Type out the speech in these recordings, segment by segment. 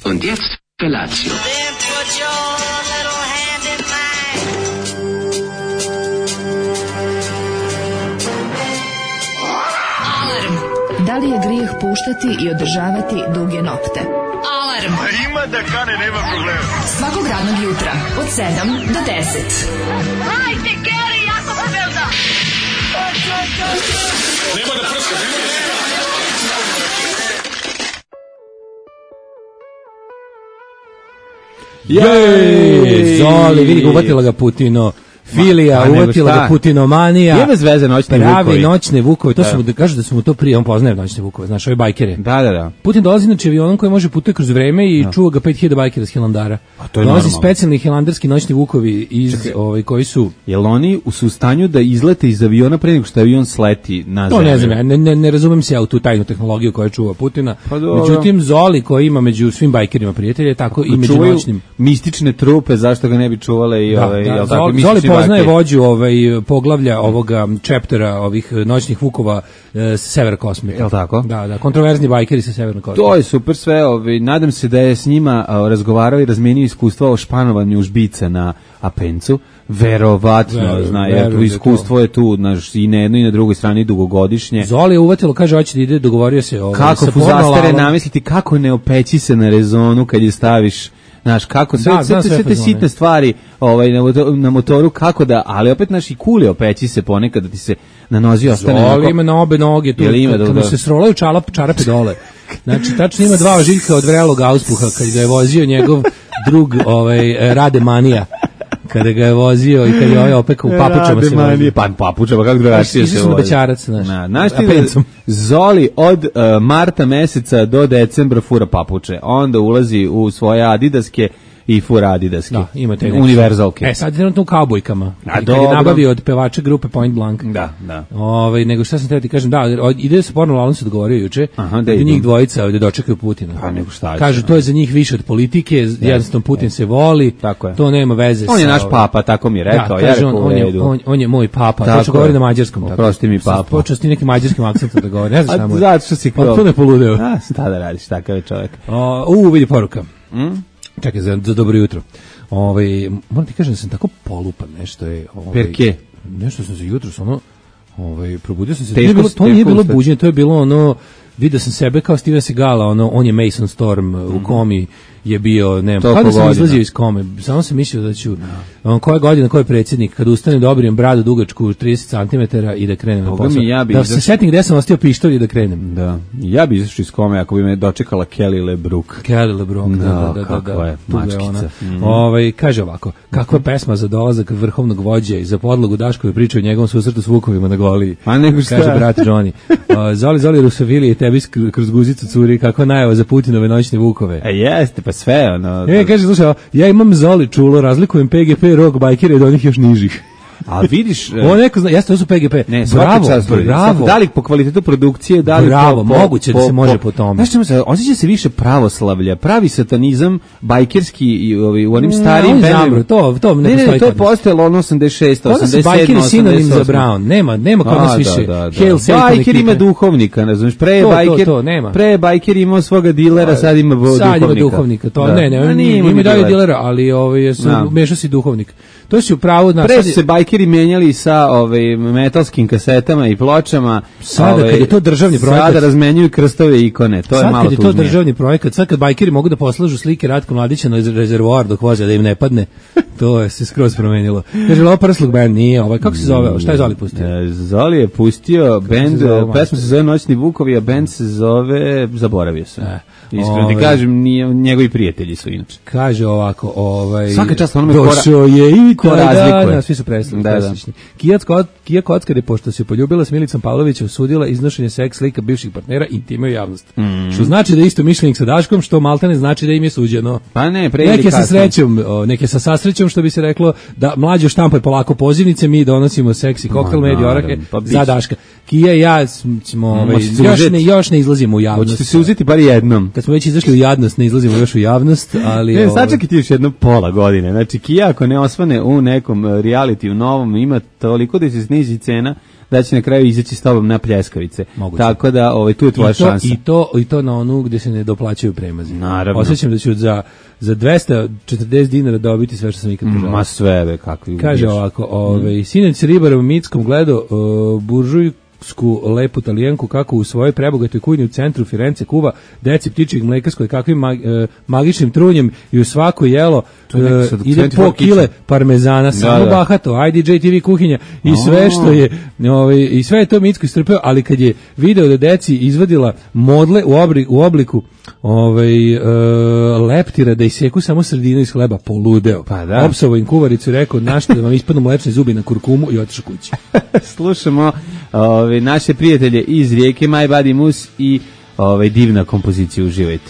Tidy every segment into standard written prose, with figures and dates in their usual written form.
Und jetzt Felatio. Then put your little hand in mine. Alarm. Da li je grijeh puštati i održavati duge nokte? Alarm. Ima da kane, nema problema. Svakog radnog jutra od 7 do 10. Hajde, Geri, jako se velda. Nema da prska, nema da prska. Jej, Zoli, vidi ga, uvatila ga Putino. Filija, uvatila ga Putinomanija. Nije bez veze noćni vukovi. Pravi noćne vukove, to su mu, da kažu da su mu to prije, on poznaje noćne vukove, znaš, ove bajkere. Da. Putin dolazi inače avionom koji može putuje kroz vreme i čuva ga 5000 bajkera s Hilandara. A to je dolazi normalno. specijalni hilandarski noćni vukovi iz koji su... Jel oni su u stanju da izlete iz aviona pre nego što avion sleti na zemlju? To ne znam, ja ne razumem se ja u tu tajnu tehnologiju koja čuva Putina. Pa dobro. Međutim, Zoli koji ima među svim bajkerima prijatelje, tako i među Čuvaju noćnim. mistične trupe, zašto ga ne bi čuvale i jel tako, Zoli mistični poznaje bajkeri. vođu poglavlja ovoga chaptera ovih noćnih vukova sa Sever Kosmika. Jel tako? Da, kontroverzni bajkeri sa Severne Kosmika. To je super sve, nadam se da je s njima razgovarao i razmenio iskustva o španovanju žbica na Apencu. Verovatno, jer to iskustvo je tu i na jednoj i na drugoj strani dugogodišnje. Zoli je uvatilo, kaže, hoće da ide, dogovorio se kako fuzastere namisliti, kako ne opeći se na rezonu kad je staviš. Znaš, kako sve te sitne stvari na motoru, kako da, ali opet naši kuli opeći se ponekad da ti se na nozi ostane. Zoli ima na obe noge, tu, kad mu se srolaju čarape dole. Znači, tačno ima dva ožiljka od vrelog auspuha, kad ga je vozio njegov drug Rade Manija. Kada ga je vozio i kad je opekao u papučama se vozio. Pa papučama, kako drugačije se vozi. Na Bećarac, znaš. Znaš ti da Zoli od marta meseca do decembra fura papuče. Onda ulazi u svoje adidaske i fura adidaske. Da, ima te univerzalke. Sad je trenutno u kaubojkama. Kad je nabavio od pevača grupe Point Blank. Da. Nego šta sam treba ti kažem, ide se porno, ali on se dogovorio juče. Da njih dvojica ovdje dočekaju Putina. Pa nego šta. Kažu, to je za njih više od politike, jednostavno Putin se voli, to nema veze. On je naš papa, tako mi je rekao. On je moj papa, to što govori na mađarskom. Oprosti mi papa. Počeo s ti nekim mađarskim akcentom da govori, ne znaš šta mu je. Zato što si kao. To ne poludeo. Šta da radiš, takav je čovjek. Vidi poruka. Čekaj, za dobro jutro. Moram ti kažem da sam tako polupan, nešto je... Perke? Nešto sam se jutro, probudio sam se. To nije bilo buđenje, to je bilo vidio sam sebe kao Steven Segala, on je Mason Storm u komi je bio, ne znam, kada sam izlazio iz kome, samo sam mislio da ću, koja godina, koji je predsjednik, kad ustanem dobijem bradu dugačku 30 cm i da krenem na posao. Da se setim gde sam ostio pištolj i da krenem. Da, ja bi izašao iz kome ako bi me dočekala Kelly LeBrook. Kelly LeBrook, da. Kakva je mačkica. Kaže ovako, kakva pesma za dolazak vrhovnog vođe i za podlogu Daškove priče o njegovom susretu s vukovima na Goliji. A nego šta? Kaže brat Johnny. Zoli Rusovili i tebi kroz guzicu curi, kakva najava za Putinove noćne vukove. Jeste, pa sve kaže, slušaj, ja imam Zoli čulo, razlikujem PGP rock bajkere od onih još nižih. A vidiš, ovo neko zna, jeste, to su PGP. Ne, bravo. Da li po kvalitetu produkcije, da li moguće da se može po tome. Znaš čemu se, osjeća se više pravoslavlja, pravi satanizam, bajkerski i u onim starijim bendovima. To ne postoji. To je postojalo 86, 87, 88. Bajker je sinonim za Brown, nema kod nas više. Bajker ima duhovnika, ne znaš, pre Bajker imao svoga dilera, sad ima duhovnika. To ne, ima dalje dilera, ali mešao si duhovnik. To si u pravu. Pre su se bajkeri menjali sa metalskim kasetama i pločama. Sada kad je to državni projekat. Sada razmenjuju krstove i ikone. To je malo tužnije. Sad kad je to državni projekat, sad kad bajkeri mogu da poslažu slike Ratka Mladića na rezervoar dok voze da im ne padne, to je se skroz promenilo. Kaže, ovo prsluk band nije, kako se zove? Šta je Zoli pustio? Zoli je pustio band, pesma se zove Noćni vukovi, a band se zove, zaboravio sam. Iskreno ti kažem, njegovi prijatelji su inače. Kaže ovako, svaka čast onome došao je i ko razlikuje. Svi su preslični. Kija Kockar je, pošto se poljubila s Milicom Pavlovićem, osudila iznošenje seks slika bivših partnera i time u javnost. Što znači da je isto mišljenik sa Daškom, što maltene znači da im je suđeno. Pa ne, neke sa sasrećom, što bi se reklo, da mlađo štampaj polako pozivnice, mi donosimo seks i koktel medije orake za Daška. Kija i ja smo još ne izlazimo u javnost. Hoćete se uzeti bar jednom. Kad smo već izašli u jadnost, ne izlazimo još u javnost, ali... Ne, sačekaj ti još jedno pola godine. Znači, Kija ako ne osvane u nekom realitiju novom, ima toliko da se snizi cena da će na kraju izaći s tobom na pljeskavice. Moguće. Tako da tu je tvoja šansa. I to na onu gde se ne doplaćaju premazi. Naravno. Osjećam da ću za 240 dinara dobiti sve što sam ikad držao. Ma sve, kakvi. Kaže ovako, sinoć se ribar u Mitskom gledao buržujsku lepu Talijanku kako u svojoj prebogatoj kujni u centru Firence kuva deci ptičjeg mleka s kakvim magičnim trunjem i u svako jelo ide po kile parmezana, samo bahato, IDJ TV kuhinja i sve što je i sve je to Mitsko istrpeo, ali kad je video da deci izvadila modle u obliku leptira da iseku samo sredinu iz hleba, poludeo. Pa da. Opsovao im kuvaricu i rekao našte da vam ispadnu mlečni zubi na kurkumu i otišao kući. Slušamo naše prijatelje iz Rijeke, My Body Moose i divna kompozicija, uživajte.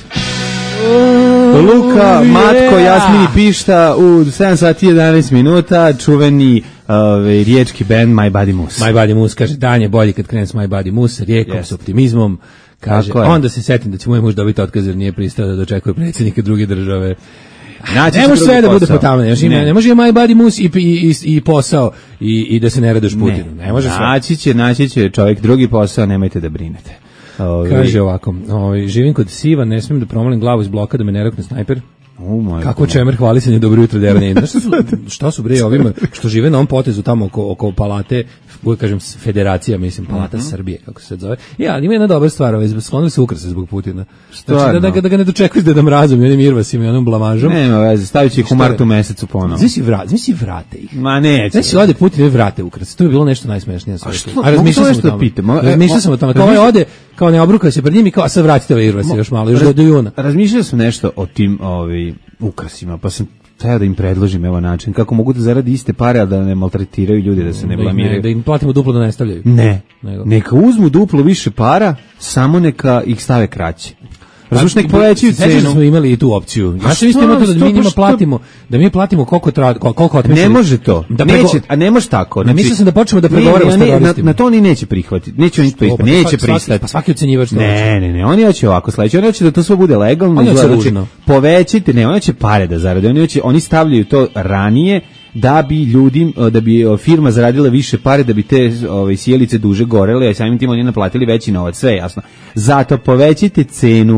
Luka, Matko, Jasmini Pišta u 7 sati 11 minuta, čuveni riječki band My Body Moose. My Body Moose kaže, dan je bolji kad krenem s My Body Moose, rijekom, s optimizmom. Kaže, onda se setim da će moj muž dobiti otkaz jer nije pristao da dočekuje predsjednika druge države. Ne može sve da bude potamljeno. Ne može My Body Moose i posao i da se ne radiš Putinu. Ne može sve. Naći će čovjek drugi posao, nemojte da brinete. Kaže ovako, živim kod Siva, ne smijem da promolim glavu iz bloka da me ne rokne snajper. Kako čemer hvalisanje, dobro jutro Devane. Šta su bre ovima što žive na ovom potezu tamo oko palate, uvijek kažem federacija, mislim palata Srbije, kako se zove. Ja, ima jedna dobra stvar, sklonili se ukrase zbog Putina. Znači da ga ne dočekuješ da mrazom i onim irvasima i onom blamažom. Nema veze, stavit će ih u martu mesecu ponovo. Znači vrate ih. Ma neće. Znači ode Putin i vrate ukrase. To je bilo nešto najsmešnije. A razmišljao sam o tome. Kao ode, kao ne obruka se pred njim i kao sad vratite ove irvase još malo, još do juna. Razmišljao sam nešto o tim ukrasima, pa sam treba da im predložim način kako mogu da zaradi iste pare, a da ne maltretiraju ljudi, da se ne blamiraju. Da im platimo duplo da ne stavljaju. Ne, neka uzmu duplo više para, samo neka ih stave kraće. Razumiješ, nek povećaju cenu. Smo imali i tu opciju. Ja sam isto imao to da mi platimo koliko otmišljaju. Ne može to. A ne može tako. Mislio sam da počnemo da pregovaramo s teroristima. Na to oni neće prihvatiti. Neće oni to ispati. Neće pristati. Pa svaki ocenjivač to. Ne. Oni hoće ovako sledeće. Oni hoće da to sve bude legalno. Povećajte. Ne, oni hoće pare da zarade. Oni stavljaju to ranije da bi firma zaradila više pare, da bi te sjelice duže gorele, a samim tim oni naplatili veći novac, sve jasno. Zato povećajte cenu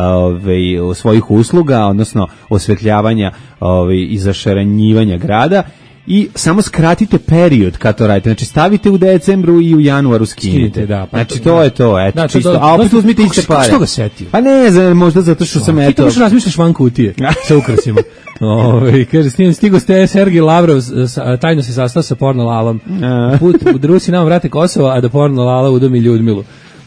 svojih usluga, odnosno osvetljavanja i zašaranjivanja grada i samo skratite period kad to radite. Znači stavite u decembru i u januaru skinite. Znači to je to, eto, čisto. A opet uzmite iste pare. Što ga setio? Pa ne znam, možda zato što sam eto. Ti možeš razmišljaš van kutije sa ukrasima. Kaže, stigo ste Sergij Lavrov, tajno se sastao sa porno lalom. Da Rusi nam vrate Kosovo, a da porno lala udomi Ljudmilu.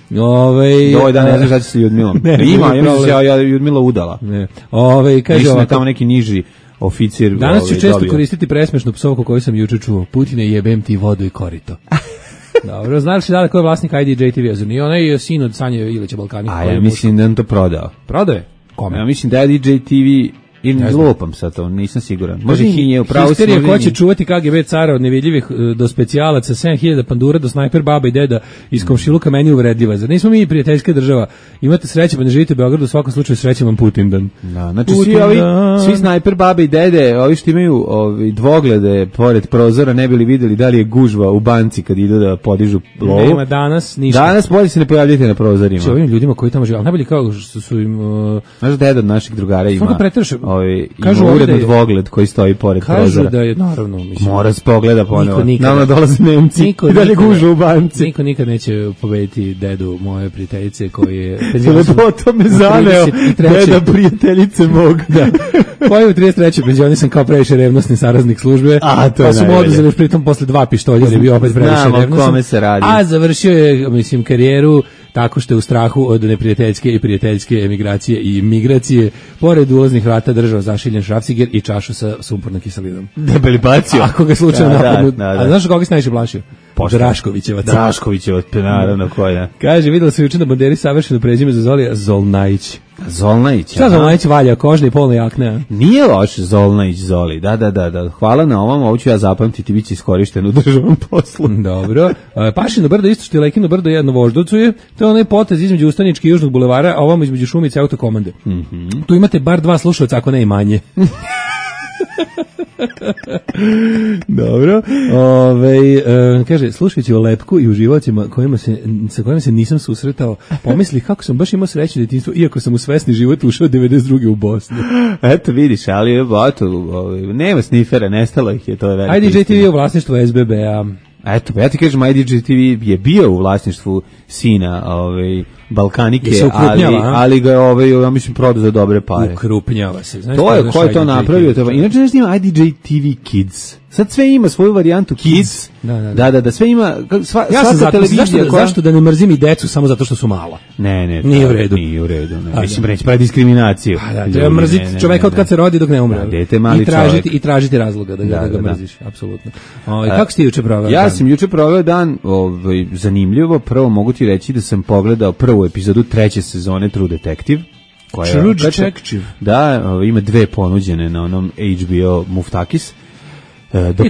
Ovaj dan ne znaš da će se Ljudmilom. Ima, ja Ljudmila udala. Kaže, mislim tamo neki niži oficir. Danas ću često koristiti presmešnu psovku koju sam juče čuo. Putine, jebem ti vodu i korito. Dobro, znaš li da ko je vlasnik IDJ TV? Nije onaj sin od Sanje Ilića Balkani. A ja mislim da on to prodao. Prodao je? Kome? Ja mislim da IDJ TV ili lupam sad to, nisam siguran. Može hinje u pravu. Histerija ko će čuvati KGB cara od nevidljivih do specijalaca, 7000 pandura do snajper baba i deda iz komšiluka, meni uvredljiva. Zar nismo mi prijateljska država? Imate sreće pa ne živite u Beogradu, u svakom slučaju sreće vam Putin dan. Da, znači svi snajper babe i dede, ovi što imaju dvoglede pored prozora, ne bili videli da li je gužva u banci kad idu da podižu lovu. Nema danas ništa. Danas bolje se ne pojavljujete na prozorima. Znači ovim ljudima koji tamo žive, al najbolje kao što su im znaš deda od naših drugara ima. Kažu uredno dvogled koji stoji pored prozora. Kažu da je, naravno, mislim. Mora se pogleda ponovo. Nama dolaze Nemci i dalje gužu u banci. Niko nikad neće pobediti dedu moje prijateljice koji je... Lepoto me zaneo, deda prijateljice mog. Da. Koji u 33. penzionisan kao previše revnosni saraznik službe. A, to je pa su mu oduzeli još pritom posle 2 pištolja jer je bio opet previše revnosan. Znamo o kome se radi. A završio je, mislim, karijeru tako što je u strahu od neprijateljske i prijateljske emigracije i migracije pored ulaznih vrata držao zašiljen šrafciger i čašu sa sumpornom kiselinom. Debeli bacio. Ako ga slučajno napadnu. A znaš koga se najviše plašio? Draškovićevac. Draškovićevac, naravno, ko je. Kaže, videla se juče na banderi savršeno prezime za Zolija Zolnajić. Zolnajić. Šta Zolnajić valja, kožne i polne jakne? Nije loš Zolnajić Zoli, da. Hvala na ovom, ovo ću ja zapamtiti, bit će iskorišten u državnom poslu. Dobro. Pašino brdo, isto što je Lekino brdo jedno Voždovcu je, to je onaj potez između Ustaničke i Južnog bulevara, a ovom između Šumice i Autokomande. Tu imate bar 2 slušalca, ako ne i manje. Dobro. Kaže, slušajući o Lepku i uživacima sa kojima se nisam susretao, pomisli kako sam baš imao srećno djetinjstvo, iako sam u svesni život ušao 92. u Bosnu. Eto, vidiš, ali nema snifera, nestalo ih je, to je veliko. IDJ TV je u vlasništvu SBB-a. Eto, pa ja ti kažem, IDJ TV je bio u vlasništvu sina Balkanike, ali ga je, ja mislim, prodao za dobre pare. Ukrupnjava se. Znaš, to je, ko je to napravio? Inače, nešto ima IDJ TV Kids. Sad sve ima svoju varijantu Kids. Da, sve ima, svaka televizija. Zašto da ne mrzim i decu samo zato što su mala? Ne, nije u redu. Nije u redu, ne. Mislim, reći pravi diskriminaciju. Treba mrziti čoveka od kad se rodi dok ne umre. Dete mali čovjek. I tražiti razloga da ga mrziš, apsolutno. Kako si ti juče proveo? Ja sam juče proveo dan zanimljivo. Prvo mogu ti reći da sam pogledao prvu epizodu 3. sezone True Detective. True Detective? Da, ima 2 ponuđene na onom HBO Muftakis. Do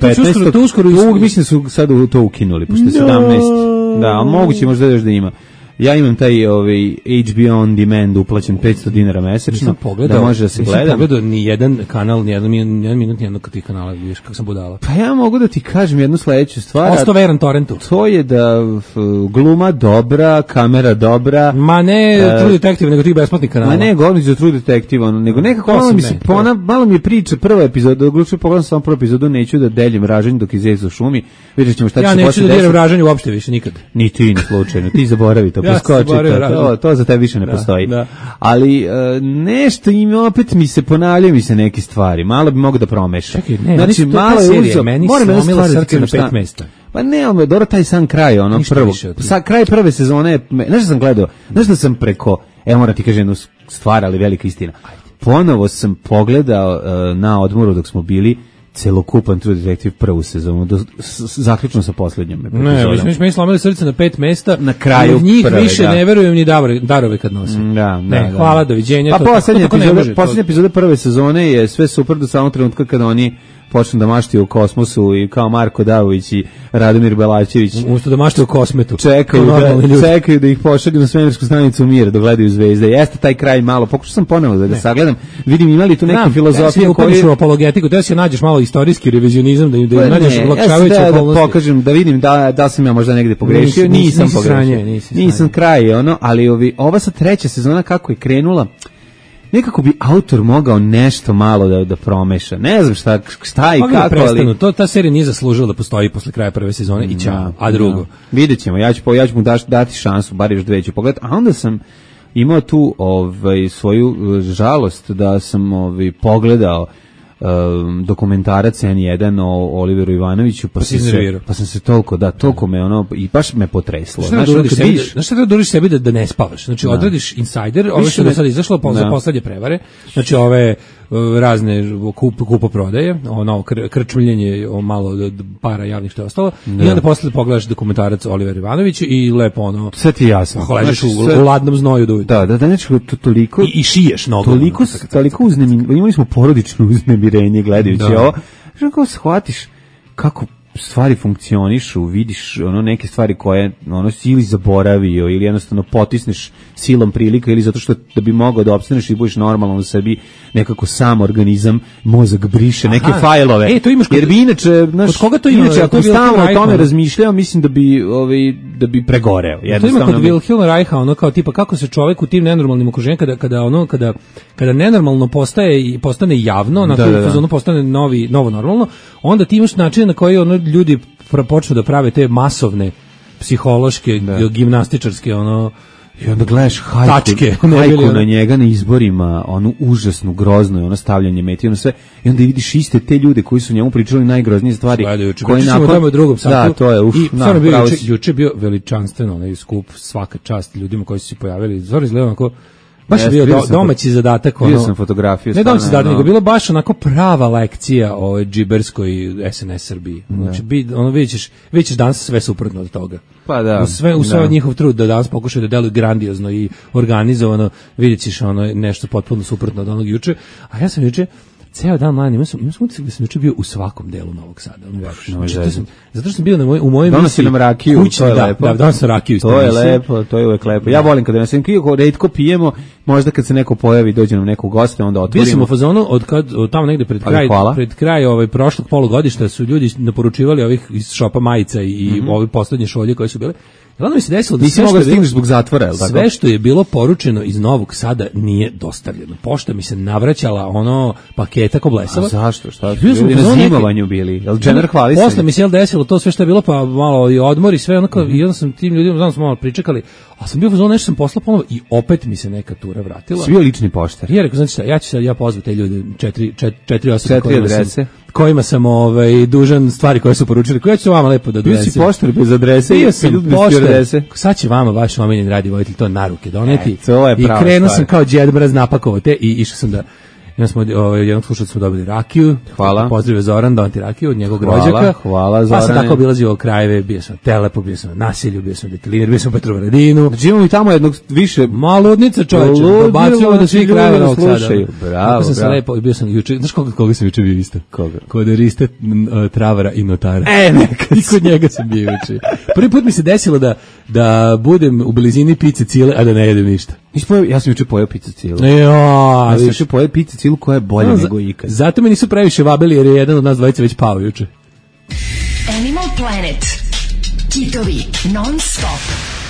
15. Mislim da su sad to ukinuli, pošto je 17. Da, a moguće možda još da ima. Ja imam taj HBO on demand uplaćen $500 mesečno, da može da se gleda. Nisam pogledao ni jedan kanal, ni jedan minut nijednog od tih kanala, vidiš kako sam budala. Pa ja mogu da ti kažem jednu sledeću stvar. Ostao veran torrentu. To je da gluma dobra, kamera dobra. Ma ne True Detective, nego tih besplatnih kanala. Ma ne, govorim za True Detective, nego nekako malo mi je priča, prva epizoda, odlučio pogledam samo prvu epizodu, neću da deljim raženje dok izjezu u šumi. Vidjet ćemo šta će se posle desiti. Ja neću da delim raženje uopšte više, nikad. Ni ti, ni slučajno, ti zaboravi to. To za tebe više ne postoji. Da. Ali nešto ima, opet mi se ponavljaju mi se neke stvari. Malo bi mogo da promeša. Čekaj, ne, znači malo je uzeo. Meni slomila srce na 5 mesta. Pa ne, ali dobro taj sam kraj, ono prvo. Kraj prve sezone, znaš što sam gledao? Znaš što sam preko, moram ti kažem jednu stvar, ali velika istina. Ponovo sam pogledao na odmoru dok smo bili celokupan True Detective prvu sezonu, zaključno sa posljednjom epizodom. Ne, mi slomili srce na 5 mesta, na kraju od njih prve, više ne verujem ni darove kad nosim. Hvala, doviđenja. Pa posljednja epizoda prve sezone je sve super do samog trenutka kada oni počnu da maštaju u kosmosu i kao Marko Davović i Radomir Belačević. Umesto da maštaju u kosmetu. Čekaju da ih pošalju na svemirsku stanicu Mir, da gledaju zvezde. Jeste taj kraj malo, pokušao sam ponovo da ga sagledam. Vidim imali tu neku filozofiju koju u apologetiku, da se nađeš malo istorijski revizionizam, da nađeš olakšavajuće okolnosti. Da pokažem, da vidim da sam ja možda negde pogrešio. Nisam pogrešio. Nisam kraj, ali ova sa 3. sezona kako je krenula, nekako bi autor mogao nešto malo da promeša. Ne znam šta i kako, ali... Ta serija nije zaslužila da postoji posle kraja prve sezone i ćao, a drugo. Vidjet ćemo, ja ću mu dati šansu, bar još 2 ću pogledati, a onda sam imao tu svoju žalost da sam pogledao dokumentarac N1 o Oliveru Ivanoviću, pa sam se toliko me i baš me potreslo. Znaš šta treba duriš sebi da ne spavaš? Znači odradiš Insider, ovo što je do sada izašlo za poslednje prevare, znači ove razne kupoprodaje, ono krčmljenje, malo para javnih što je ostalo, i onda posle pogledaš dokumentarac Oliver Ivanović i lepo ono... Sve ti jasno. Ležeš u ladnom znoju do ujutru. Da, nešto toliko... I šiješ nogu. Toliko imali smo porodično uznemirenje gledajući ovo. Što kao shvatiš kako stvari funkcionišu, vidiš neke stvari koje si ili zaboravio ili jednostavno potisneš silom prilika ili zato što da bi mogao da opstaneš i budeš normalno u sebi, nekako sam organizam, mozak briše neke fajlove. Jer bi inače, ako stalno o tome razmišljao, mislim da bi pregoreo. To ima kod Wilhelma Reicha, kao tipa kako se čovek u tim nenormalnim okruženjima kada nenormalno postane javno, na koju postane novo normalno, onda ti imaš način na koji ljudi počnu da prave te masovne psihološke, gimnastičarske i onda gledaš hajku na njega na izborima, onu užasnu, groznu, stavljanje meti, sve, i onda vidiš iste te ljude koji su njemu pričali najgroznije stvari. Koji nakon... u drugom satu. Da, to je, juče bio veličanstveno, onaj skup, svaka čast ljudima koji su se pojavili, stvarno izgleda onako, baš je bio domaći zadatak. Vidio sam fotografiju. Ne domaći zadatak, nego bilo baš onako prava lekcija o džiberskoj SNS Srbiji. Znači, vidjet ćeš danas sve suprotno od toga. Pa da. U sve njihov trud da danas pokušaju da deluju grandiozno i organizovano, vidjet ćeš nešto potpuno suprotno od onog juče. A ja sam juče ceo dan mladim, imam sam utisak da sam juče bio u svakom delu Novog Sada. Zato što sam bio u mojoj donosi nam rakiju, kući, to je lepo. Da, donosim rakiju. To je lepo, to je uvek lepo. Ja volim kada donesem rakiju, retko pijemo, možda kad se neko pojavi, dođe nam neko goste, onda otvorimo. Bio sam u fazonu od tamo negde pred kraj prošlog polugodišta su ljudi naporučivali ovih iz šopa majica i ovi poslednje šolje koje su bile. Onda mi se desilo da nisi mogao da stigneš zbog zatvora, je li tako? Sve što je bilo poručeno iz Novog Sada nije dostavljeno. Pošta mi se navraćala paketa ko blesava. A zašto? Šta? Ljudi na zimovanju bili. Jel Džener hvali se? Posle mi se desilo to sve što je bilo, pa malo i odmor i sve, onako, i onda sam tim ljudima, znam smo malo pričekali, a sam bio nešto sam poslao ponovo i opet mi se neka tura vratila. Svi lični poštar. Ja rekao, znači šta, ja pozvati te ljude, četiri adrese. Kojima sam dužan stvari koje su poručili, koje ću vama lepo da donesem. Bio si poštar bez adrese i poštar. Sad će vama vaš omiljeni radio voditelj to na ruke doneti. I krenuo sam kao Džed Mraz napakovao te i išao sam da jednog slušalca smo dobili rakiju. Hvala. Pozdravio Zoran, da on ti rakiju od njegovog rođaka. Hvala Zorane. Pa sam tako obilazio krajeve, bio sam Telepo, bio sam Nasilju, bio sam Deteliner, bio sam Petrovaradinu. Znači imamo i tamo jednog više... Maludnica čovječe, dobacio da svi krajeve Novog Sada. Bravo, sam se lepo, bio sam juče, znaš koga sam juče bio isto? Koga? Kod Riste, Travara i Notara. Nekad. I kod njega sam bio juče. Prvi put mi se desilo da budem u blizini pice Cile, a da ne jedem ništa. Ja sam juče pojeo picu Cilu. Ja sam juče pojeo picu Cilu koja je bolja nego ikad. Zato me nisu previše vabili jer je jedan od nas dvojice već pao juče. Animal Planet. Kitovi non stop.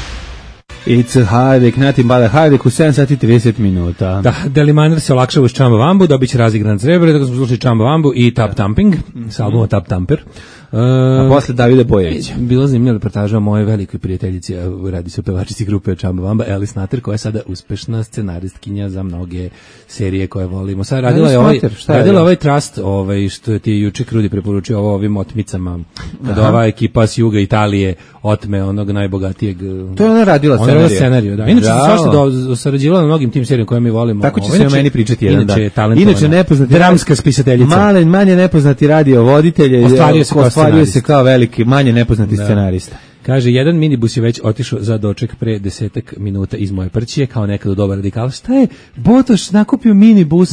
It's a heartache, nothing but a heartache u 7 sati 30 minuta. Da, Delimaner se olakšava uz Čamba Vambu, dobit će razigran Zrebre, tako smo slušali Čamba Vambu i Tap Tamping, sa albuma Tap Tamper. A posle Davide Bojevića. Bila zanimljiva reportaža o mojoj velikoj prijateljici, radi se o pevačici grupe Čamba Vamba, Alice Natter, koja je sada uspešna scenaristkinja za mnoge serije koje volimo. Sad radila je ovaj Trust, što ti je juče Krudi preporučio ovim otmicama, kada ova ekipa s juga Italije otme onog najbogatijeg. To je ona radila scenariju, da. Inače se sarađivala na mnogim tim serijama koje mi volimo. Tako će se o meni pričati jedan dan. Inače nepoznati dramska spisateljica. Manje nepoznati radio voditelj, ostvario se kao veliki, manje nepoznati scenarista. Kaže, jedan minibus je već otišao za doček pre 10 minuta iz moje prćije, kao nekad u dobar radikal. Šta je? Botoš nakupio minibus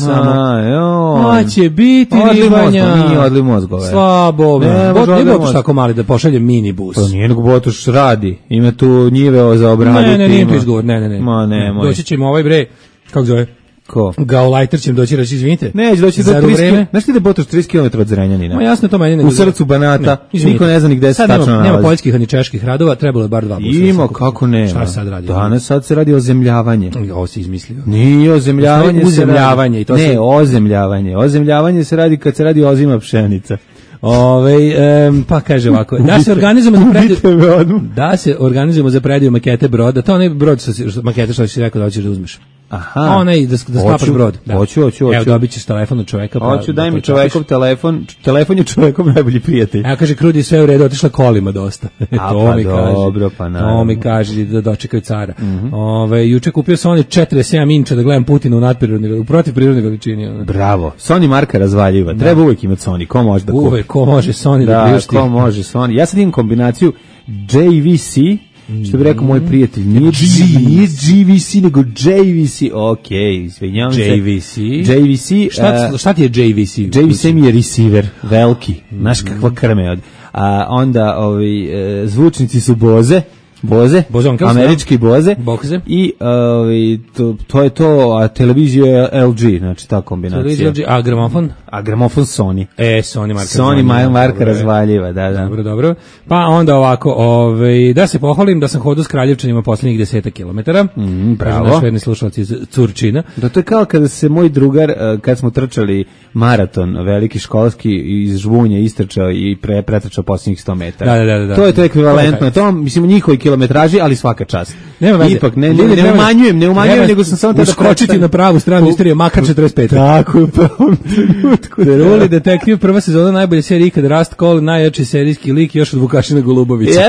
samo. Će biti rivanja. Nije odli mozgove. Slabo. Ne Botoš tako mali da pošalje minibus. Pa nije nego Botoš radi. Ima tu njive za obraditi. Ne, nije to izgovor. Ne. Doći ćemo ovaj bre, kako zove? Ko? Gaulajter će im doći reći, izvinite. Neće doći za 30 km. Znaš ti da je Botoš 30 km od Zrenjanina? Ma jasno to meni. U srcu Banata. Niko ne zna ni gde se tačno nalazi. Nema poljskih ani čeških radova, trebalo je bar 2 busa. Ima, kako nema. Šta sad radi? Danas sad se radi ozemljavanje. Ovo si izmislio. Nije ozemljavanje. Uzemljavanje. Ne, ozemljavanje. Ozemljavanje se radi kad se radi ozima pšenica. Pa kaže ovako, da se organizujemo za predaju makete broda, to onaj brod makete što si rekao da hoćeš da uzmeš. Aha. Onaj da sklapaš brod. Hoću. Evo dobit ćeš telefon od čoveka. Hoću, daj mi čovekov telefon je čovekom najbolji prijatelj. Evo kaže, Krudi sve u redu, otišla kolima dosta. Dobro, pa naravno. To mi kaže da dočekaju cara. Juče kupio Sony 47 inča da gledam Putina u protivprirodnoj veličini. Bravo, Sony marka razvaljiva, treba uvek imati Sony, ko može da kupi? Uvek, ko može Sony da priušti. Ko može Sony. Ja sad imam kombinaciju JVC, što bi rekao moj prijatelj, nije GVC, nego JVC, izvinjavam se. JVC. Šta ti je JVC? JVC mi je receiver, veliki, znaš kakva krme od. A onda zvučnici su Bose, američki Bose i to je to, a televizija je LG, znači ta kombinacija. A gramofon? A gramofon Sony. Sony marka razvaljiva, da. Dobro. Pa onda ovako, da se pohvalim da sam hodu s Kraljevčanima posljednjih 10 kilometara. Bravo. Naš verni slušalci iz Curčina. Da, to je kao kada se moj drugar, kad smo trčali maraton veliki školski iz Žvunje istrčao i pretrčao posljednjih 100 metara. Da. To je to ekvivalentno. To mislim njihovi kilometraži, ali svaka čast. Nema veze. Ipak ne umanjujem, nego sam samo tada skočiti na pravu stranu istorije, makar 45. Tako je u prvom trenutku. Truli detektiv, prva sezona najbolje serije ikad, Rust Cole, najjači serijski lik još od Vukašina Golubovića.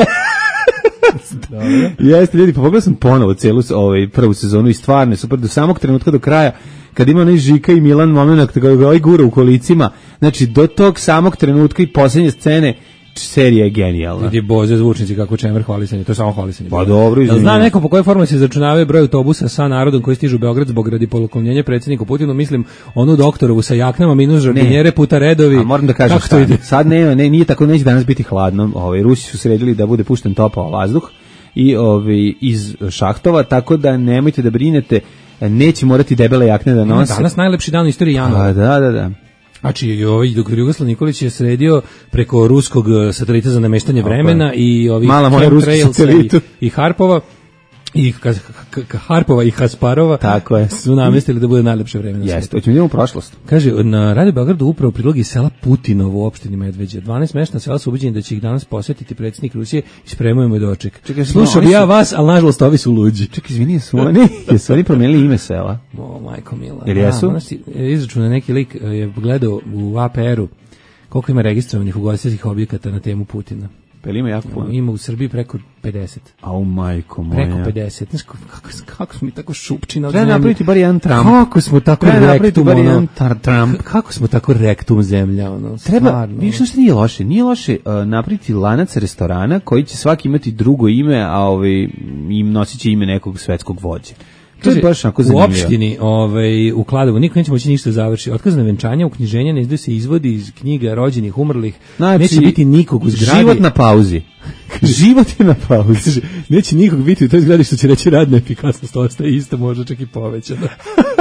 Jeste, ljudi, pa pogledao sam ponovo celu prvu sezonu i stvarno je super do samog trenutka do kraja, kad ima onaj Žika i Milan moment, kad ga ovaj gura u kolicima, znači do tog samog trenutka i posljednje scene, serija je genijalna. Vidi Bože zvučnici kako čemer hvalisanje, to je samo hvalisanje. Pa dobro, izvinite. Zna neko po kojoj formuli se izračunavaju broj autobusa sa narodom koji stižu u Beograd zbog radi polukovljenja predsjedniku Putinu, mislim onu doktorovu sa jaknama minus žardinjere puta redovi. A moram da kažem sad nije tako, neće danas biti hladno. Rusi su sredili da bude pušten topao vazduh i iz šahtova, tako da nemojte da brinete, neće morati debele jakne da nose. Danas najlepši dan u istoriji januara. Da. Znači, dok Jugoslav Nikolić je sredio preko ruskog satelita za nameštanje vremena i ovih chemtrailsa i Harpova, i Harpova i Hasparova, tako je, su namestili da bude najlepše vreme na svijetu. Jeste, hoćemo idemo u prošlost. Kaže, na Radio Beogradu upravo prilog iz sela Putinovo u opštini Medveđa. 12 meštana sela su ubeđeni da će ih danas posjetiti predsjednik Rusije i spremujemo doček. Slušao bi ja vas, ali nažalost ovi su luđi. Čekaj, izvini, jesu oni promijenili ime sela? O, majko mila. Jer jesu? Izračuna neki lik je gledao u APR-u koliko ima registrovanih ugostiteljskih objekata na temu Putina. Pa ima jako puno? Ima u Srbiji preko 50. Au majko moja. Preko 50. Znaš, kako smo mi tako šupčina od zemlje. Treba napraviti bar jedan Trump. Kako smo tako rektum, ono. Kako smo tako rektum zemlja, ono. Treba, vidiš što nije loše? Nije loše napraviti lanac restorana koji će svaki imati drugo ime, a im nosit će ime nekog svetskog vođe. To je baš onako zanimljivo. U opštini, u Kladovu, niko neće moći ništa završi. Otkazane venčanja, uknjiženja, ne izdaju se izvodi iz knjiga rođenih, umrlih. Znači, neće biti nikog u zgradi. Život na pauzi. Život je na pauzi. Neće nikog biti u toj zgradi, što će reći radna efikasnost ostaje isto, možda čak i povećana.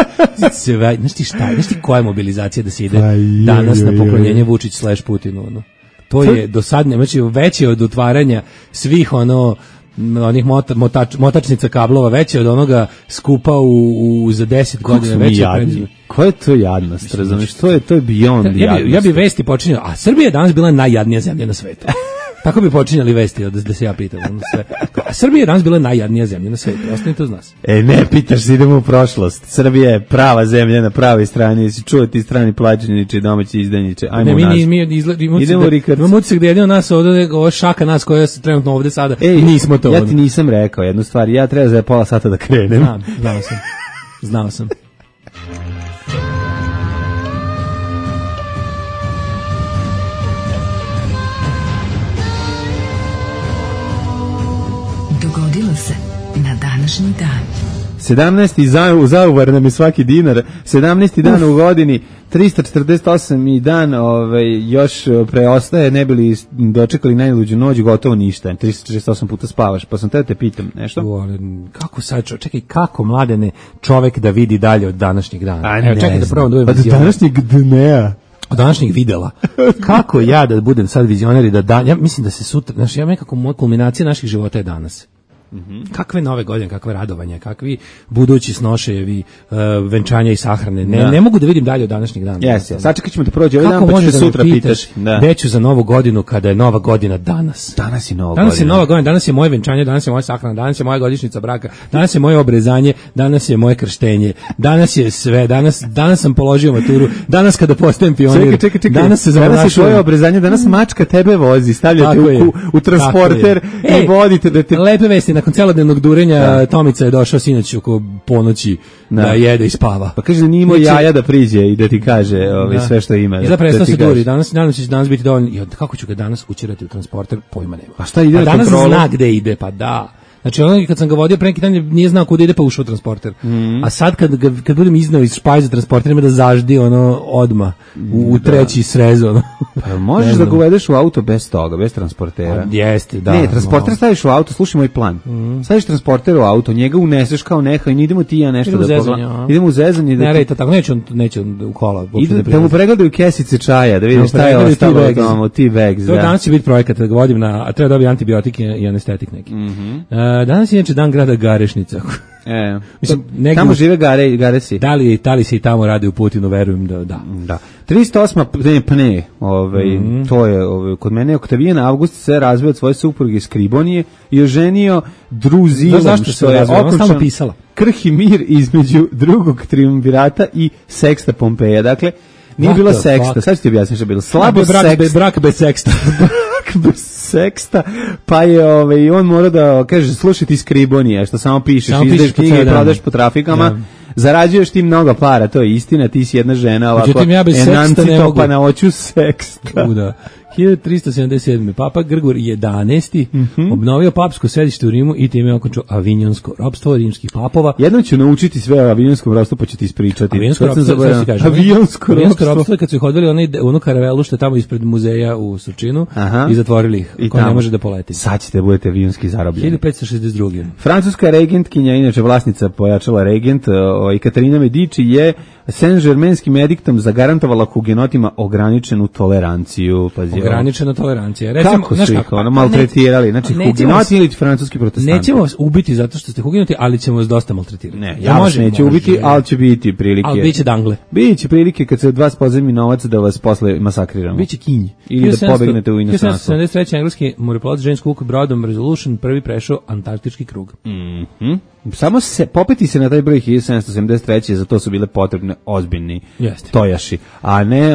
Znaš ti šta? Znaš ti koja je mobilizacija da se ide danas na poklonjenje Vučić/Putinu? Ono? To je do sad, znači veće od otvaranja svih onih motačnica kablova, veće od onoga skupa za 10 godina, veće predizme. Koja je to jadnost, razumiješ? To je beyond jadnost. Ja bi vesti počinjao, a Srbija je danas bila najjadnija zemlja na svetu. Tako bi počinjali vesti, da se ja pitam. A Srbija je danas bila najjadnija zemlja na svetu, ostanite uz nas. Ne pitaš se, idemo u prošlost. Srbija je prava zemlja na pravoj strani, jesi čuo ti strani plaćeniče, domaći izdajniče, ajmo u nas. Idemo u Rikard. Imamo utisak da jedino nas ovdje, ova šaka nas koja se trenutno ovdje sada, nismo to. Ja ti nisam rekao jednu stvar, ja treba za pola sata da krenem. Znao sam. Dogodilo se na današnji dan. 17. zauvar nam je svaki dinar, 17. dan u godini, 348. dan još preostaje, ne bili dočekali najluđu noć, gotovo ništa, 368 puta spavaš, pa sam te pitam nešto. Kako sad, čekaj, kako mladene čovek da vidi dalje od današnjeg dana? Evo, čekaj da probam da budem vizioner. Od današnjeg dnea. Od današnjeg videla. Kako ja da budem sad vizioner i ja mislim da se sutra, znači ja nekako moja kulminacija naših života je danas. Kakve nove godine, kakve radovanja, kakvi budući snošajevi, venčanja i sahrane. Ne mogu da vidim dalje od današnjeg dana. Jesi, sačekat ćemo da prođe ovaj dan, pa ću sutra pitaš. Gde ću za novu godinu kada je nova godina danas? Danas je nova godina. Danas je nova godina, danas je moje venčanje, danas je moja sahrana, danas je moja godišnjica braka, danas je moje obrezanje, danas je moje krštenje, danas je sve, danas sam položio maturu, danas kada postajem pionir, čekaj. Danas se završava. Danas je tvoje obrezanje, danas mačka tebe vozi, stavljate u transporter i vodite da te... Lepe vesti. Nakon celodnevnog durenja Tomica je došao sinoć oko ponoći da jede i spava. Pa kaže da nije imao jaja da priđe i da ti kaže sve što ima. I da prestao se duri. Nadam se da će danas biti dovoljno. I kako ću ga danas učerati u transporter, pojma nema. A šta ide na kontrolu? Danas zna gde ide, pa da. Znači kad sam ga vodio pre neki dan nije znao kuda ide pa ušao u transporter. A sad kad budem iznao iz špajza transporter ima da zaždi odma u treći srez . Pa možeš da ga uvedeš u auto bez toga, bez transportera. Jeste, da. Ne, transporter staviš u auto, slušaj moj plan. Staviš transporter u auto, njega uneseš kao nehaj, idemo ti ja nešto da pogledam. Idemo u zezanje. Ne, rejta tako, neće u kola. Da mu pregledaju kesice čaja, da vidiš šta je ostalo od tamo, T-Bags. To danas će biti projekat, da ga vodim a treba dobiti antibiotik i anestetik neki. Danas je inače dan grada Garešnica. Mislim, tamo žive Garesi. Da li se i tamo radi u Putinu, verujem da. 308. pne, to je kod mene Oktavijan Avgust se razveo od svoje supruge Skribonije i oženio Druzilom, što je okončan krhi mir između drugog triumvirata i Seksta Pompeja. Dakle, nije bilo seksta, sad ću ti objasniti što je bilo. Slabo seksta. Brak bez seksta. Bez seksta, pa je i on mora da kaže slušaj ti Skribonija, što samo pišeš, izdeš knjige i prodaš po trafikama, zarađuješ ti mnogo para, to je istina, ti si jedna žena ovako enancito pa na oču seksta. 1377. Papa Grgur 11. obnovio papsko sedište u Rimu i time okončao avinjonsko ropstvo rimskih papova. Jednom ću naučiti sve o avinjonskom ropstvu, pa ću ti ispričati. Avinjonsko ropstvo je kad su ih odveli onu karavelu što je tamo ispred muzeja u Surčinu i zatvorili ih, ko ne može da poleti. Sad ćete budete avionski zarobljeni. 1562. Francuska regentkinja, inače vlasnica pojačala regent, i Katarina Medici je Saint-Germainskim ediktom zagarantovala hugenotima ograničenu toleranciju. Pazi, ograničena tolerancija. Recimo, kako su ih maltretirali? Znači, hugenoti ili francuski protestanti? Nećemo vas ubiti zato što ste hugenoti, ali ćemo vas dosta maltretirati. Ne, ja vas neću ubiti, ali će biti prilike. Ali biće dangle. Biće prilike kad se od vas pozajmi novac da vas posle masakriramo. Biće kinj. Ili da pobegnete u inostranstvo. 1773. engleski moreplavac James Cook brodom Resolution prvi prešao Antarktički krug. Samo se popeti se na taj broj 1773. za to su bile potrebne ozbiljni tojaši, a ne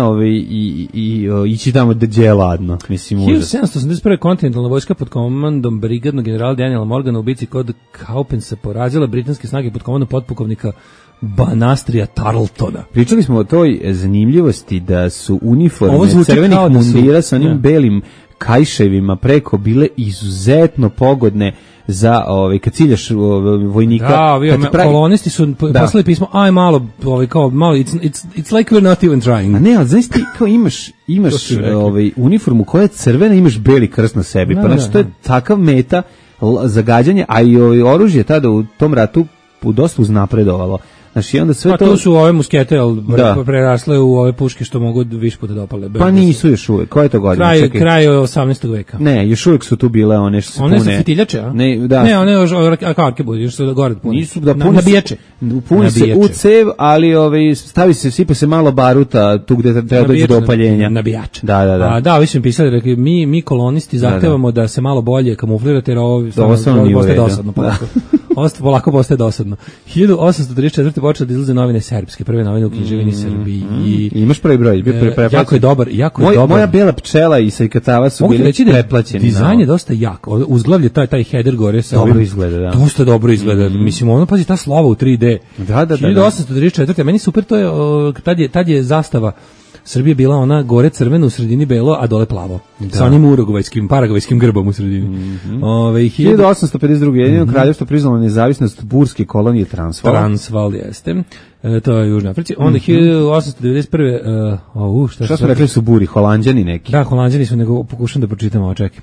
ići tamo da je ladno. Mislim, 1781. kontinentalna vojska pod komandom brigadnog generala Daniela Morgana u bici kod Kaupensa porazila britanske snage pod komandom potpukovnika Banastrija Tarletona. Pričali smo o toj zanimljivosti da su uniforme crvenih mundira sa onim belim kajševima preko bile izuzetno pogodne za kad ciljaš vojnika. Da, kolonisti su poslali pismo, aj malo, it's like we're not even trying. A ne, ali znaš ti kao imaš uniformu koja je crvena, imaš beli krst na sebi, pa znači to je takav meta zagađanje, a i oružje tada u tom ratu dosta uznapredovalo. Znači, onda sve to su ove muskete, prerasle u ove puške što mogu više puta da opale. Pa nisu još uvek. Koja je to godina? Kraj 18. veka. Ne, još uvek su tu bile one što se pune. One su fitiljače, a? Ne, one karke budu, još su gore pune. Nisu da pune. Nabijače. Puni se u cev, ali sipa se malo baruta tu gde treba doći do opaljenja. Nabijače. Da. Da, vi su mi pisali, rekli, mi kolonisti zahtevamo da se malo bolje kamuflirate, jer ovo postaje dosadno. Polako postaje dosadno. 1834. počeo da izlaze novine srpske, prve novine u književini Srbiji. Imaš prvi broj, jako je dobar. Moja bela pčela i Sajkatava su bili pretplaćeni. Dizajn je dosta jak. Uzglavlje taj header gore sa dobro izgleda, da. Dosta dobro izgleda. Mislim, pazi, ta slova u 3D. Da. 1834. Meni super, to je, tad je zastava Srbija bila ona gore crveno, u sredini belo, a dole plavo. Sa onim paragvajskim grbom u sredini. 1852. Jedino kraljevstvo priznalo nezavisnost burske kolonije Transvaal. Transvaal jeste. To je u Južnoj Africi. Onda 1891. Šta su rekli su buri? Holanđani neki? Da, Holanđani su, nego pokušam da pročitam, čekaj.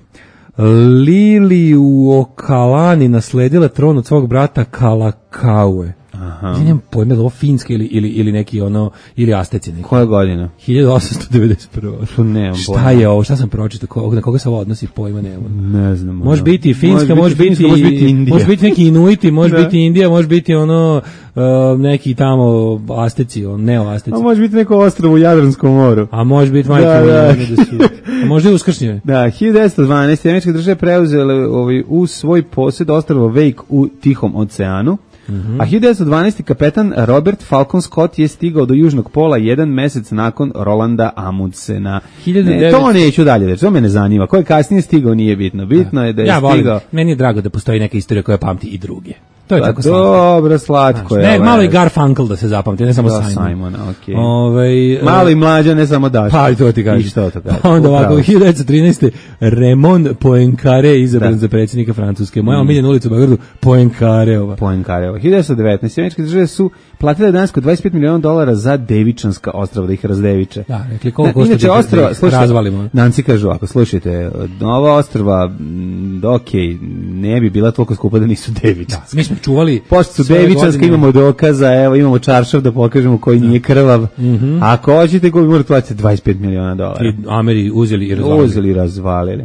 Liliuokalani nasledila tron od svog brata Kalakaue. Nemam pojma, ovo finske ili neki ili Asteci neki. Koja godina? 1891. Nemam pojma. Šta je ovo? Šta sam pročitao? Na koga se ovo odnosi? Pojma nemam. Ne znam. Može biti finska, može biti Indija. Može biti neki Inuiti, može biti Indija, može biti neki tamo Asteci, neo-Asteci. A može biti neko ostrvo u Jadranskom moru. A može biti a može i uskršnjeve. Da, 1912. Američke države preuzele u svoj posjed ostrvo Wake u Tihom oceanu. A 1912. kapetan Robert Falcon Scott je stigao do južnog pola 1 mesec nakon Rolanda Amundsena. To neću dalje, to me ne zanima. Ko je kasnije stigao nije bitno. Bitno je da je stigao. Meni je drago da postoji neka istorija koja pamti i druge. To je tako slatko. Dobro, slatko je. Ne, malo i Garfunkel da se zapamti, ne samo Simon. Okay. Malo i Mlađa, ne samo Daško. Pa i to ti kažeš. I što to kažeš. Onda ovako, 1913. Raymond Poincaré izabran za predsjednika Francuske. Moja omiljena ulica u Beogradu, Poincaréova. 1919. Američke države su platile Dansko $25 miliona za Devičanska ostrava, da ih razdeviče. Da, rekli koliko košta ostrava, razvalimo. Nanci kažu, ako slušajte, ova ostrava, ne bi bila toliko skupa da nisu Devičanska. Mi smo čuvali. Pošto su Devičanska, imamo dokaza, evo, imamo čaršav da pokažemo koji nije krvav. Ako hoćete, ko bi morate platiti $25 miliona. I Ameri uzeli i razvalili.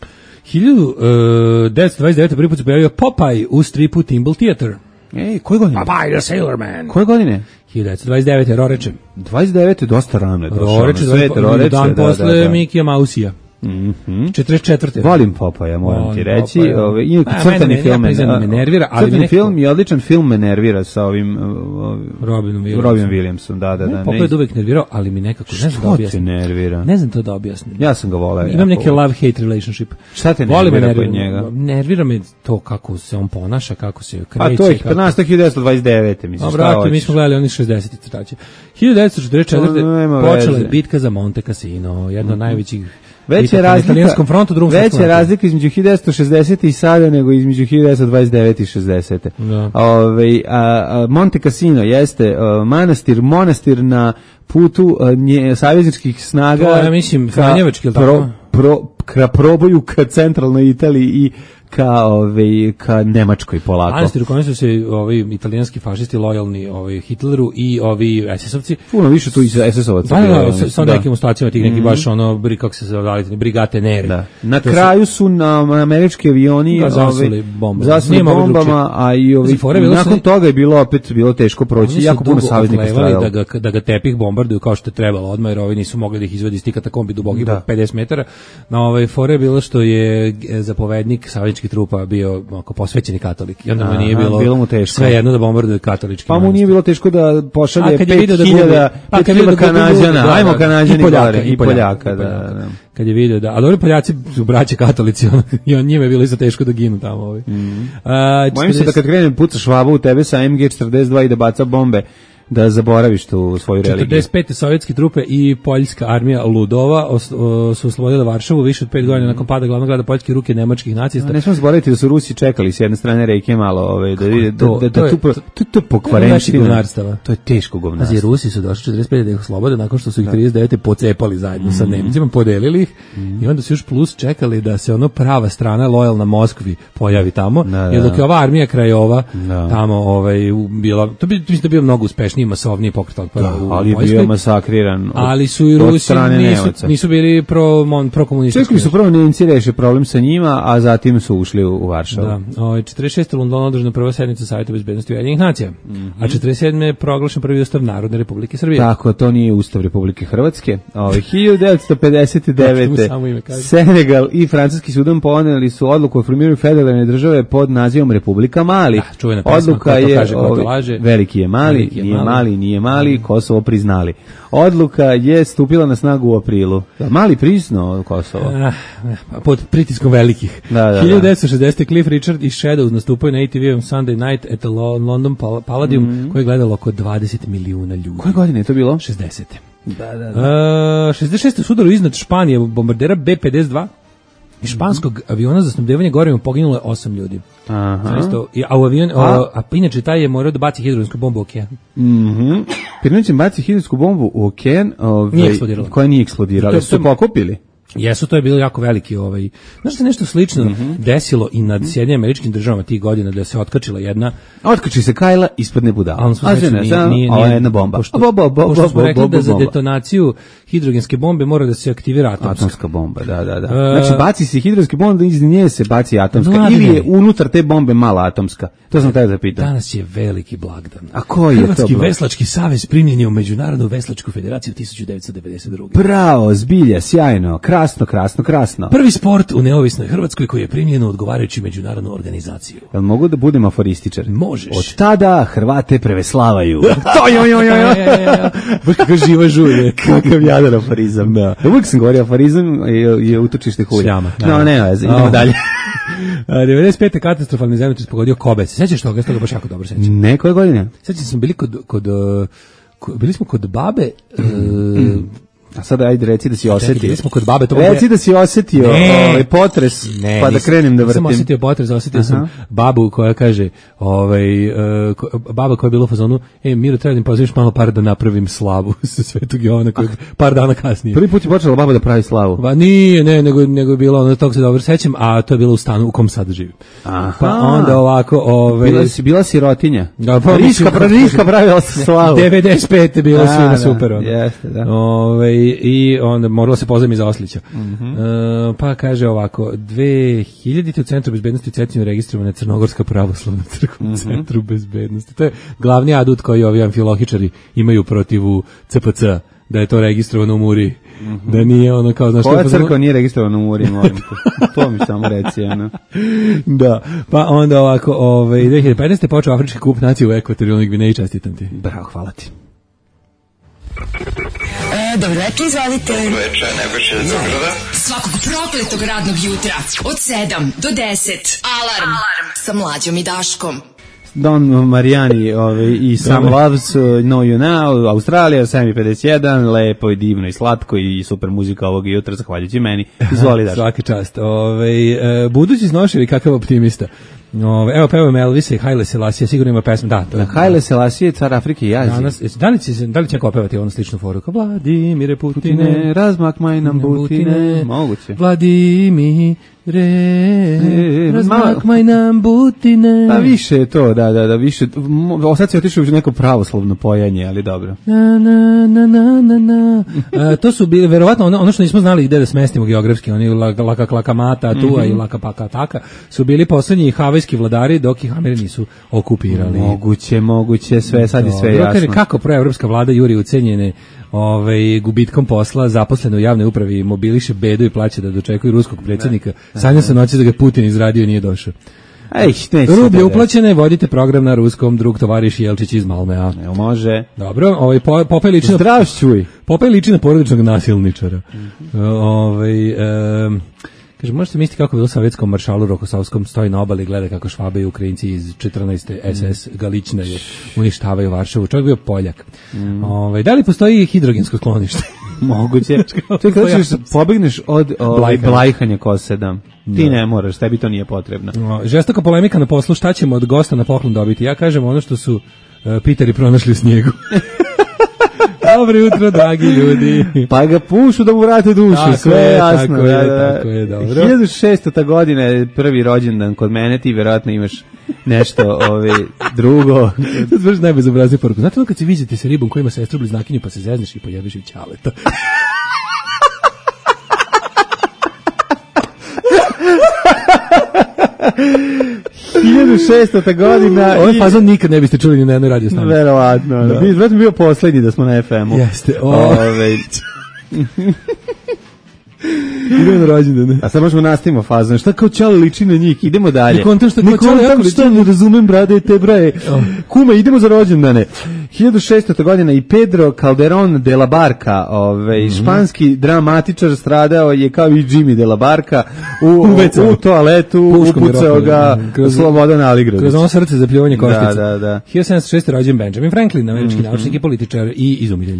1929. prvi put se pojavio Popeye u stripu Timble Theater. Koje godine? Popeye the Sailor Man. Koje godine? 1929. Roreče. 29. je dosta rano. Roreče, dan posle Mikija Mausija. 44. Volim Popaja, moram ti reći. Crtani film me nervira, ali crtani film i odličan film me nervira sa ovim Robinom Williamsom. Da. Popaj je uvek nervirao, ali mi nekako ne znam da objasnim. Nervira? Ne znam to da objasnim. Ja sam ga voleo. Imam neki love-hate relationship. Šta te nervira kod njega? Nervira me to kako se on ponaša, kako se kreće. A to je 1929. mislim. Brate, mi smo gledali onih 60 crtače. 1944. počela je bitka za Monte Cassino, jedna od najvećih Veća je razlika između 1960. i sada nego između 1929. i 60. Da. Monte Cassino jeste monastir na putu savezničkih snaga. To ja mislim Franjevački, proboju ka centralnoj Italiji i ka Nemačkoj polako. Manastir u kojem su se italijanski fašisti lojalni Hitleru i ovi SS-ovci. Puno više tu iz SS-ovaca. Sa nekim ustacijama tih neki baš kako se zove, Brigate Nere. Da. Na kraju su na američki avioni zasuli bombama, a i nakon toga je bilo teško proći. Jako puno saveznika stradalo. Da ga tepih bombarduju kao što je trebalo odmah, jer ovi nisu mogli da ih izvedi iz tih katakombi duboki 50 metara. Na fore je bilo što je zapovednik savezničkih trupa bio posvećeni katolik i onda mu nije bilo sve jedno da bombarduje katolički. Pa mu nije bilo teško da pošalje 5.000 Kanađana, ajmo Kanađani i Poljaka. Kad je vidio da, a dobro, Poljaci su braće katolici, i njima je bilo isto teško da ginu tamo. Mojim se da kad krene puca švabu u tebe sa MG42 i da baca bombe, da zaboraviš tu svoju religiju. 45. sovjetske trupe i poljska armija Ludova su oslobodile Varšavu više od 5 godina nakon pada glavnog grada Poljske ruke nemačkih nacista. Ne smemo zaboraviti da su Rusi čekali s jedne strane reke malo, to pokvarenština. To je teško govnarstvo. Rusi su došli 45. da ih oslobode nakon što su ih 39. pocepali zajedno sa Nemcima, podelili ih i onda su još plus čekali da se prava strana lojalna Moskvi pojavi tamo, jer dok je ova armija Krajova tamo bila, to bi bio mnogo uspešno masovniji pokret otpora u ali je bio masakriran ali su i Rusi nisu bili prokomunistički. Čekali su prvo Nemci reše problem sa njima, a zatim su ušli u Varšavu. Da. 46. u Londonu održana prva sednica Saveta bezbednosti Ujedinjenih nacija, a 47. je proglašen prvi ustav Narodne Republike Srbije. Tako, to nije ustav Republike Hrvatske. 1959. Senegal i Francuski Sudan poneli su odluku o formiranju federalne države pod nazivom Republika Mali. Odluka je veliki je Mali, nije mali, Kosovo priznali. Odluka je stupila na snagu u aprilu. Mali priznao Kosovo. Pod pritiskom velikih. 1960. Cliff Richard i Shadows nastupaju na ATV-om Sunday Night at the London Palladium, koje je gledalo oko 20 milijuna ljudi. Koje godine je to bilo? 60. 66. sudaru iznad Španije bombardera B-52 i španskog aviona za snabdevanje gorivima poginulo je 8 ljudi. A inače taj je morao da baci hidrogensku bombu u okean. Pirnić baci hidrogensku bombu u okean, koja nije eksplodirala. Su pokupili? Jesu, to je bilo jako veliki. Znaš se nešto slično desilo i nad Sjedinjenim Američkim Državama tih godina, da se otkačila jedna... Otkači se kajla, ispadne budala. Ovo je jedna bomba. Pošto smo rekli da za detonaciju hidrogenske bombe mora da se aktivira atomska bomba. Da. Znači, baci se hidrogenske bombe, iz nje se baci atomska. Ili je unutar te bombe mala atomska. To sam taj zapitao. Danas je veliki blagdan. A koji je to? Hrvatski veslački savez primljen je u Međunarodnu veslačku federaciju 1992. Bravo, zbilja, sjajno, krasno. Prvi sport u neovisnoj Hrvatskoj koji je primljen u odgovarajuću međunarodnu organizaciju. Jel mogu da budem aforističar? Možeš. Od tada Hrvate preveslavaju. Baš kako živa žulje. Kakav jadan aforizam. Da. Uvijek sam govorio, aforizam je utočište hulja. Idemo dalje. 95. katastrofalni zemljotres pogodio Kobe. Sećaš toga? Toga baš jako dobro sećam. Ne, koje godine? Sećam se, bili smo kod babe. A sada ajde reci da si osetio. Bili smo kod babe. Reci da si osetio potres, pa da krenem da vrtim. Nisam osetio potres, osetio sam babu koja kaže, baba koja je bila u fazonu, Miro, treba da mi pozviš malo par da napravim slavu sa Svetog Jovana, par dana kasnije. Prvi put je počela baba da pravi slavu? Ba nije, nego je bilo, ono tog se dobro sećam, a to je bilo u stanu u kom sad živim. Pa onda ovako, bila sirotinja. Riška pravila slavu. 95. bilo svima super. Jeste, da. I onda moralo se pozvati za Oslića. Pa kaže ovako, 2000. u Centru bezbednosti u Cetinu registrovana Crnogorska pravoslavna crkva u Centru bezbednosti. To je glavni adut koji ovi amfilohičari imaju protiv CPC, da je to registrovano u Muri. Da nije ono kao... Koja crkva nije registrovana u Muri, molim te. To mi samo reci, ono. Da, pa onda ovako, 2015. počeo Afrički kup nacije u Ekvatorijalnoj Gvineji, čestitam ti. Bravo, hvala ti. Dobro večer, izvolite. Dobro večer, Nebojša iz Zagrada. Svakog prokletog radnog jutra od 7 do 10. Alarm sa Mlađom i Daškom. Don Marijani i Some Loves, Know You Now, Australija, 7:51, lepo i divno i slatko i super muzika ovog jutra, zahvaljujući meni. Izvoli da. Svaka čast. Budući znoševi kakav optimista. Evo pevam Elvisa i Haile Selassie, sigurno ima pesma. Da, Haile Selassie, car Afrike i Azije. Da li će neko opevati onu sličnu foru? Vladimire Putine, razmakmaj nam Butine. Moguće. Vladimire, razmakmaj nam Butine. Pa više je to, da, više. Sad se otišao u neko pravoslavno pojanje, ali dobro. To su bili, verovatno, ono što nismo znali gde da smestimo geografski, oni Laka Klakamata, Tua i Laka Pakataka, su bili poslednji havajski vladari, dok ih Ameri nisu okupirali. Moguće, sve, sad je sve jasno. Kaže, kako proevropska vlada juri ucenjene gubitkom posla, zaposlene u javnoj upravi, mobiliše bedu i plaće da dočekuju ruskog predsjednika. Sanja se noći da ga Putin izradio i nije došao. Rublje uplaćene, vodite program na ruskom, drug tovariš Jelčić iz Malmea. Može. Dobro, Popaj liči na porodičnog nasilničara. Kaže, možete misliti kako je bilo sovjetskom maršalu Rokosovskom, stoji na obali, gleda kako Švabe i Ukrajinci iz 14. SS Galične uništavaju Varšavu. Čovjek bio Poljak. Da li postoji hidrogensko sklonište? Moguće. Pobegneš od blajhanja kose, da. Ti ne moraš, tebi to nije potrebno. Žestoka polemika na poslu, šta ćemo od gosta na poklon dobiti? Ja kažem ono što su Piteri pronašli u snijegu. Dobro jutro, dragi ljudi. Pa ga pušu da mu vrate dušu, tako sve je jasno. Tako je, dobro. 1600. godina je prvi rođendan kod mene, ti vjerojatno imaš nešto drugo. To je baš najbezobraznija poruka. Znate ono kad se viđete sa ribom koja ima sestru bliznakinju pa se zezneš i pojebiš i ćaleta. godina. Ovaj fazon nikad ne biste čuli ni na jednoj radio stanici. Verovatno. Vratno bio poslednji da smo na FM-u. Jeste. Idemo na rođendane. A sad možemo nastavimo fazon. Šta kao Ćale liči na njih? Idemo dalje. Ne kontam što ne razumem, brade, te braje. Kuma, idemo za rođendane. 1600. godina i Pedro Calderón de la Barca, španski dramatičar, stradao je kao i Jimmy de la Barca u toaletu, upucao ga Slobodan Aligradić. Kroz ono srce za pljuvanje koštica. Da. 1706. rođen Benjamin Franklin, američki naučnik i političar i izumitelj.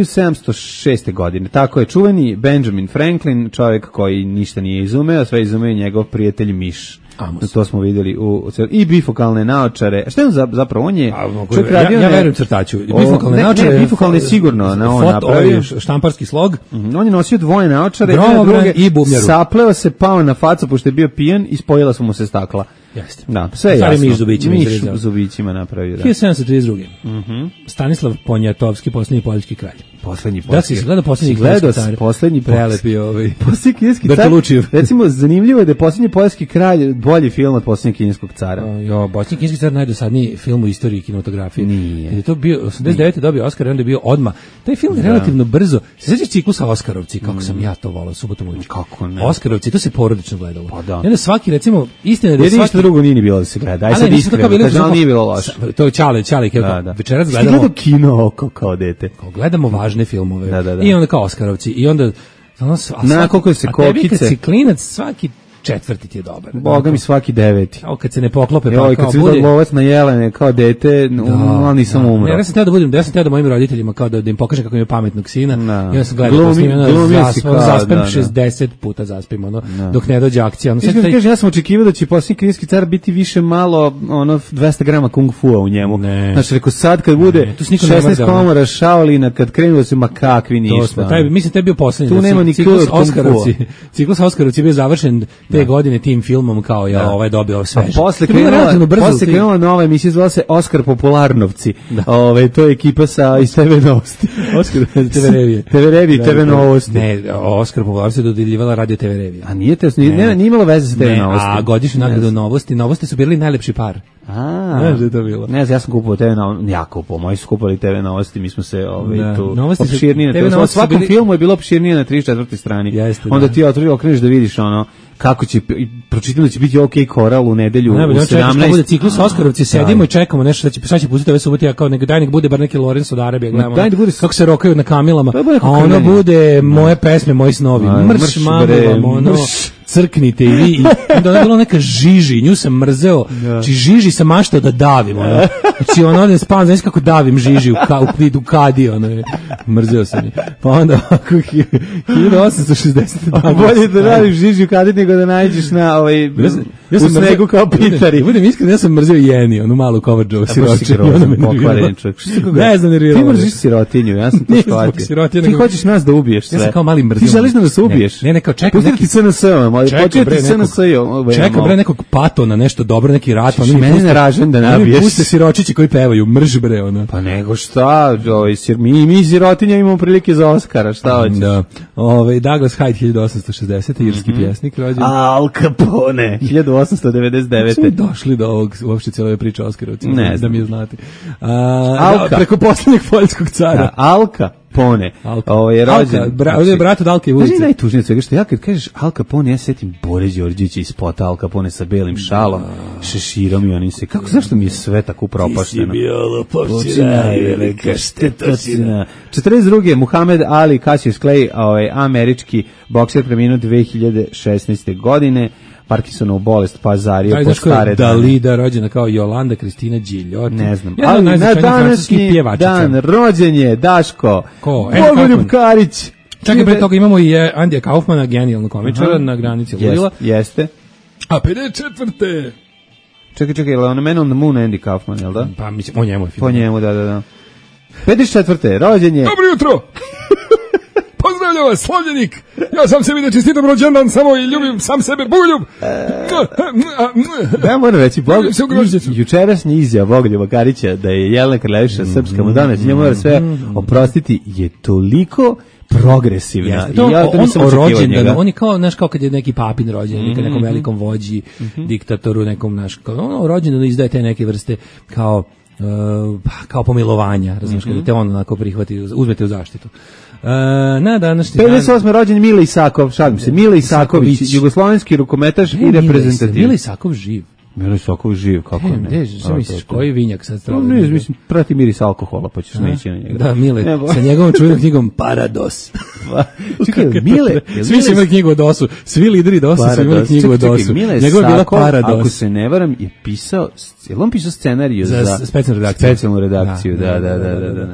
1706. godine, tako je, čuveni Benjamin Franklin, čovjek koji ništa nije izumeo, sve izumeo njegov prijatelj Miš. Amos. To smo vidjeli i bifokalne naočare. Šta je on zapravo? On je ja verujem crtaću. Bifokalne naočare. Bifokalne sigurno on napravio. Štamparski slog. On je nosio dvoje naočare i bubnjaru. Sapleo se, pao na facu pošto je bio pijan i spojila su mu se stakla. Jeste. Da, sve je jasno. Miš zubićima napravio. 1732. Stanislav Poniatovski, posljednji poljski kralj. Poslednji da si gledao poslednji prelepi poslednji kineski car. Recimo zanimljivo je da je poslednji poljski kralj bolji film od poslednjeg kineskog cara. Poslednji kineski car najdosadniji film u istoriji kinematografije. Nije. Je to bio 89. dobio Oskar, onda je bio odmah. Taj film je relativno brzo. Se sećaš ciklusa Oskarovci, kako sam ja to volao subotom ujutru. Kako ne? Oskarovci, to se porodično gledalo. Pa da. Onda svaki recimo istina da svaki drugo nije ni bilo da se gleda. Aj sad iskreno, kažem, nije bilo loše. To je Ćale, večeras gledamo. Gledamo kino oko kao dete. Gledamo važne filmove. I onda kao Oskarovci. I onda koliko se kokice. A tebi kad si klinac, svaki četvrti ti je dobar. Boga mi svaki deveti. Kao kad se ne poklope, pa kao kad se bude lovac na jelene kao dete, ali nisam umro. Ja sam teo da mojim roditeljima kao da im pokažem kako imaju pametnog sina. Ja sam gledao s njim, zaspem 60 puta zaspim, dok ne dođe akcija. Ja sam očekivao da će posljednji kineski car biti više malo 200 grama kung fua u njemu. Znači, rekao sad kad bude 16 komora Shaolina, kad krenu da se makakvi ništa. Mislim, te je bio posljednji. Tu nema ni ciklus Oskarovci bio završen te godine tim filmom kao ovaj dobio sve. Posle krenula nova emisija, zvala se Oskar Popularnovci. To je ekipa iz TV Novosti. Oskar TV Revije. TV Revije, TV Novosti. Ne, Oskar Popularnovci dodjeljivala Radio TV Revija. A nije imalo veze sa TV Novosti. A godišnju nagradu Novosti. Novosti su bili najlepši par. Znaš da je to bilo? Ne znam, ja sam kupao TV Novosti. Moji su kupali TV Novosti, mi smo se tu opširnije. U svakom filmu je bilo opširnije na 3/4 strani. Onda ti okreneš da vidiš kako će, pročitam da će biti OK Koral u nedelju u 17. Kako bude ciklus Oskarovci, sedimo i čekamo nešto, šta će pustiti ove subote, ja kao nek bude bar neki Lorenzo od Arabije, gledamo kako se rokaju na kamilama, a ono bude moje pesme, moji snovi, mrš mamila, crknite i vi, i onda je bilo neka Žiži, nju sam mrzeo, znači Žiži sam maštao da davim, ono. Znači ono odem spavam, znaš kako davim Žiži u kadi, ono, mrzeo sam je. Pa onda ovako 1860. Bolje da daviš Žiži u kadi nego da nađeš na u snegu kao pitari. Budem iskren, ja sam mrzeo Jeni, onu malu Kovačovu siročinu. Ne znam, nerviralo. Ti mrziš sirotinju, ja sam to shvatio. Ti hoćeš nas da ubiješ sve. Ja sam kao mali mrzio. Ti želiš da nas ubiješ? Ne, kao čekam neki SNS-om, ali početi SNS-om. Čekam bre nekog patona, nešto dobro, neki rat. Mene ne ražem da nabiješ. Puste siročići koji pevaju, mrž bre, ono. Pa nego šta, mi sirotinja imamo prilike za Oskara, šta hoćeš? Da. Douglas Hyde, 1860. irski pjesnik, rođen. Al Capone, 1899. Smo došli do ovog, uopšte cijela priča o Oskarovcima, da mi je znate. Preko posljednjeg poljskog cara. Da, Al Capone. Ovo je rođen. Ovdje je brat od Alke ulice. Znaš najtužnije svega što ja kad kažeš Al Capone, ja setim Bore Đorđevića iz spota Al Capone sa belim šalom, šeširom i onim se. Kako, zašto mi je sve tako upropašteno? Ti si bio lopovčina i velika štetočina. 42. Muhammed Ali Cassius Clay, američki bokser, preminuo 2016. godine. Parkinsonov bolest pazario po stare dane. Dalida rođena kao Jolanda Kristina Điljoti. Ne znam. Ali na današnji dan rođen je Daško Bogoljub Karić. Čekaj, pre toga imamo i Andija Kaufmana, genijalnog komičara, na granici ludila. Jeste. A 54. Čekaj, je li on Man on the Moon Andy Kaufman, jel da? Pa mislim, o njemu je film. Po njemu, da. 54. rođen je... Dobro jutro! Pozdravljam vas, Slavljenik! Ja sam sebi da čestitam rođendan samo i ljubim sam sebe Bogoljub! Ja moram reći, jučerašnji izjav Bogoljuba Karića da je Jelena Kraljevića srpska Madonna, njemu mora sve oprostiti, je toliko progresivna. On je kao, znaš, kao kad je neki papin rođen, ili nekom velikom vođi, diktatoru, nekom, znaš, kao rođendan izdaje te neke vrste kao pomilovanja, razumiješ, kada te on onako prihvati, uzmete u zaštitu. Na današnji 58. rođen Mile Isakov, šalim se, Mile Isaković, jugoslovenski rukometaš i reprezentativ. Mile Isakov živ. Mile Isakov živ, kako ne? Šta misliš, koji vinjak sad treba? Ne, mislim, prati miris alkohola, pa ćeš neći na njega. Da, Mile, sa njegovom čuvenom knjigom Parados. Čekaj, Mile... Svi su imali knjigu o DOS-u, svi lideri DOS-a su imali knjigu o DOS-u. Njegova je bila Parados. Ako se ne varam, je pisao, je li on pisao scenariju za specijalnu redakciju? Da.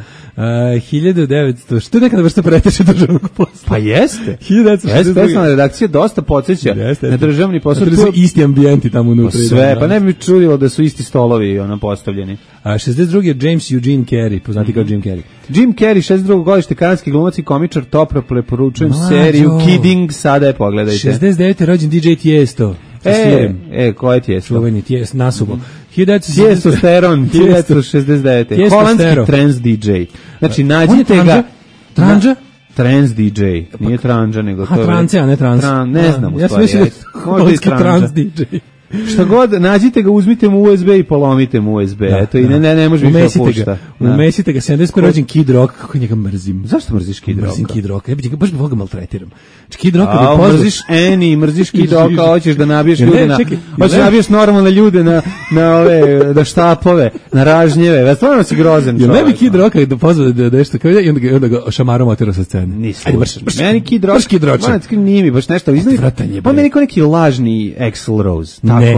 1900, što je nekada vrsta preteče državnog posla? Pa jeste. 1962. Specijalna redakcija dosta podsjeća na državni posao. To su isti ambijenti tamo unutra. Sve, pa ne bi čudilo da su isti stolovi postavljeni. 62. je James Eugene Carey, poznati kao Jim Carrey. Jim Carrey, 62. godište, kanadski glumac i komičar, topro preporučujem seriju Kidding, sada je pogledajte. 69. rođen DJ Tiesto. Ko je Tiesto? Čuveni Tiesto, Nasubo. Tiestosteron, 1969. Holandski trans DJ. Znači, nađite ga... Tranđa? Trans DJ. Nije tranđa, nego to je... Trance, a ne trans. Ne znam, u stvari. Ja sam mislio da je trans DJ. Šta god, nađite ga, uzmite mu USB i polomite mu USB. Eto, i ne može više da pušta. Umesite ga, 71. rođen Kid Rock, kako njega mrzim. Zašto mrziš Kid Rocka? Mrzim Kid Rocka, baš ga voga maltretiram. Kid Rock mrziš Annie, mrziš Kid Rocka, hoćeš da nabiješ ljude hoćeš da nabiješ normalne ljude na štapove, na ražnjeve. Ja stvarno si grozan. Ne bi Kid Rocka da pozvao da nešto kao i onda ga šamarom otero sa scene. Ajde, meni Kid Rock, nije mi baš nešto izgleda. On meni kao neki lažni Axl Rose. Ne,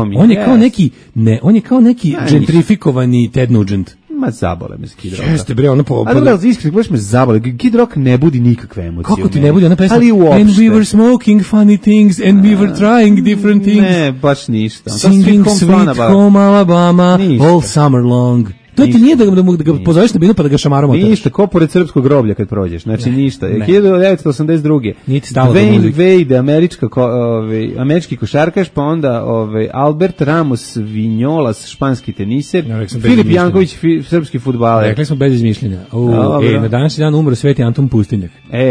on je kao neki gentrifikovani Ted Nugent. Ma zabole me Kid Rock. Jeste bre, ono po... Ali iskreno, baš me zabole. Kid Rock ne budi nikakve emocije. Kako ti ne budi? Ona pesma, and we were smoking funny things, and we were trying different things. Ne, baš ništa. Singing Sweet Home Alabama, all summer long. To ti nije da ga pozoveš na binu pa da ga šamarom otraš. Ništa, ko pored srpskog groblja kad prođeš. Znači ništa. 1982. Dwayne Wade, američki košarkaš, pa onda Albert Ramos Vinjolas, španski teniser, Filip Janković, srpski fudbaler. Rekli smo bez izmišljenja. Na današnji dan umro Sveti Anton Pustinjak.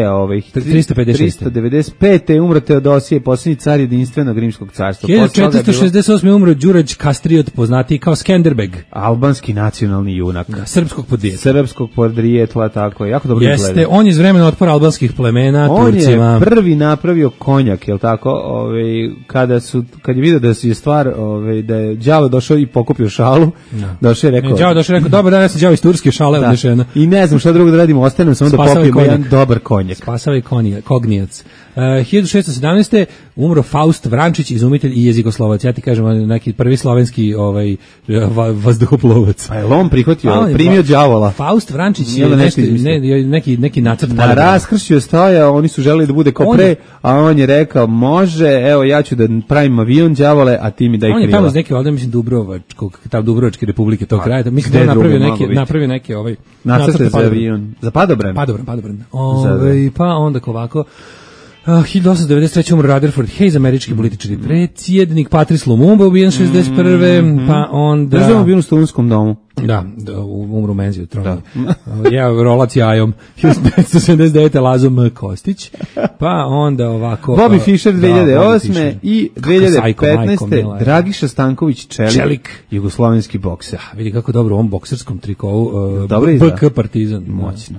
355. umro Teodosije, posljednji car jedinstvenog rimskog carstva. 1468. umro Đurađ Kastriot, poznatiji kao Skanderbeg. Albanski nacionalni nacionalni junak. Da, srpskog podrijetla, tako je, jako dobro izgleda. Jeste, on je iz vremena otpora albanskih plemena Turcima. On je prvi napravio konjak, jel tako, kad je vidio da je stvar, da je đavo došao i pokupio šalu, došao je rekao... Đavo došao je rekao, dobar dan, ja sam đavo iz Turske, šale odnešena. I ne znam šta drugo da radimo, ostanem samo da popijemo jedan dobar konjak. Spasavaj kognjac. 1617. umro Faust Vrančić, izumitelj i jezikoslovac. Ja ti kažem, neki prvi slovenski vazduhoplovac. A je on prihvatio, primio đavola. Faust Vrančić je neki nacrt. Na raskršću stoja, oni su želeli da bude ko pre, a on je rekao, može, evo ja ću da pravim avion đavole, a ti mi daj krila. On je tamo iz neke, ovdje mislim Dubrovačke republike tog kraja, mislim da je napravio neke nacrte za avion. Za padobran. Pa onda ovako. 1893. umro Rutherford Hayes, američki politički predsjednik, Patrice Lumumba ubijen 61. Pa onda... Državno bio u Stunskom domu. Da, umru u menzi u tronu. Rolac jajom. 1979. Lazo M. Kostić. Pa onda ovako... Bobby Fischer 2008. I 2015. Dragiša Stanković Čelik, jugoslovenski bokser. Vidi kako dobro u ovom bokserskom trikovu. BK Partizan. Moćno.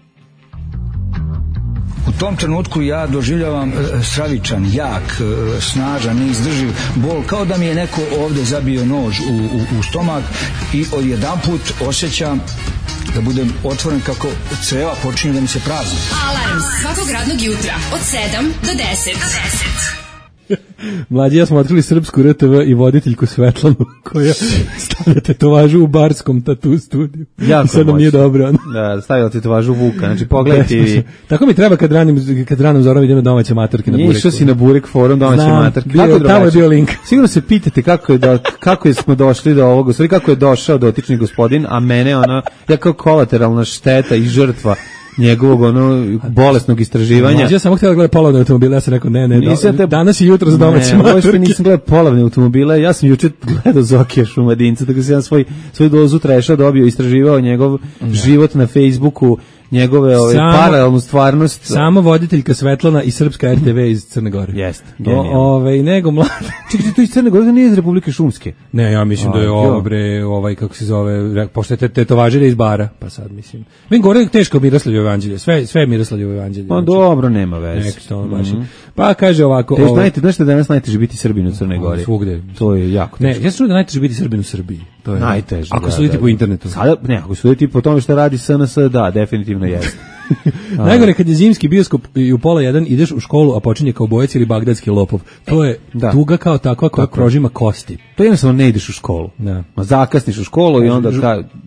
U tom trenutku ja doživljavam stravičan, jak, snažan, neizdrživ bol, kao da mi je neko ovde zabio nož u stomak i odjedanput osjećam da budem otvoren kako creva počinju da mi se prazni. Alarm svakog radnog jutra od 7 do 10. Mlađi, ja smo otkrili srpsku RTV i voditeljku Svetlanu koja stavlja tetovažu u barskom tatu studiju. Jako i sad nam nije dobro. Da, stavila tetovažu Vuka, znači pogledajte. Tako mi treba kad ranim zorom idem na domaće maturke na Burek. Išao si na Burek forum domaće maturke. Tamo je bio link. Sigurno se pitate kako smo došli do ovoga, stvari kako je došao dotični gospodin, a mene ja kao kolateralna šteta i žrtva njegovog bolesnog istraživanja. Ja sam htio da gledam polovne automobile, ja sam rekao ne, danas je jutro za domaće maturke. Nisam gledao polovne automobile, ja sam juče gledao Zokija Šumadinca, tako sam svoju dozu treša dobio, istraživao njegov život na Facebooku, njegove paralelnu stvarnost. Samo voditeljka Svetlana i srpska RTV iz Crne Gore. Jeste, genijalno. Nego mlad. Čekaj, to iz Crne Gore, nije iz Republike Šumske. Ne, ja mislim da je kako se zove, pošto je tetovažilja iz bara, pa sad mislim. Meni gore je teško Miroslavljevo evanđelje, sve je Miroslavljevo evanđelje. Pa dobro, nema veze. Pa kaže ovako. Znaš da danas najteže biti Srbin u Crnoj Gori? Svugde. To je jako teško. Ne, ja sam čuo da najteže biti Srbin u Srbiji. To je najteže. Ako suditi po internetu. Ako suditi po tome što radi SNS, da, definitivno jeste. Najgore kad je zimski bioskop i u 12:30 ideš u školu, a počinje kao bojac ili bagdadski lopov. To je tuga kao takva koja prožima kosti. To jednostavno ne ideš u školu. Ma zakasniš u školu i onda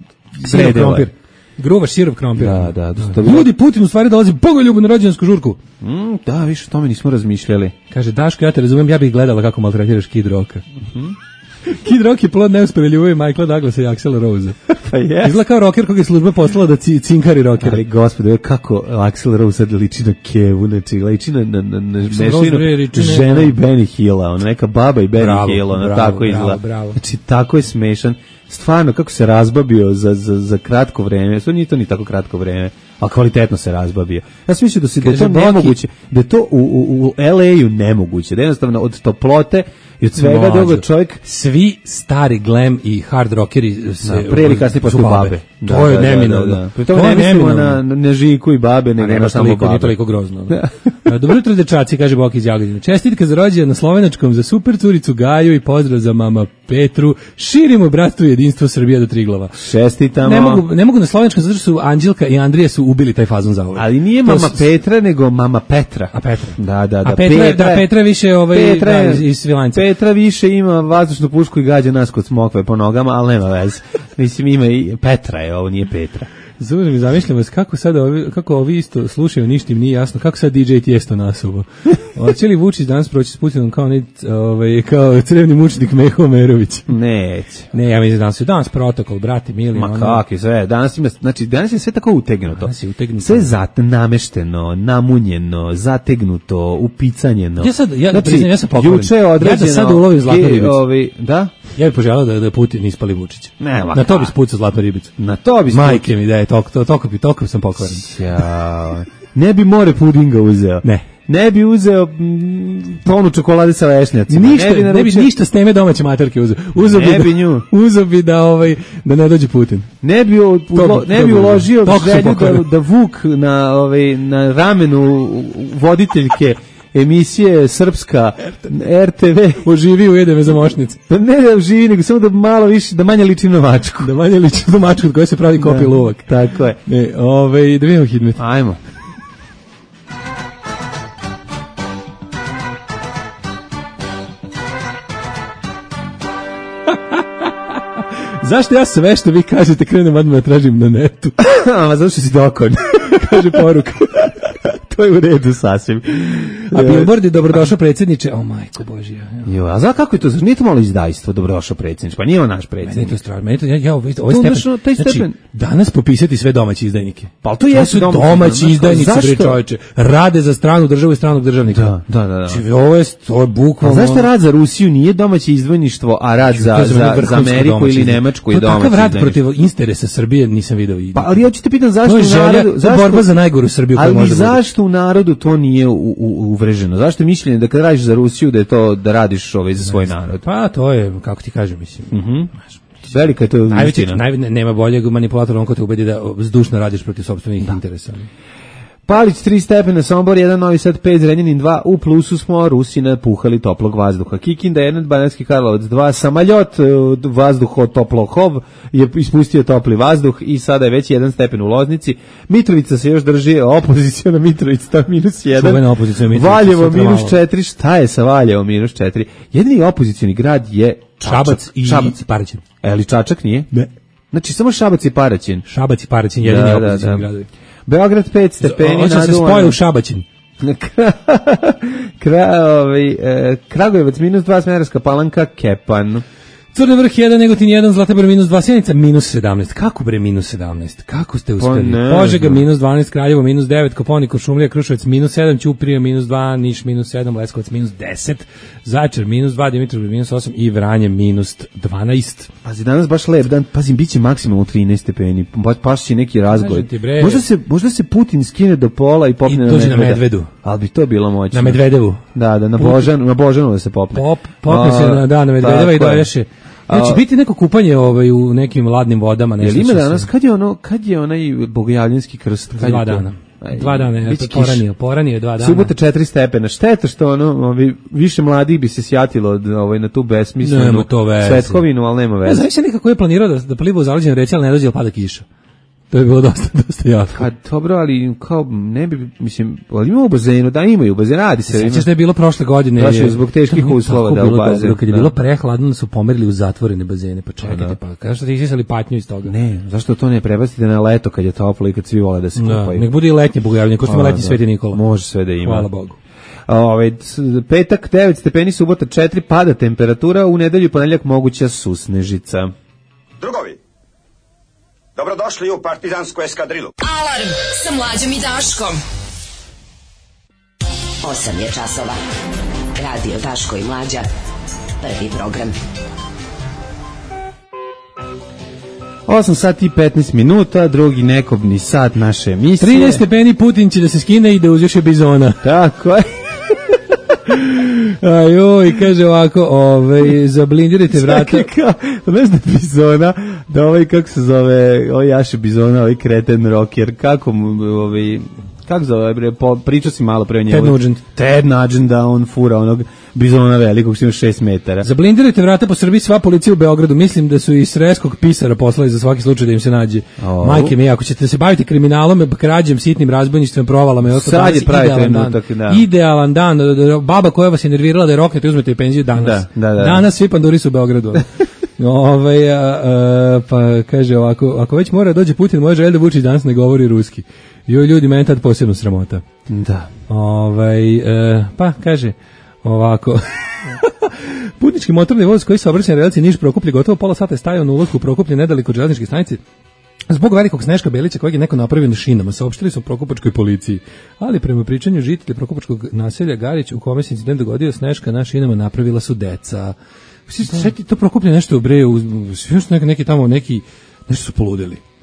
gruvaš sirov krompir. Da. Ljudi, Putin u stvari dolazi bogoljubu na rođendansku žurku. Da, više o tome nismo razmišljali. Kaže, Daško, ja te razumem, ja bih gledala kako maltretiraš Kid Rocka. Kid Rock je plod neuspele ljubavi Michaela Douglasa i Axela Rose. Pa yes. Izgleda kao rocker kog je služba poslala da cinkari rockera. Ali gospode, kako Axel Rose sad liči na Kevu, znači liči na mešinu žena i Benny Hilla, neka baba i Benny Hill, tako izgleda. Znači, tako je smešan. Stvarno, kako se razbabio za kratko vreme, to nije to ni tako kratko vreme, a kvalitetno se razbabio. Ja sam mislio da je to nemoguće, da je to u LA-u nemoguće, da jednostavno od toplote i od svega drugo čovjek... Svi stari glam i hard rockeri se... Pre ili kasnije postaju babe. To je neminovno. To ne mislimo na Žiku i babe, nego na samo babe. Nije toliko grozno. Dobro jutro, dečaci, kaže Boki iz Jagodine. Čestitka za rođendan na slovenačkom za super curicu Gaju i pozdrav za mama Petru. Širimo bratstvo i jedinstvo Srbija do Triglava. Čestitamo. Ne mogu na slovenačkom, zato što su Anđelka i Andrija su ubili taj fazon za ovaj. Ali nije mama Petra, nego mama Petra. A Petra. Da. A Petra više iz Svilajnca. Petra više ima vazdušnu pušku i gađa nas kod smokve po nogama, ali nema veze. Mislim, ima i Petra je, ovo nije Petra. Zuvim, zamišljam vas kako ovi isto slušaju, ništa im nije jasno, kako sad DJ Tijesto nasuvo. Hoće li Vučić danas proći s Putinom kao crevni mučnik Meho Merović? Neće. Ne, ja mislim danas protokol, brati, mili. Ma kako je sve, danas je sve tako utegnuto. Sve namešteno, namunjeno, zategnuto, upicanjeno. Ja sam pokloren. Juče je određeno. Ja da sad ulovim zlatnu ribicu. Da? Ja bih poželao da Putin ispali Vučić. Na to bi spucao zlatnu ribicu. Na to bi spucao. Majke mi da je, toliko sam pokloren. Ne bi more pudinga uzeo. Ne. ne bi uzeo tonu čokolade sa lešnjacima. Ne bi ništa s teme domaće materke uzeo. Uzeo bi da ne dođe Putin. Ne bi uložio želju da Vuk na ramenu voditeljke emisije srpska RTV oživi u jedeme za mošnice. Ne da oživi, nego samo da malo više, da manje liči na mačku. Da manje liči na mačku od koje se pravi kopi luvak. Tako je. Da vidimo Hidmet. Ajmo. Zašto ja sve što vi kažete krenem odmah da tražim na netu? A zato što si dokon. Kaže poruka. To je u redu sasvim. A Billboard je dobrodošao predsjedniče. O majko Božja. Jo, a za kako je to? Nije to malo izdajstvo dobrodošao predsjedniče? Pa nije on naš predsjednik. Meni je to strašno. Znači, danas popisati sve domaće izdajnike. Pa to jesu domaći izdajnici, bre čoveče. Rade za stranu državu i stranog državnika. Da. Znači, ovo je bukvalno. A zašto rad za Rusiju nije domaće izdvojništvo, a rad za Ameriku ili Nemačku je domaći? Kakav rad protiv interesa Srbije nisam video. Pa ali ja ću te pitam zašto borba za najgoru Srbiju koja može. Ali zašto u narodu to nije uvreženo? Zašto je mišljenje da kad radiš za Rusiju da je to da radiš za svoj narod? Pa to je, kako ti kažem, mislim. Velika je to istina. Nema boljeg manipulatora, on ko te ubedi da zdušno radiš protiv sopstvenih interesa. Palić 3 stepena, Sombor 1, Novi Sad 5, Zrenjanin 2, u plusu smo, Rusi napuhali toplog vazduha. Kikinda 1, Banatski Karlovac 2, samaljot vazduh od Toplohov je ispustio topli vazduh i sada je već 1 stepen u Loznici. Mitrovica se još drži, opozicijona Mitrovica tam -1. Valjevo -4, šta je sa Valjevo -4? Jedini opozicijoni grad je Šabac i Paraćin. Ali Čačak nije? Ne. Znači samo Šabac i Paraćin. Šabac i Paraćin, jedini opozicijoni gradovi. Beograd 5 stepeni, se spoje u Šabaćin. Kragujevac -2, Smederevska Palanka, Kepan. Crni vrh 1, Negotin 1, Zlatibor -2, Sjenica -17. Kako bre -17? Kako ste uspeli? Požega -12, Kraljevo -9, Koponik, Kuršumlija, Kruševac -7, Ćuprija -2, Niš -7, Leskovac -10, Zaječar -2, Dimitrovgrad -8 i Vranje -12. Pazi, danas baš lep dan, pazi, biće maksimum 13 stepeni, pašće neki razgoj. Možda se Putin skine do pola i popne na Medvedu. Ali bi to bilo moćno. Na Medvedevu. Da, na Božanu da se popne. Popne se na Medvedeva i doješe. Znači biti neko kupanje u nekim ladnim vodama, nešto. Jel ima danas kad je onaj bogojavljanski krst? 2 dana. 2 dana, poranije 2 dana. Subota 4 stepena. Šteta što više mladih bi se sjatilo na tu besmislenu svetkovinu, ali nema veze. Znači nekako je planirao da pliva u zaleđenju reći, ali ne dođe, pada kiša. To je bilo dosta jako. Pa dobro, ali kao ne bi, mislim, ali ima u bazenu, da imaju u bazenu, radi se. Sjećaš da je bilo prošle godine. Baš je zbog teških uslova da u bazenu. Kad je bilo prehladno su pomerili u zatvorene bazene, pa čekajte, pa kažete što ti isisali patnju iz toga. Ne, zašto to ne prebacite na leto kad je toplo i kad svi vole da se kupaju? Nek bude i letnje bogojavljanje, ko što ima letnji Sveti Nikola. Može sve da ima. Hvala Bogu. Petak 9 stepeni, subota 4, pada temperatura, u nedelju i ponedeljak moguća susnežica. Drugovi, dobrodošli u partizansku eskadrilu. Alarm sa Mlađom i Daškom. 8 je časova. Radio Daško i Mlađa. Prvi program. 8 sati i 15 minuta, drugi nekobni sat naše emisije. 13 stepeni, Putin će da se skine i da uzješe bizona. Tako je. Ajoj, kaže ovako, zablindirajte vrata. Ne znam bizona, da kako se zove, jaše bizona, kreten rocker, kako zove, pričao si malo pre njegu. Ted Nugent, da on fura onog bizona velikog, što ima 6 metara. Zablindirajte vrata po Srbiji, sva policija u Beogradu, mislim da su i sreskog pisara poslali za svaki slučaj da im se nađe. Majke mi, ako ćete se baviti kriminalom, krađem, sitnim razbojništvom, provalama i ostalo, sad je pravi trenutak, da. Idealan dan, baba koja vas je nervirala da je roknete, uzmete i penziju danas. Da. Danas svi panduri su u Beogradu. Pa kaže ovako, ako već mora dođe Putin, može želje da Vučić danas ne govori ruski. Joj, ljudi, meni tad posebno sramota. Da. Pa kaže ovako. Putnički motorni voz koji se obraća na relaciji Niš-Prokuplje gotovo pola sata je stajao na ulasku u Prokuplje nedaleko od železničke stanice. Zbog velikog Sneška Belića kojeg je neko napravio na šinama, saopštili su Prokupačkoj policiji. Ali prema pričanju žitelja Prokupačkog naselja Garić, u kome se incident dogodio, Sneška na šinama napravila su deca. Sve ti to Prokuplje nešto bre, neki tamo, nešto su poludeli.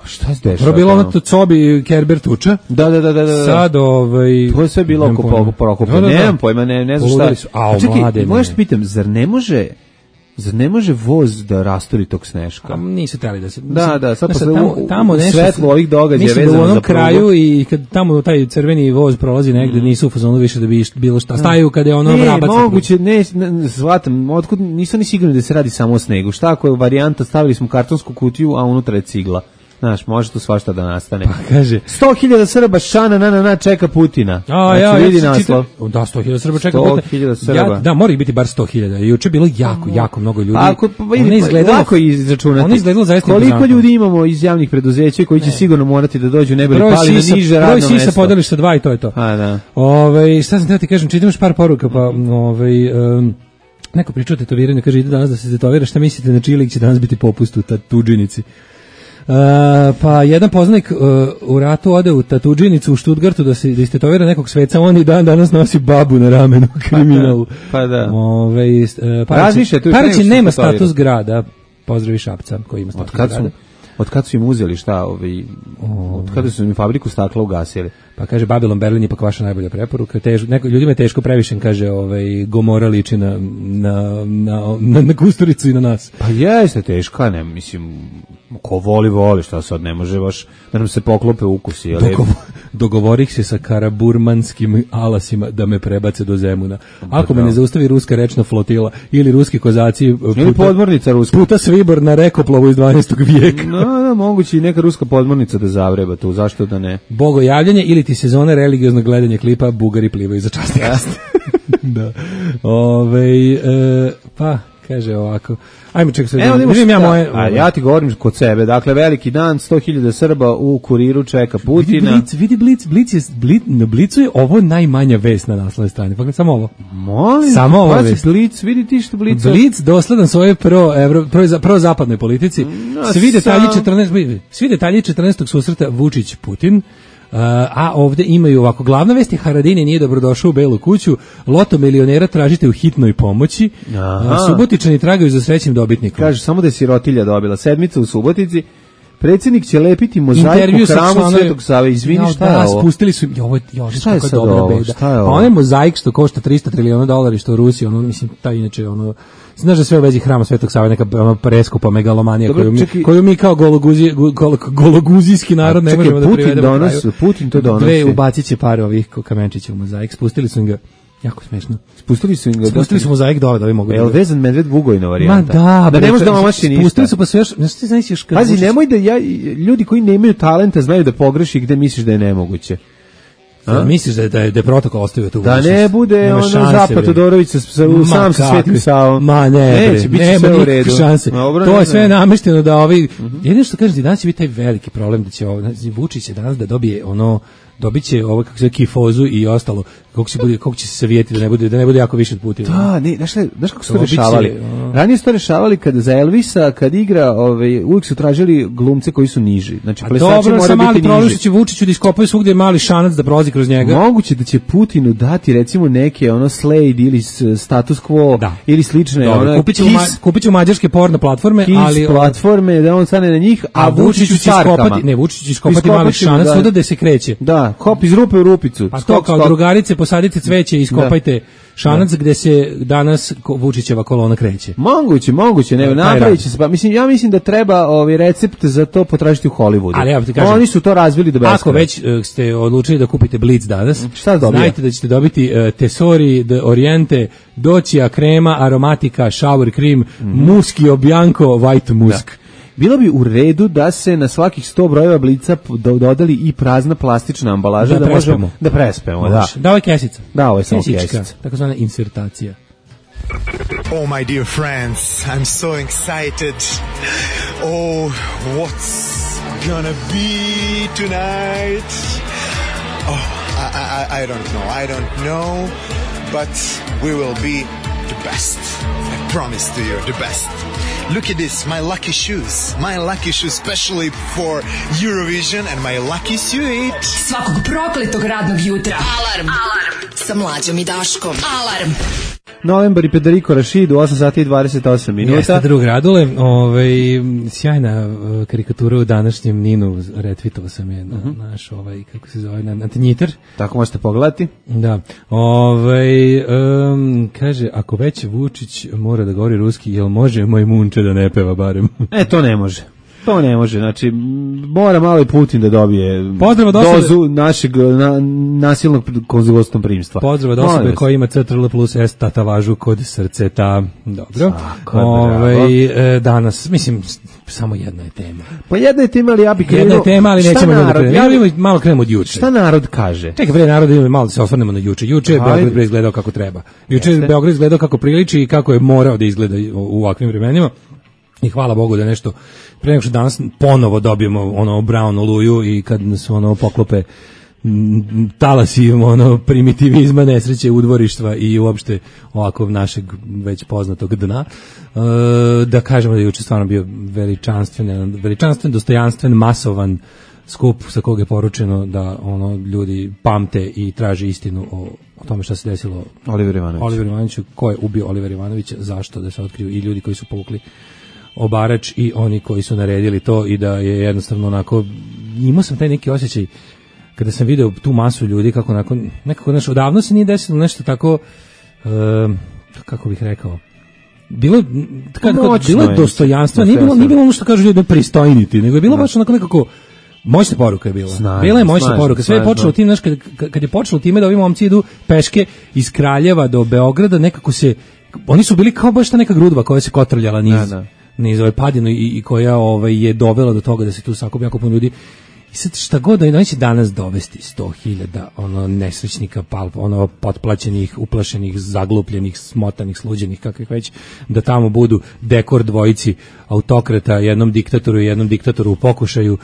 Šta se dešava? Bilo ono Cobi Kerber tuča. Da. Sad to je sve bilo oko Prokopa. Nemam pojma, ne znam šta. Čekaj, možeš pitam, zar ne može voz da rasturi tog sneška? Nisu teli da se... Da, sad posle tamo svetlo ovih događaja vezano za prugu. Mislim da u onom kraju i kad tamo taj crveni voz prolazi negde, nisu u fazonu više da bi bilo šta. Staju kada je ono vrabac. Moguće, shvatam, otkud nisu ni sigurni da se radi samo o snegu. Šta ako je varijanta, stavili smo kartonsku kutiju, a unutra je cigla. Znaš, može tu svašta da nastane. Pa kaže 100.000 Srba šana čeka Putina. Vidi naslov. Da, 100.000 Srba čeka Putina. 100.000 Srba. Da, mora ih biti bar 100.000. Juče bilo jako mnogo ljudi. Lako je izračunati. Koliko ljudi imamo iz javnih preduzeća koji će sigurno morati da dođu, ne bi pali na niže radno mesto. Broj sisa podeliš sa 2 i to je to. Šta sam teo ti kažem, čitam još par poruka, pa neko priča o tetoviranju, kaže ide danas da se tetovira, šta mislite na Čilik će danas biti popust u Tatuđinici? Pa jedan poznanik u ratu ode u Tatuđinicu u Stuttgartu da istetovira nekog sveca, on i danas nosi babu na ramenu, kriminal. Pa da. Paraćin nema status grada, pozdravi Šapca koji ima status grada. Od kad su im uzeli šta? Od kada su im fabriku stakla ugasili? Pa kaže Babylon Berlin ipak vaša najbolja preporuka. Ljudima je teško previše, kaže Gomora liči na Kusturicu i na nas. Pa jeste teška, ne, mislim, ko voli, šta sad ne može baš da nam se poklope ukusi. Dogovorih se sa karaburmanskim alasima da me prebace do Zemuna. Ako me ne zaustavi ruska rečna flotila ili ruski kozaci ili podmornica ruska. Puta Svibor na rekoplovu iz 12. vijeka. No, moguće i neka ruska podmornica da zavreba tu, zašto da ne? Bogojavljanje ili ti sezone religioznog gledanja klipa Bugari plivaju za časni gost. Da. Pa kaže ovako. Ajmo čekaj sve. Ja ti govorim kod sebe. Dakle, veliki dan, 100.000 Srba u Kuriru čeka Putina. Vidi na Blicu je ovo najmanja vest na naslovnoj strani. Pa samo ovo. Molim. Samo ovo vest. Blic, vidi ti što Blic. Blic dosledan svoje pro-zapadnoj politici. Svi detalji 14. susreta Vučić-Putin. A ovdje imaju ovako, glavna vest je Haradini nije dobrodošao u Belu kuću, loto milionera tražite u hitnoj pomoći, Subotičani tragaju za srećnim dobitnikom. Kaže, samo da je sirotilja dobila, sedmica u Subotici, predsjednik će lepiti mozaiku u hramu Svetog Save, izvini šta je ovo? Spustili su, šta je sad ovo? Pa onaj mozaik što košta $300 trilijona što u Rusiji, mislim, taj inače, znaš da sve u vezi hrama Svetog Save, neka preskupa megalomanija koju mi kao gologuzijski narod ne možemo da privedemo. Putin to donosi. Dve ubacit će pare ovih kamenčića u mozaik. Spustili su ga, jako smešno. Spustili su mozaik dole da ovi mogu. Jel vezan medved Vugojno varijanta? Ma da ne možeš da omaši ništa. Spustili su pa sve još... Pazi, nemoj da ljudi koji nemaju talenta znaju da pogreši gde misliš da je nemoguće. Misliš da je protokol ostavio tu da ne bude ono Zapad Todorović sam sa Svetim Savom. Ma neće biti sve u redu. Šanse. To je sve namešteno da ovi... Jedino što kažem ti, danas će biti taj veliki problem da će Vučić će danas da dobije dobit će ovo kako se kifozu i ostalo kako će se savijeti da ne bude jako više od Putina. Da, ne, znaš kako su to rešavali? Ranije su to rešavali kad za Elvisa, kad igra, uvijek su tražili glumce koji su niži. Znači, plesači mora biti niži. Problem što će Vučiću da iskopaju svugdje mali šanac da prolazi kroz njega. Moguće da će Putinu dati recimo neke Slade ili Status Quo ili slične. Kupit će mađarske porno platforme, ali platforme da on stane na njih, a Vučić će iskopati mali šanac svuda da se kreće. Da, kop iz rupe u rupicu. Pa to kao drugarice, posadite cveće i iskopajte šanac gde se danas Vučićeva kolona kreće. Moguće, ne, napravit će se. Pa ja mislim da treba recept za to potražiti u Hollywoodu. Ali ja ti kažem, oni su to razvili do beskraja. Ako već ste odlučili da kupite Blitz danas, znajte da ćete dobiti Tesori de Oriente, Docia krema, aromatika, shower cream, Muschio Bianco, white musk. Bilo bi u redu da se na svakih 100 brojeva Blica dodali i prazna plastična ambalaža da možemo da prespemo. Da, ovo je kesica. Da, ovo je samo kesica. Takozvana insertacija. Oh, my dear friends, I'm so excited. Oh, what's gonna be tonight? Oh, I don't know, but we will be the best. I promise to you, the best. Look at this, my lucky shoes, specially for Eurovision and my lucky suit. Svakog prokletog radnog jutra. Alarm. Sa Mlađom i Daškom. Alarm. Novembar i Federico Rašidu, 8 sati i 28 minuta. Jeste, drug Radule, sjajna karikatura u današnjem Ninu, retvitovao sam je na naš, kako se zove, na Tinjiter. Tako možete pogledati. Da. Kaže, ako već Vučić mora da govori ruski, jel može Majmunče da ne peva barem? To ne može. To ne može, znači mora malo i Putin da dobije dozu našeg nasilnog gostoprimstva. Pozdrav od osobe koja ima CTRL plus S tatavažu kod srceta. Dobro. Danas, mislim, samo jedna je tema. Pa jedna je tema, ali ja bih krenuo. Jedna je tema, ali nećemo da krenemo. Malo krenemo od juče. Šta narod kaže? Čekaj, narod ima malo da se osvrnemo na juče. Juče je Beograd izgledao kako treba. Juče je Beograd izgledao kako priliči i kako je morao da izgleda u ovakvim vremenima. I hvala Bogu da nešto pre nego što danas ponovo dobijemo Brown oluju i kad nas poklope talasi primitivizma, nesreće, udvorištva i uopšte ovako našeg već poznatog dna, da kažemo da je juče stvarno bio veličanstven, dostojanstven, masovan skup sa kog je poručeno da ljudi pamte i traže istinu o tome šta se desilo Oliveru Ivanoviću, ko je ubio Olivera Ivanovića, zašto, da se otkriju i ljudi koji su povukli obarač i oni koji su naredili to i da je jednostavno onako, imao sam taj neki osjećaj kada sam video tu masu ljudi kako nekako nešto, odavno se nije desilo nešto tako, kako bih rekao, bilo je dostojanstvo, nije bilo ono što kažu ljudi pristojniti, nego je bilo baš onako nekako moćna poruka je bila. Bila je moćna poruka. Sve je počelo tim, kad je počelo time da ovi momci idu peške iz Kraljeva do Beograda, nekako oni su bili kao baš ta neka grudva koja se kotrljala niz ovaj padinu i koja je dovela do toga da se tu sakupi jako puno ljudi. I sad šta god da će danas dovesti 100.000 nesrećnika, potplaćenih, uplašenih, zaglupljenih, smotanih, sluđenih, kakvih već, da tamo budu dekor dvojici autokrata, jednom diktatoru i jednom diktatoru u pokušaju.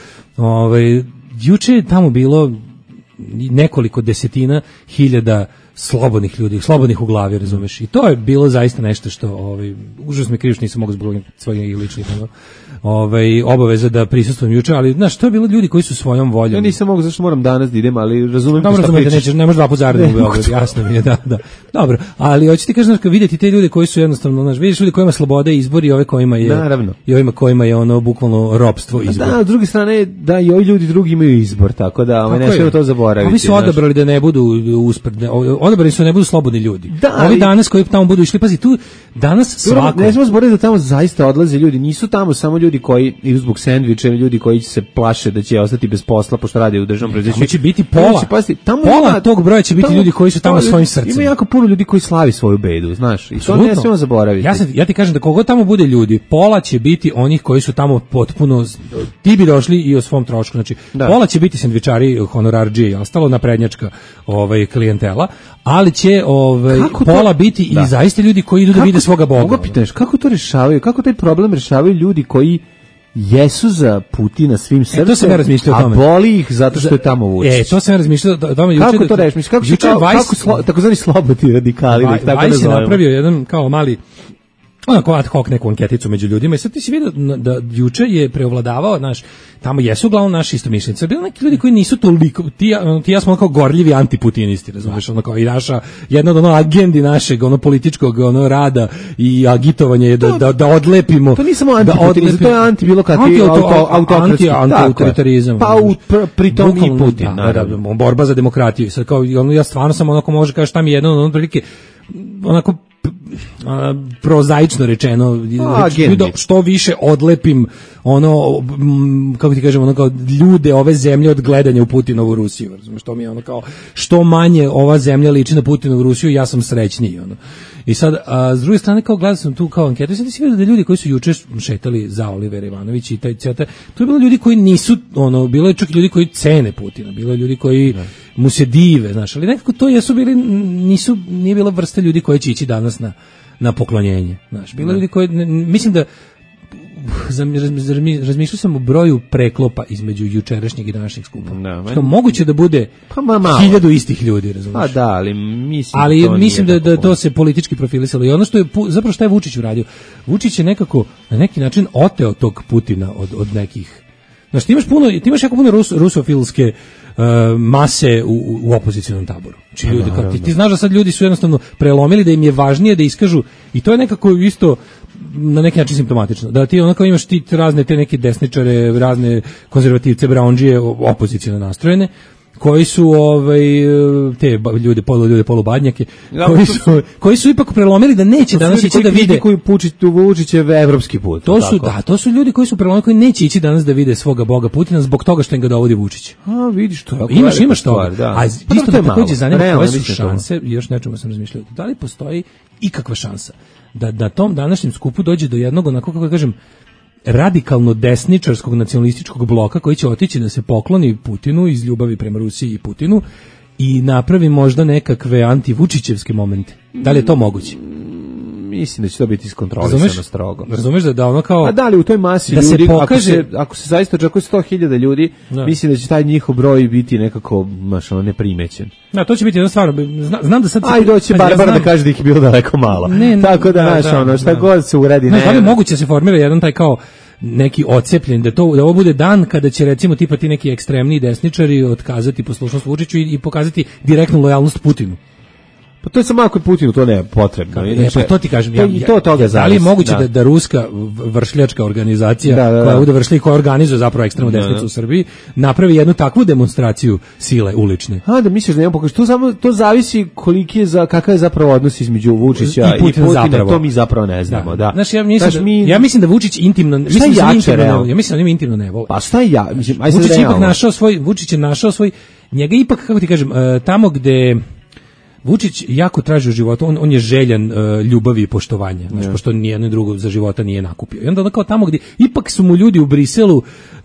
Juče je tamo bilo nekoliko desetina hiljada slobodnih ljudi, slobodnih u glavi, razumeš? I to je bilo zaista nešto što užasno mi krivo što nisam mogao zbog svojih ličnih obaveza da prisustvujem juče, ali znaš, to je bilo ljudi koji su svojom voljom. Ja nisam mogao, zašto moram danas da idem, ali razumijem šta pričaš. Ne možeš dva puta zaredom u Beograd, jasno mi je, da. Dobro, ali hoću ti kažem, vidjeti te ljude koji su jednostavno, znaš, vidiš ljudi kojima slobode je izbor i ove kojima je, naravno, i ovima kojima je bukvalno ropstvo izbor. Da, s druge strane, da i ovi ljudi drugi imaju izbor, tako da ne smijemo to zaboraviti. Ovi su odabrali da ne budu odabrali su da ne budu slobodni ljudi. Ovi danas koji tamo budu išli, pazi, tu danas svako. Ne smemo zaboraviti da tamo zaista odlaze ljudi, nisu tamo samo ljudi koji idu zbog sendviča, ljudi koji se plaše da će ostati bez posla pošto rade u državnom preduzeću. Tamo će biti pola tog broja će biti ljudi koji su tamo svojim srcem. Ima jako puno ljudi koji slavi svoju bedu, znaš, i to ne smemo zaboraviti. Ja ti kažem da kogo tamo bude ljudi, pola će biti onih koji su tamo potpuno, ti bi došli i o svom trošku, znači pola će biti sendvičari, honorardžije i ostalo, naprednjačka klijentela, ali će pola biti i zaista ljudi koji idu da vide svoga Boga. Mogu pitaš, kako to rešavaju, kako taj problem rešavaju ljudi koji jesu za Putina svim srcem, a boli ih zato što je tamo Vučić. To sam ja razmišljao o tome juče. Kako to rešmiš? Kako takozvani slobodni radikali, da ih tako nazovemo. Vajs je napravio jedan kao mali ad hoc neku anketicu među ljudima i sad ti si vidio da juče je preovladavao, tamo jesu uglavnom naši istomišljenici. Bilo neki ljudi koji nisu toliko, ti ja smo kao gorljivi antiputinisti, razumiješ, kao i naša, jedna od agendi našeg, političkog rada i agitovanja je da odlepimo. To nije samo antiputinizam, to je anti bilo kakvi autokratski. Anti-autoritarizam. Pa pritom i Putin. Borba za demokratiju. Sad kao, ja stvarno sam može kažeš, tam je jedno prilike onako prozaično rečeno, što više odlepim kako ti kažem, kao ljude ove zemlje od gledanja u Putinovu Rusiju, razumiješ, to mi je kao što manje ova zemlja liči na Putinovu Rusiju, ja sam srećniji, I sad, s druge strane, kao gledao sam tu kao anketu, i sad si vidio da ljudi koji su juče šetali za Olivera Ivanovića i to je bilo ljudi koji nisu, bilo je čak i ljudi koji cene Putina, bilo je ljudi koji mu se dive, znaš, ali nekako to jesu bili, nije bila vrsta ljudi koji će ići danas na poklonjenje, znaš, bilo ljudi koji, mislim da, razmišljao sam o broju preklopa između jučerašnjeg i današnjeg skupa. Što moguće da bude 1000 istih ljudi, razumiješ? Mislim da to se politički profilisalo. I ono što je, zapravo šta je Vučić uradio? Vučić je nekako, na neki način oteo tog Putina od nekih, Znači ti imaš jako puno rusofilske mase u opozicionom taboru. Znači ljudi, ti znaš da sad ljudi su jednostavno prelomili da im je važnije da iskažu, i to je nekako isto na neki način simptomatično. Da ti onako imaš ti razne te neke desničare, razne konzervativce, braundžije, opoziciono nastrojene, koji su te ljude polubadnjake, koji su ipak prelomili da neće danas ići da vide koji Vučićev evropski put. To su ljudi koji su prelomili, koji neće ići danas da vide svoga boga Putina zbog toga što im ga dovodi Vučić. A vidiš to. Imaš to. A isto da takođe zanima koje su šanse, još nečemu sam razmišljao. Da li postoji ikakva šansa da tom današnjem skupu dođe do jednog, onako kako kažem, radikalno desničarskog nacionalističkog bloka koji će otići da se pokloni Putinu iz ljubavi prema Rusiji i Putinu i napravi možda nekakve anti-Vučićevske momente. Da li je to moguće? Mislim da će to biti iskontrolisano strogo. Razumeš da ono kao... A da li u toj masi da ljudi, se pokaže... ako se zaista očekuje 100.000 ljudi, mislim da će taj njihov broj biti nekako neprimećen. Da, to će biti jedna stvar. Znam da sad... Aj, doće Barbara da kaže da ih je bilo daleko malo. Tako da, šta god se uradi. Da li moguće se formira jedan taj kao neki ocepljen, da ovo bude dan kada će recimo tipa ti neki ekstremni desničari otkazati poslušnost Vučiću i pokazati direktnu lojalnost Putinu. Pa to je samo ako je Putinu to ne potrebno. Pa to ti kažem. Da li je moguće da ruska vršljačka organizacija koja bude vršlja i koja organizuje zapravo ekstremnu desnicu u Srbiji napravi jednu takvu demonstraciju sile ulične? Da misliš da nema pokaže. To zavisi kakav je zapravo odnos između Vučića i Putina. To mi zapravo ne znamo. Da. Znaš, ja mislim da Vučić intimno... Ja mislim da njima intimno ne vole. Pa šta je ja? Vučić je našao svoj... Njega ipak, kako ti kažem, tamo gde... Vučić jako traži u životu, on je željan ljubavi i poštovanja, znači pošto nijedno drugo za života nije nakupio. I onda kao tamo gdje ipak su mu ljudi u Briselu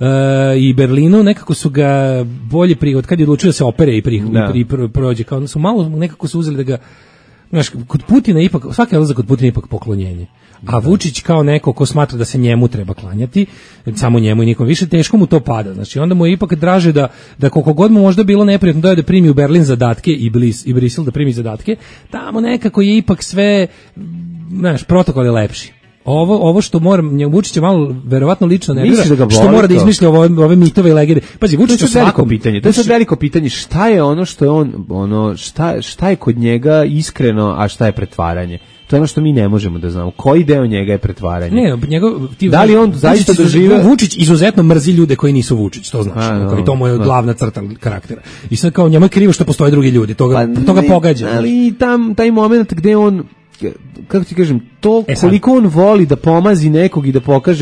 i Berlinu nekako su ga bolje od kad je odlučio da se opere i prođe, kao su malo nekako su uzeli da ga, znaš, kod Putina ipak svaki odlazak kod Putina ipak poklonjenje. A Vučić kao neko ko smatra da se njemu treba klanjati, samo njemu i nikom više, teško mu to pada. Znači onda mu je ipak draže da koliko god mu možda bilo neprijatno da primi u Berlin zadatke i Brisel da primi zadatke, tamo nekako je ipak sve, znaš, protokol je lepši. Ovo što mora Vučić je malo verovatno lično nervira, što mora da izmišlja ove mitove i legende. Pazi, Vučić je svakom pitanje. To je veliko pitanje, šta je ono što je on šta je kod njega iskreno, a šta je pretvaranje? To je ono što mi ne možemo da znamo. Koji deo njega je pretvaranje? Da li on zaista doživio... Vučić izuzetno mrzi ljude koji nisu Vučić, to znaš. I to mu je glavna crta karaktera. I sad kao njemu je krivo što postoje drugi ljudi, to ga pogađa. Ali taj moment gde on, kako ti kažem, to koliko on voli da pomazi nekog i da pokaže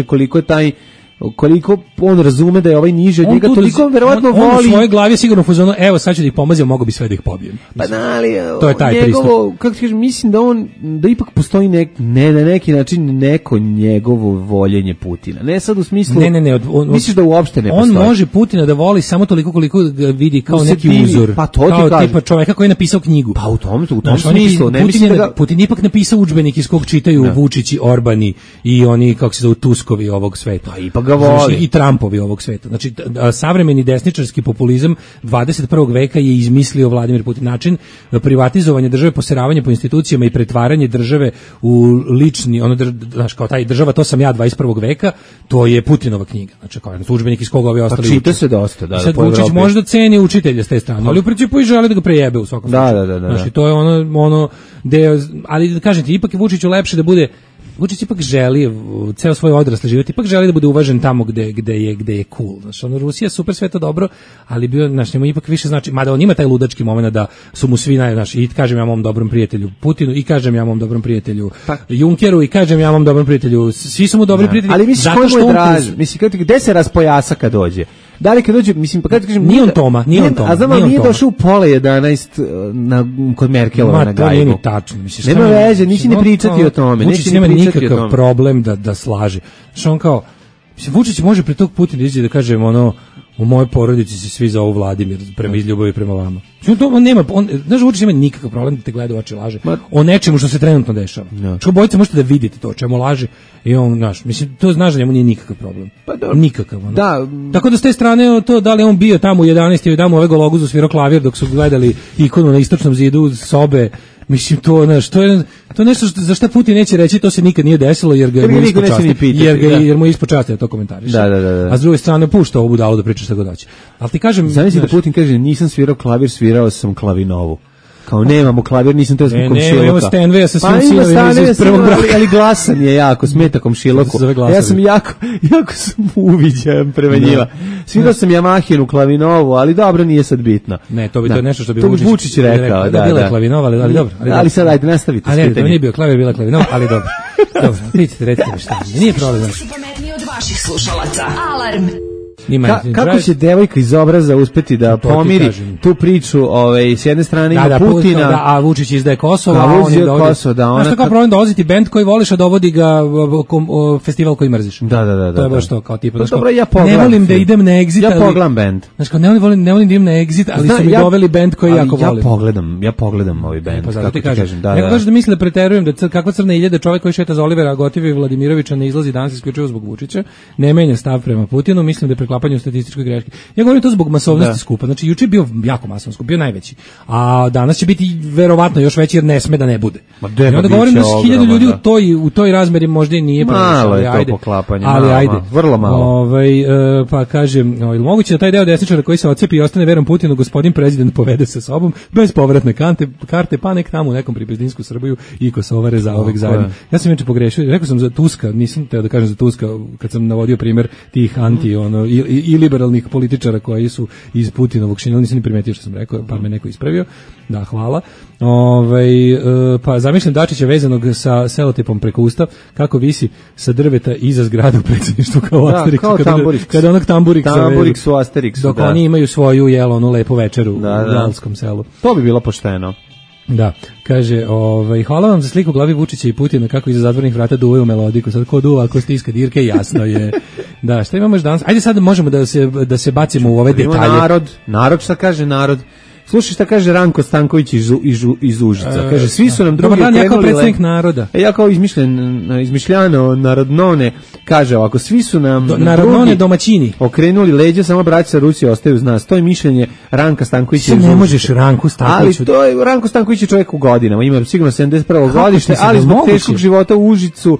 koliko on razume da je ovaj niže od njega, toliko verovatno voli. On u svojoj glavi je sigurno fuzonu, evo sad ću da ih pomazim, mogu bi sve da ih pobijem. To je taj pristup. Kako ti kažem, mislim da ipak postoji na neki način neko njegovo voljenje Putina. Ne sad u smislu, misliš da uopšte ne postoji. On može Putina da voli samo toliko koliko ga vidi kao neki uzor. Pa to ti kažem. Kao tipa čoveka koji je napisao knjigu. Pa u tom smislu. Putin ipak napisao udžbenik iz kog čitaju Vučići, Orbani i oni, kako se zove, Tuskovi ovog sveta. Pa ipak ga voli. I Trumpovi ovog sveta. Znači, savremeni desničarski populizam 21. veka je izmislio Vladimir Putin, način privatizovanja države, poseravanje po institucijama i pretvaranje države u lični, znaš, kao taj država, to sam ja 21. veka, to je Putinova knjiga. Znači, kao jedan udžbenik iz koga ovi ostali čita se dosta, da. Sad Vučić možda ceni učitelja s te strane, ali u principu i želi da ga prejebe u svakom slučaju. Da. Znači, to je ono ali da kažem ti, ipak je Vučiću lepše da bude. Vučić ipak želi ceo svoj odrasli život, ipak želi da bude uvažen tamo gde je cool. Znači, Rusija super, sve to dobro, ali bio, znači, njemu ipak više znači, mada on ima taj ludački moment da su mu svi i kažem ja mom dobrom prijatelju Putinu, i kažem ja mom dobrom prijatelju Junkeru, i kažem ja mom dobrom prijatelju, svi su mu dobri prijatelji. Ali misliš koji mu je draži? Mislim, gde se raspojasa kad dođe? Da li kad dođe, mislim, pa kad kažem... Nije on Toma. A znam, nije došao u pola 11 kod Merkelova na gajbu. To nije ni tačno. Nema veze, nisi ne pričati o tome. Vučić nema nikakav problem da slaže. Što on kao... Mislim, Vučić može pre tog Putina ići da kažem u mojoj porodici se svi zovu Vladimir prema izljubavi prema vama. Znaš, Vučić nema nikakav problem da te gleda u oči laže o nečemu što se trenutno dešava. Što bojice možete da vidite to, čemu laže i on, znaš, mislim, to znaš da njemu nije nikakav problem. Nikakav. Tako da s te strane, to da li on bio tamo u 11. i da mu ove gologuzu svirao klavir dok su gledali ikonu na istočnom zidu sobe, Mislim, to je nešto za šta Putin neće reći, to se nikad nije desilo, jer ga jer mu je ispod časti da to komentariše. Da. A s druge strane, pušta ovu budalu da priča šta god hoće. Ali ti kažem... Zamisli da Putin kaže, nisam svirao klavir, svirao sam klavinovu. Kao nemamo klavir, nisam to zbog komšiluka. Imamo Stenveja sa svim sinovima iz prvog braka. Ali glasan je jako, smeta komšiluku. Ja sam jako sam uviđajan prema njima. Svirao sam Yamahinu klavinovu, ali dobro, nije sad bitno. Ne, to je nešto što bi Vučić rekao. Da, bila je klavinova, ali dobro. Ali sad, ajde, nastavite. A ne, to nije bio klavir, bila klavinova, ali dobro. Dobro, recite mi šta. Nije problem. Pametniji od vaših slušalaca. Alarm. Kako će devojka iz obraza uspeti da pomiri tu priču, s jedne strane ima Putina, a Vučić izdaje Kosovo, a on je Kosovo, znaš što kao problem dovoziti bend koji voliš, a dovodi ga festival koji mrziš. Da. To je baš to, kao tipa. Dobro, ja pogledam. Ne volim da idem na Exit, ja pogledam bend. Znaš kao, ne volim da idem na Exit, ali su mi doveli bend koji jako volim. Ja pogledam ovaj bend. Pa zato ti kažem. Neko kaže da misli da preterujem, da kakva crna iljeda, čovjek koji šeta za Olivera Gotivi i Vladimirovića ne izlazi danas isključivo zbog Vučića, ne menja stav prema Putinu, mislim da je preklapanje u statističkoj greški. Ja govorim to zbog masovnosti skupa. Znači juče je bio jako masovan skup, bio najveći. A danas će biti verovatno još veći jer ne sme da ne bude. I onda govorim da 1000 ljudi u toj razmeri možda i nije previše. Malo je to poklapanje. Ali ajde. Vrlo malo. Pa kažem, ili moguće da taj deo desničara koji se odcepi i ostane veran Putinu, gospodin prezident povede sa sobom bez povratne karte, pa nek tamo u nekom pripizdinsku Srbiju i Kosovare za ovek zajedno. Ja sam inače pogrešio, rekao sam za Tuska, nisam teo da kažem za Tuska kad sam navodio primjer tih i liberalnih političara koji su iz Putinovog šinjela, nisam ni primetio što sam rekao, pa me neko ispravio. Da, hvala. Pa zamišljam Dačića vezanog sa selotipom preko usta, kako visi sa drveta iza zgrade u predsjedništvu kao Asterix. Kada onog Tamburix u Asterixu. Dok oni imaju svoju onu lepu večeru u Galskom selu. To bi bilo pošteno. Da, kaže, hvala vam za sliku glavi Vučića i Putina kako iza zatvornih vrata duvaju melodiku. Sad ko duva, ko stiska dirke, jasno je. Da, šta imamo još danas? Ajde sad možemo da se bacimo u ove detalje. Narod šta kaže narod? Slušaj šta kaže Ranko Stanković iz Užica. Kaže, svi su nam drugi okrenuli... Dobar dan, ja kao predsjednik naroda. Ja kao izmišljano narodnone, kaže ovako, svi su nam narodnone domaćini okrenuli leđa, samo braća sa Rusije ostaju uz nas. To je mišljenje Ranka Stankovića iz Užica. Ne možeš Ranku Stankoviću... Ali to je, Ranko Stanković je čovjek u godinama, ima sigurno 71. godište, ali zbog teškog života u Užicu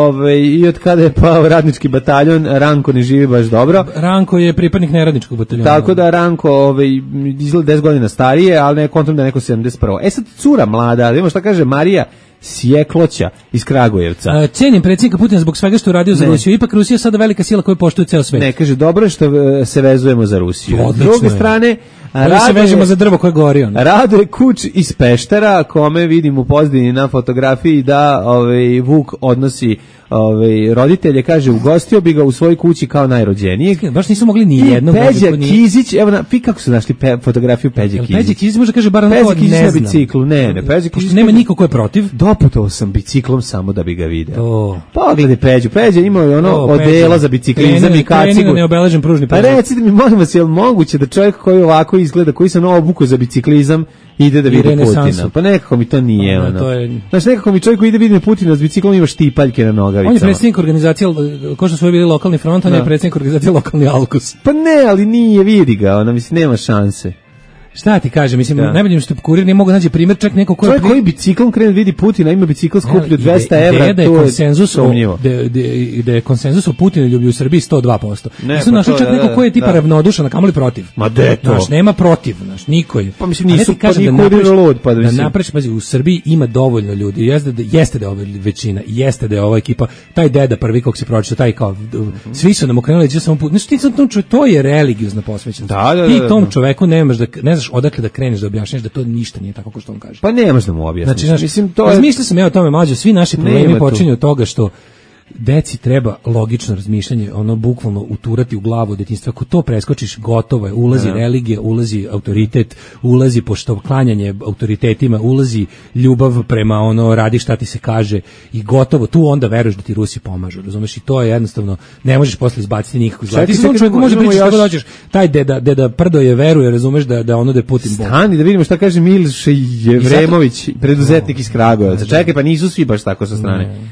i od kada je pao radnički bataljon, Ranko ne živi baš dobro. Ranko je pripadnik neradničkog bataljona. Tako da Ranko izgleda 10 godina starije, ali ne kontam da je neko 71. Sad cura mlada, ima šta kaže Marija Sjekloća iz Kragujevca. Cenim predsjednika Putina zbog svega što je uradio za Rusiju. Ipak Rusija je sada velika sila koju poštuje ceo svet. Ne, kaže, dobro je što se vezujemo za Rusiju. Odlično. S druge strane, se vežemo za drvo koje gori. Radoje Kuč iz Peštera, kome vidim u pozadini na fotografiji da Vuk odnosi roditelje, kaže, ugostio bi ga u svojoj kući kao najrođenijeg. Baš nisu mogli ni jednog. Peđa Kizić, evo kako su našli fotografiju Peđe Kizić? Peđa Kizić može kaže bar ono ne znam. Na biciklu, ne, Peđa Kizić. Nema niko ko je protiv. Doputovao sam biciklom samo da bi ga video. Pogledaj Peđu, Peđa imao je odela za biciklizam i kacigu. Kreni na neobeležen pružni prelaz. Pa recite mi, molim vas, je li moguće da čovjek koji ovako izgleda, koji se obukao za biciklizam, ide da vidi Putina? Pa nekako mi to nije. Znaš, nekako mi čovjek koji ide vidi Putina s biciklom ima štipaljke na nogavicama. On je predsjednik organizacije, ko što su bili lokalni front, on je predsjednik organizacije lokalni Alkus. Pa ne, ali nije, vidi ga, mislim, nema šanse. Šta ti kaže, mislim, najbolje što kurir ne mogu naći primjer, čak neko koji biciklom krene vidi Putina, ima bicikl skuplji od 200 evra, to je sumnjivo. Da je konsenzus o Putinu ljubi u Srbiji 100%. Nisu našli čak neko ko je tipa ravnodušan, a kamoli protiv. Ma de to? Znaš, nema protiv, znaš, niko je. Pa mislim, nisu pa niko je lud, pa da mislim. Da napraviš, pazi, u Srbiji ima dovoljno ljudi, jeste da je ova većina, jeste da je ova ekipa, taj deda prvi kog se pročita, taj kao, svi su nam okrenuli, samo Putin. Znači, to je religiozna posvećenost. Ti tom čoveku ne znaš odakle da kreneš da objašnjaš da to ništa nije tako kao što on kaže. Pa nemaš da mu objasniš. Znači, mislim, to razmišljao sam ja o tome, mlađe, svi naši problemi počinju od toga što deci treba logično razmišljanje, bukvalno uturati u glavu od djetinjstva. Ako to preskočiš, gotovo je, ulazi religija, ulazi autoritet, ulazi klanjanje autoritetima, ulazi ljubav prema radi šta ti se kaže i gotovo, tu onda veruješ da ti Rusi pomažu, razumeš, i to je jednostavno, ne možeš posle izbaciti nikako iz glave. Ti se čovjeku može pričati šta god hoćeš, taj deda Prdoje veruje, razumeš da je da je Putin bol. Stani da vidimo šta kaže Milš Jevremović, preduzetnik iz Kragujevca. Čekaj, pa nisu svi baš tako sa strane.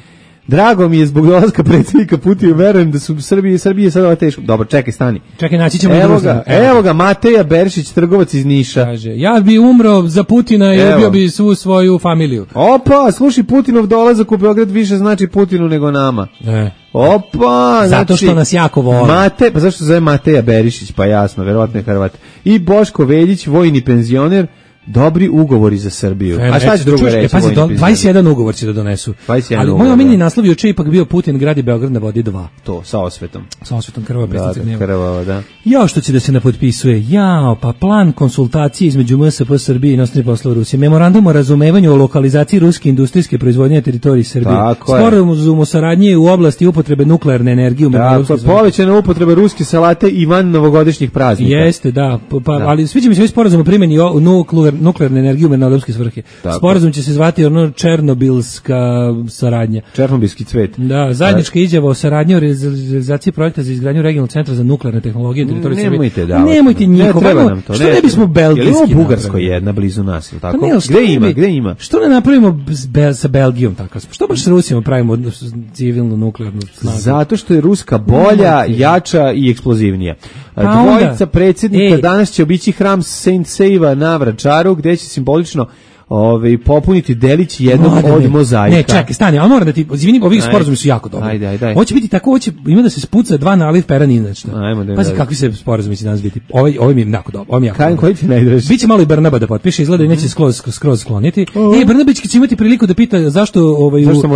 Drago mi je zbog dolaska predsjednika Putina, verujem da su Srbije sada ovo teško. Dobro, čekaj, stani. Čekaj, naći ćemo evo ga, Mateja Berišić, trgovac iz Niša. Kaže, ja bi umro za Putina i ubio bi svu svoju familiju. Opa, slušaj, Putinov dolazak u Beograd više znači Putinu nego nama. Opa, zato što nas jako voli. Pa zašto se zove Mateja Berišić? Pa jasno, verovatno je Hrvat. I Boško Veljić, vojni penzioner. Dobri ugovori za Srbiju. A šta će drugo reći? Pazi, 21 ugovor će da donesu. Ali moj omiljeni naslov juče ipak bio Putin gradi Beograd na vodi 2. To, sa osvetom. Sa osvetom krvava predsjednik. Da. Jao što će da se ne potpisuje. Jao, pa plan konsultacije između MSP Srbije i inostranih poslova Rusije. Memorandum o razumevanju o lokalizaciji ruske industrijske proizvodnje na teritoriji Srbije. Sporazum o saradnji u oblasti upotrebe nuklearne energije. Tako, povećana upotreba ruske salate i van novogodišnjih praznika. Jeste, da. Ali sviđa mi se ovaj sporazum o primjeni nuklearne energije u mirnodopske svrhe. Sporazum će se zvati černobilska saradnja. Černobilski cvet. Da, zajednička izjava o saradnji o realizaciji projekta za izgradnju regionalnog centra za nuklearne tehnologije na teritoriji Srbije. Nemojte njihov. Što ne bismo belgijski? Je li u Bugarskoj jedna blizu nas, ili tako? Gde ima? Što ne napravimo sa Belgijom tako? Što baš s Rusijom pravimo civilnu nuklearnu snagu? Zato što je Ruska bolja, jača i eksplozivnija. Dvojica predsjednika danas će obići hram Saint Seiva na Vračaru, gde će simbolično popuniti delić jednog od mozaika. Ne, čekaj, stani, ali moram da ti, izvini, ovih sporazumi su jako dobri. Ajde. Hoće biti tako, ima da se spuca 2 naliv pera ninačna. Pazi kakvi se sporazumi će danas biti. Ovo mi je jako dobro. Koji ti najdraži? Biće malo i Brnaba da potpiše, izgleda i neće skroz skloniti. Brnabić će imati priliku da pita zašto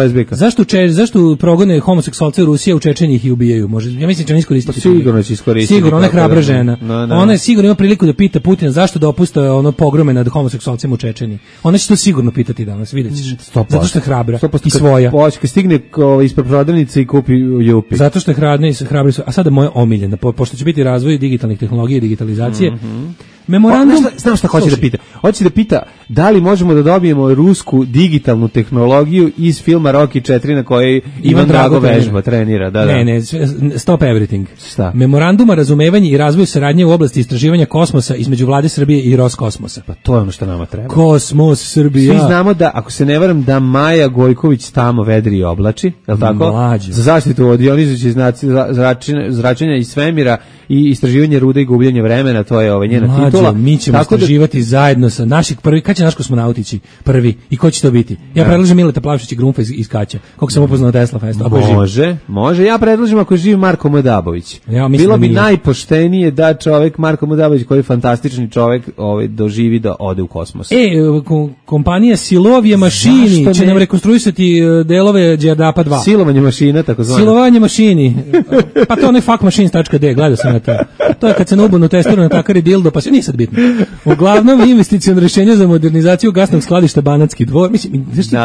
zašto progone homoseksualce u Rusiji, u Čečeniji ih i ubijaju. Može, ja mislim da će on iskoristiti. Sigurno će iskoristiti. Sigurno, ona je hrabra žena. Ona je sigurno ima priliku da pita Putina zašto dopušta pogrome nad homoseksualcima u Čečeniji. Ona će to sigurno pitati danas, vidjet ćeš. Zato što je hrabra i svoja. Kad stigne ispred prodavnice i kupi jupi. Zato što je hrabra i a sada moja omiljena, pošto će biti razvoj digitalnih tehnologija i digitalizacije. Memorandum... Znam šta hoće da pita. Hoće da pita da li možemo da dobijemo rusku digitalnu tehnologiju iz filma Rocky 4 na kojoj Ivan Drago vežba, trenira. Ne, stop everything. Šta? Memorandum o razumevanju i razvoju saradnje u oblasti istraživanja kosmosa između Vlade Srbije i Roskosmosa. Pa to je ono što nama treba. Kosmos, Srbija. Svi znamo da, ako se ne varam, da Maja Gojković tamo vedri i oblači, je li tako? Mlađe. Za zaštitu od ionizujućih zračenja iz svemira i istraživanje rude i gubljenje vremena, to je njena titula. Mi ćemo istraživati zajedno sa naših prvi, kad će naš kosmonautići prvi i ko će to biti? Ja predlažem Mileta Plavšića Grunfa iz Kaća, koliko sam upoznao Tesla Fest. Može, ja predlažem ako je živ Marko Modabović. Bilo bi najpoštenije da čovjek Marko Modabović, koji je fantastični čovjek, doživi da ode u kosmos. Kompanija Silovje mašini će nam rekonstruisati delove Đerdapa 2. Silovanje mašina, tako zvano. Silovanje mašini. Pa to je fuckmachines.d, gledao sam na to. To je kad se na ubunu testiru na takari dildo, pa se nije sad bitno. Uglavnom investiciono rješenje za modernizaciju gasnog skladišta Banatski dvor. Mislim,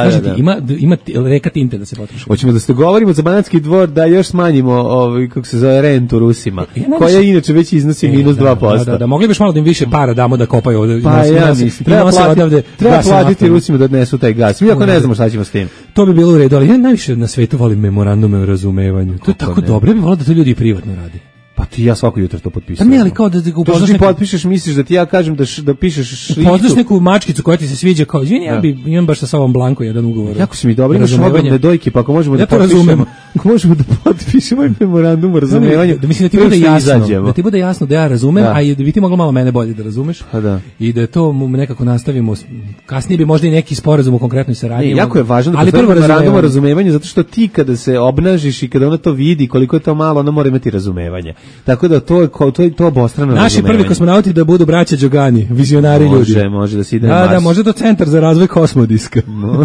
ima reka tinte da se potroši. Hoćemo da se govorimo za Banatski dvor da još smanjimo kako se zove rentu Rusima, koja inače već iznosi minus 2%. Da, mogli biš malo da im više para damo da kopaju ovde. Pa ja mislim, treba platiti Rusima da odnesu taj gas. Mi ako ne znamo šta ćemo s tim. To bi bilo u redu, ali ja najviše na svetu volim memorandume o razumevanju. To je tako dobro, ja bih volao da to ljudi i privatno radi. Pa ti ja svako jutro to potpisujem. Pa ne, ali kao da upoznaš neku... potpišeš, misliš da ti ja kažem da pišeš šriftu. Upoznaš neku mačkicu koja ti se sviđa, kao, izvini, ja imam baš sa Savom Blanko jedan ugovor. Jako si mi dobro, imaš ogromne dojke, pa ako možemo da potpišemo, ako možemo da potpišemo memorandum o razumevanju, mislim da ti bude jasno da ja razumem, a i da bi ti moglo malo mene bolje da razumeš. I da to nekako nastavimo. Kasnije bi možda i neki sporazum o konkretnoj saradnji. Jako je važno da postoji memorandum o razumevanju, zato što ti kada se obnažiš i kada ona to vidi koliko je to malo, ona mora imati razumevanje. Tako da to je obostrano. Naši prvi kosmonauti da budu braća Đogani, vizionari ljudi. Može da se ide na Mars. Da, može do centar za razvoj kosmodiska.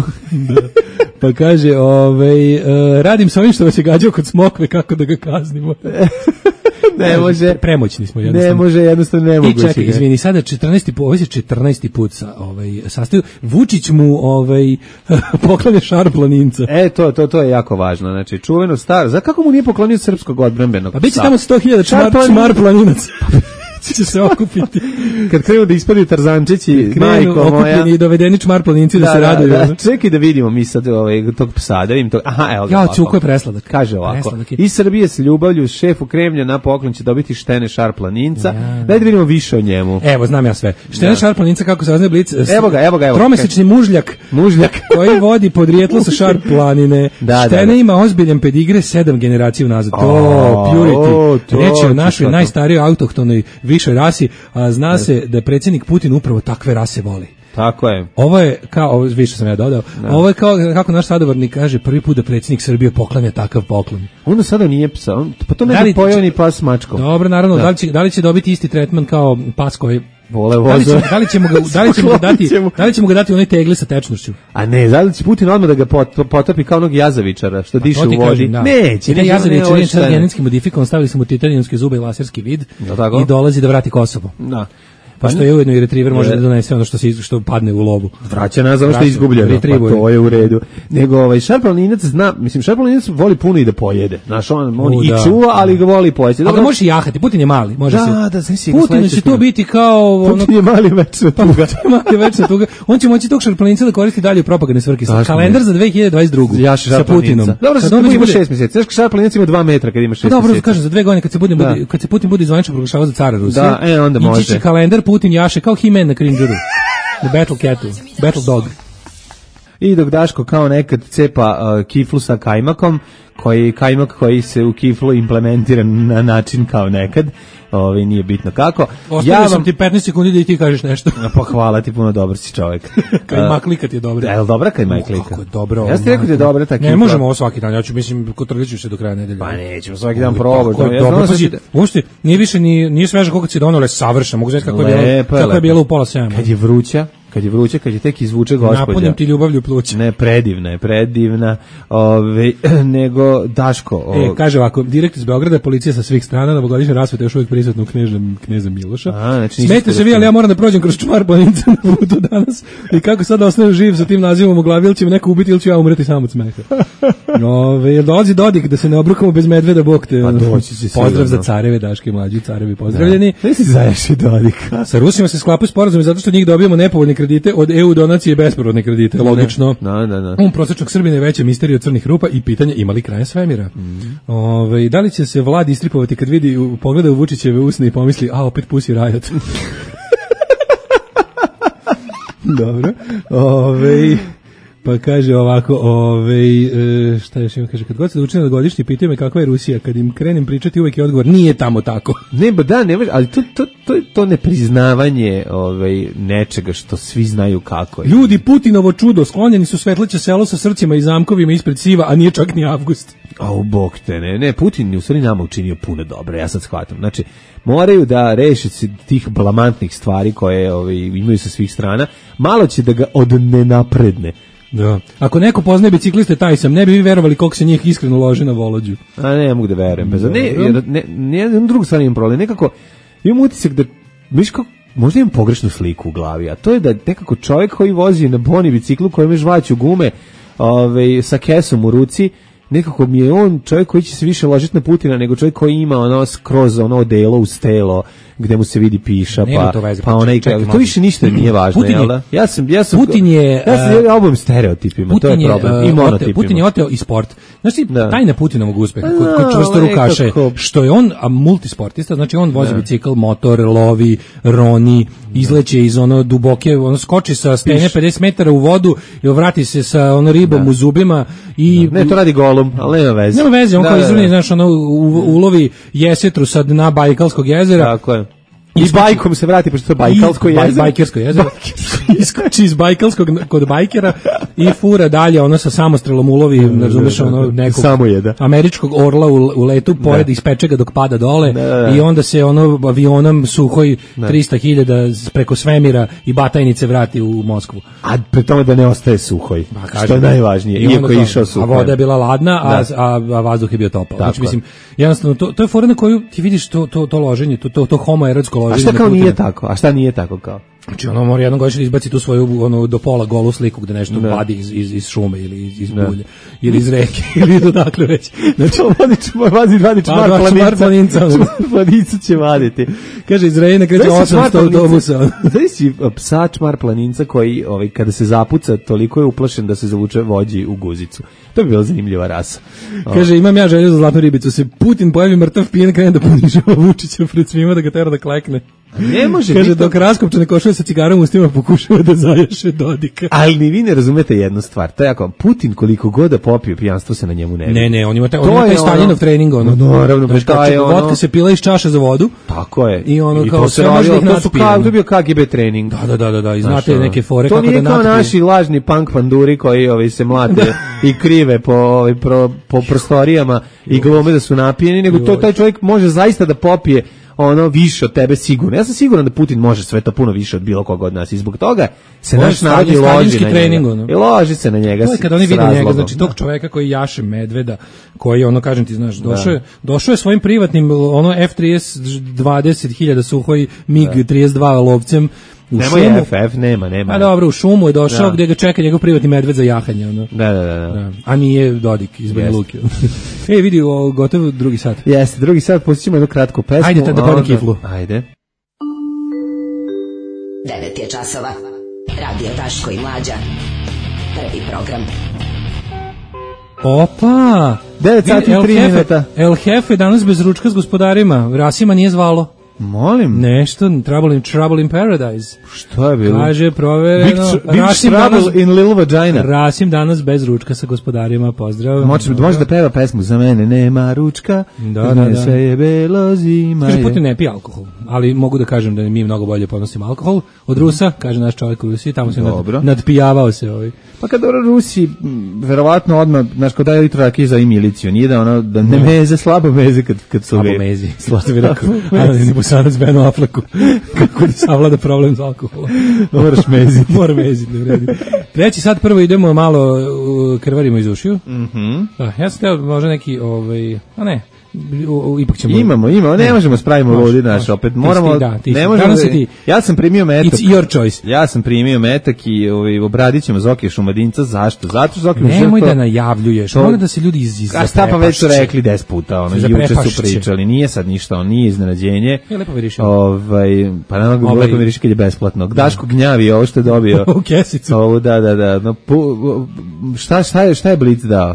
Pa kaže, radim sa ovim što vas je gađao kod smokve, kako da ga kaznimo. Ne može. Premoćni smo jednostavno. Ne može, jednostavno ne mogu. I čekaj, izvini, sada 14. put sastaju. Vučić mu poklanja šar planinca. To je jako važno. Znači, čuveno staro. Za kako mu nije poklonio srpskog odbrambenog? Pa biće tamo 100.000 šmar planinaca. će se okupiti. Kad krenu da ispadaju Tarzančići, majko moja. Okupljeni i dovedeni čmarplaninci da se raduju. Da, čekaj da vidimo mi sad tog psa, da vidim to. Aha, evo ga. Ja, Cuko je presladak. Kaže ovako. Iz Srbije s ljubavlju šefu Kremlja na poklon će dobiti Štene Šarplaninca. Daj da vidimo više o njemu. Evo, znam ja sve. Štene Šarplaninca, kako se zove Blic? Evo ga. Tromesečni mužljak koji vodi podrijetlo sa Šarplanine. Štene ima ozbiljan pedigre 7 generacija unazad. Purity. Reč je o našoj najstarijoj autohtonoj višoj rasi, a zna se da predsjednik Putin upravo takve rase voli. Tako je. Ovo je kao, više sam ja dodao, ovo je kao, kako naš sadovornik kaže, prvi put da predsjednik Srbije poklanja takav poklon. Onda sada nije psa, pa to ne bi pojao ni pas mačkom. Dobro, naravno, da li će dobiti isti tretman kao pas koji vole vozove. Da li ćemo ga dati onaj tegli sa tečnošću? A ne, da li će Putin odmah da ga potopi kao onog jazavičara što diše u vodi? Neće. Jazavičar je sad genetski modifikovan, stavili smo titanijumske zube i laserski vid i dolazi da vrati Kosovo. Da. Pa što je ujedno i retriver može da donese ono što padne u lobu. Vraća nazad ono što je izgubljeno, pa to je u redu. Nego Šarplaninac zna, mislim Šarplaninac voli puno i da pojede. Znaš, on i čuva, ali ga voli pojesti. Ali ga može jahati, Putin je mali, može se. Da, znači Putin će to biti kao Putin je mali večna tuga. On će moći tog Šarplaninca da koristi dalje u propagandne svrhe. Kalendar za 2022 sa Putinom. Dobro, sad ima 6 mjeseci. Znaš, Šarplanac ima 2 metra kad ima 6 mjeseci. Dobro, kažem za 2 godine kad se Putin bude zvanično proglašavao za cara Rusije. Da, onda može. Putin jaše kao He-Man na Cringeru, The Battle Catu, Battle Dog. I dok Daško kao nekad cepa kiflu sa kajmakom, kajmak koji se u kiflu implementira na način kao nekad, nije bitno kako. Ostavio sam ti 15 sekundi da i ti kažeš nešto. Pa hvala ti, puno dobar si čovjek. Kajmaklika ti je dobra. Je li dobra kajmaklika? Kako je dobro. Ja ste rekao da je dobra ta kifla. Ne možemo ovo svaki dan, ja ću, mislim, kotrlit ću se do kraja nedelje. Pa nećemo svaki dan probati. Uopšte, nije više, nije sveže koliko si donole savršeno, mogu znači kako je bilo u pola 7. Kad je vruća, kad je tek izvuče gospođa. Napunjam ti ljubavlju pluća. Ne, predivna je. Nego Daško. Kaže ovako, direkt iz Beograda, policija sa svih strana, novogodišnja rasveta još uvijek prisutna u kneza Miloša. Smete se vi, ali ja moram da prođem kroz Čmarplaninca na putu danas. I kako sad ostanem živ sa tim nazivom u glavi, ili će me neko ubiti, ili ću ja umreti sam od smeha. Jel dolazi Dodik, da se ne obrukamo bez medveda, bog te. Pozdrav za careve, Daške mlađi, carevi pozdravljeni. Ne si zaješi Dodika. Sa Rusima se sklapaju sporazumi zato što njih dobijamo nepovoljne kredite, od EU donacije i bespovratne kredite, logično. Prosječnog Srbina je veća misterija od crnih rupa i pitanje ima li kraja svemira. Da li će se Vlad istripovati kad pogleda u Vučićeve usne i pomisli, a opet Pussy Riot. Dobro. Pa kaže ovako, šta još ima, kaže, kad god se dovučem na godišnji, pitaju me kakva je Rusija, kad im krenem pričati, uvijek je odgovor, nije tamo tako. Ne, ali to nepriznavanje nečega što svi znaju kako je. Ljudi, Putinovo čudo, sklonjeni su Svetlića selo sa srcima i zamkovima ispred Siva, a nije čak ni avgust. Bog te, ne, Putin je u stvari nama učinio puno dobro, ja sad shvatam. Znači, moraju da reši tih blamantnih stvari koje imaju sa svih strana, malo će da ga odnenapredne. Da. Ako neko poznaje bicikliste, taj sam, ne bi vi verovali koliko se njih iskreno loži na Volođu. A ne mogu da verujem. Ne, drugu stvar imam problem. Nekako, imam utisak da, možda imam pogrešnu sliku u glavi, a to je da nekako čovjek koji vozi na boni biciklu koji ima žvaću gume sa kesom u ruci, nekako mi je on čovjek koji će se više ložiti na Putina nego čovjek koji ima skroz odelo uz telo gde mu se vidi piša, pa onaj, to više ništa nije važno, jel da? Ja sam Putin je obojem stereotipima, to je problem, i monotipima. Putin je oteo i sport. Znači, tajna Putinovog uspeha, kod čvrsto rukaše, što je on multisportista, znači on vozi bicikl, motor, lovi, roni, izleće iz duboke, skoči sa stene 50 metara u vodu i vrati se sa ribom u zubima i... Ne, to radi Golum, ali nema veze. Nema veze, on kao izvrni, znaš, ulovi jesetru sad na Bajkalskog jezera. Tako je. I bajkom se vrati, pošto to je Bajkalsko jezero. Bajkersko jezero. Iskoči iz Bajkalskog kod bajkera i fura dalje, sa samostrelom ulovi, razumeš, nekog američkog orla u letu, pored ispeče ga dok pada dole i onda se avionom suhoj 300.000 preko svemira i batajnice vrati u Moskvu. A pre tome da ne ostaje suhoj, što je najvažnije, iako je išao suhoj. A voda je bila ladna, a vazduh je bio topao. Znači, mislim, jednostavno, to je fora na koju ti vidiš to loženje, to homoerotsko loženje. A šta kao nije tako? A šta nije tako kao? Znači ono mora jednom godišnje izbaci tu svoju ono do pola golu sliku gde nešto vadi iz šume ili iz bulje ili iz reke ili odakle već. Znači vadi čmar planinca. Planinca će vaditi. Kaže iz Rejna kreće 800 autobusa. Znači psa čmar planinca koji kada se zapuca toliko je uplašen da se zavuče vođi u guzicu. To bi bila zanimljiva rasa. Kaže imam ja želju za zlatnu ribicu. Se Putin pojavi mrtav pijen krene da ponižava Vučića pred svima da ga tera da klekne. Ne može. Kaže dok raskopčane košulje sa cigarom u ustima pokušava da zajaše Dodika. Ali ni vi ne razumete jednu stvar. To je jako Putin koliko god da popije pijanstvo se na njemu ne vidi. Ne, on ima taj Staljinov trening ono. Naravno, vodka se pila iz čaše za vodu. Tako je. I ono kao sve može da ih natpije. To je bio KGB trening. Da. I znate neke fore kako da natpije. To nije kao naši lažni punk panduri koji se mlate i krive po prostorijama i glume da su napijeni, nego to taj čovjek može zaista da popije ono više od tebe sigurno. Ja sam siguran da Putin može sve to puno više od bilo koga od nas i zbog toga se naš narod loži na njega. I loži se na njega. To je kad oni vide njega, znači tog čoveka koji jaše medveda, koji ono, kažem ti, znaš, došao je svojim privatnim ono F-30 20.000 suhoj MiG-32 lovcem. Nema FF, nema. A dobro, u šumu je došao gdje ga čeka njegov privatni medved za jahanje. Ono. Da. A nije Dodik iz Banja Luke. Vidi, gotovo drugi sat. Jeste, drugi sat, pustit ćemo jednu kratku pesmu. Ajde da podim kiflu. Ajde. 9 je časova. Radio Daško i Mlađa. Prvi program. Opa! 9 sati i 3 minuta. El Jefe danas bez ručka s gospodarima. Rasima nije zvalo. Molim. Nešto, Trouble in Paradise. Što je bilo? Kaže, provereno. Big Trouble in Little Vagina. Rasim danas bez ručka sa gospodarima, pozdrav. Može da peva pesmu Za mene nema ručka, sve je belo zima. Kaže, Putin ne pije alkohol, ali mogu da kažem da mi mnogo bolje podnosimo alkohol od Rusa, kaže naš čovjek u Rusiji, tamo se nadpijavao se ovaj. Pa kad Rusi, verovatno odmah, znaš, kod daje litru rakije za i miliciju, nije da ono, da ne meze, slabo meze kad su slabo mezi, slabo bi rekao, ali Busanac Benu Afleku, kako da savlada problem s alkoholom. Moraš meziti. Mora meziti, ne vredi. Treći sad prvo idemo malo, krvarimo iz ušiju. Ja sam teo možda neki, a ne, ipak ćemo... Imamo, ne možemo spravimo ludi naš, opet moramo... Ne možemo, ja sam primio metak. It's your choice. Ja sam primio metak i obradit ćemo Zokija Šumadinca. Zašto? Zato što Zokija Šumadinca... Nemoj da najavljuješ, mogu da se ljudi a šta pa već su rekli 10 puta, juče su pričali, nije sad ništa, on nije iznenađenje. Je lepo miriše. Pa naravno lepo miriše kad je besplatno. Daško gnjavi ovo što je dobio. U kesicu. Da. Šta je Blic dao?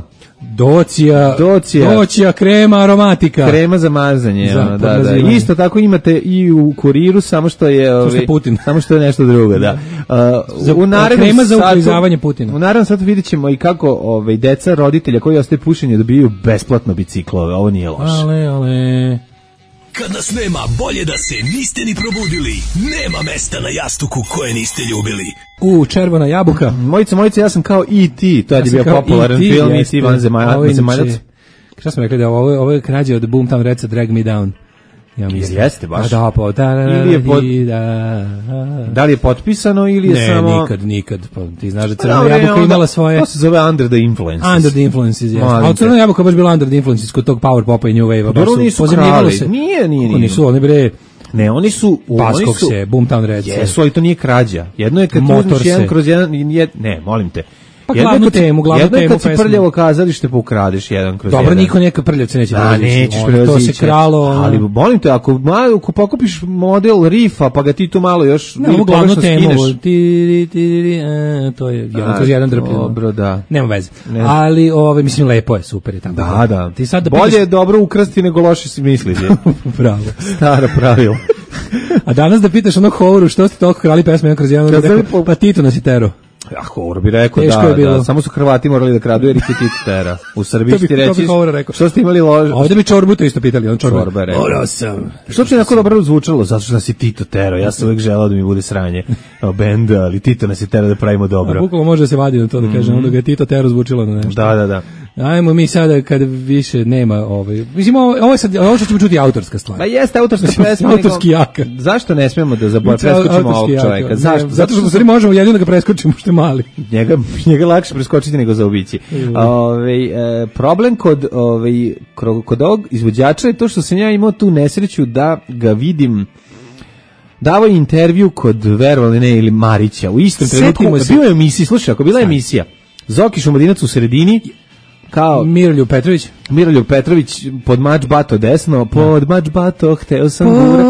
Docija krema aromatika. Krema za mazanje. Da. Isto tako imate i u Kuriru, samo što je samo što je nešto drugo, da. Krema za uklizavanje Putina. U narednom satu vidjet ćemo i kako deca roditelja koji ostaje pušenje dobiju besplatno biciklove. Ovo nije loše. Ale. Kad nas nema, bolje da se niste ni probudili. Nema mesta na jastuku koje niste ljubili. Červena jabuka. Mojice, ja sam kao E.T. To je bio popularan film E.T. vanzemaljac. Šta smo rekli da ovo je krađe od Boomtown Redsa Drag Me Down. Ja mislim. Jeste baš. Da li je potpisano ili je samo... Ne, nikad. Ti znaš da Crvena jabuka imala svoje... To se zove Under the Influences. Under the Influences, jes. A Crvena jabuka baš bila Under the Influences kod tog Power Popa i New Wave-a. Dobro nisu krali. Nije. Nisu, oni bre... Ne, oni su... Paskog se, Boomtown Reds. Jesu, ali to nije krađa. Jedno je kad uzmiš jedan kroz jedan... Ne, molim te. Pa glavnu temu kad si prljavo kazalište pa ukradeš jedan kroz jedan. Dobro, niko neka prljavce neće nećeš to se kralo. Ali molim te, ako pokupiš model rifa, pa ga ti tu malo još... Ne, ovu glavnu temu, to je kroz jedan drpljen. Dobro, da. Nema veze. Ali, mislim, lepo je, super je tamo. Da. Bolje je dobro ukrasti nego loše si misliti. Bravo. Staro pravilo. A danas da pitaš onog Hovoru što ste toliko krali pesme kroz jedan, pa Tito nas je tero. Hovoru bi rekao da, samo su Hrvati morali da kradu jer ih je Tito tera. U Srbiji ti reći, što ste imali lož... Ovdje bi Čorbu to isto pitali, on Čorba je rekao. Što će onako dobro zvučalo, zato što nas je Tito tero, ja sam uvijek želao da mi bude sranje bend, ali Tito nas je tero da pravimo dobro. Bukvalno može da se vadi na to da kažem, onda ga je Tito tero zvučilo na nešto. Da. Ajmo mi sada kad više nema mislim ovo što ćemo čuti autorska stvar. Da jeste autorska pesma. Autorski jaka. Zašto ne smemo da preskočimo ovog čovjeka? Zašto? Zato što stvari možemo jedino da ga preskočimo što je mali. Njega lakše preskočiti nego zaobići. Problem kod ovog izvođača je to što sam ja imao tu nesreću da ga vidim davao intervju kod verovali ne ili Marića u istom trenutku. Bio je emisija, slušaj, ako bila emisija Zoki Šumadinac u sredini, kao Miroljub Petrović pod mač bato desno, pod mač bato hteo sam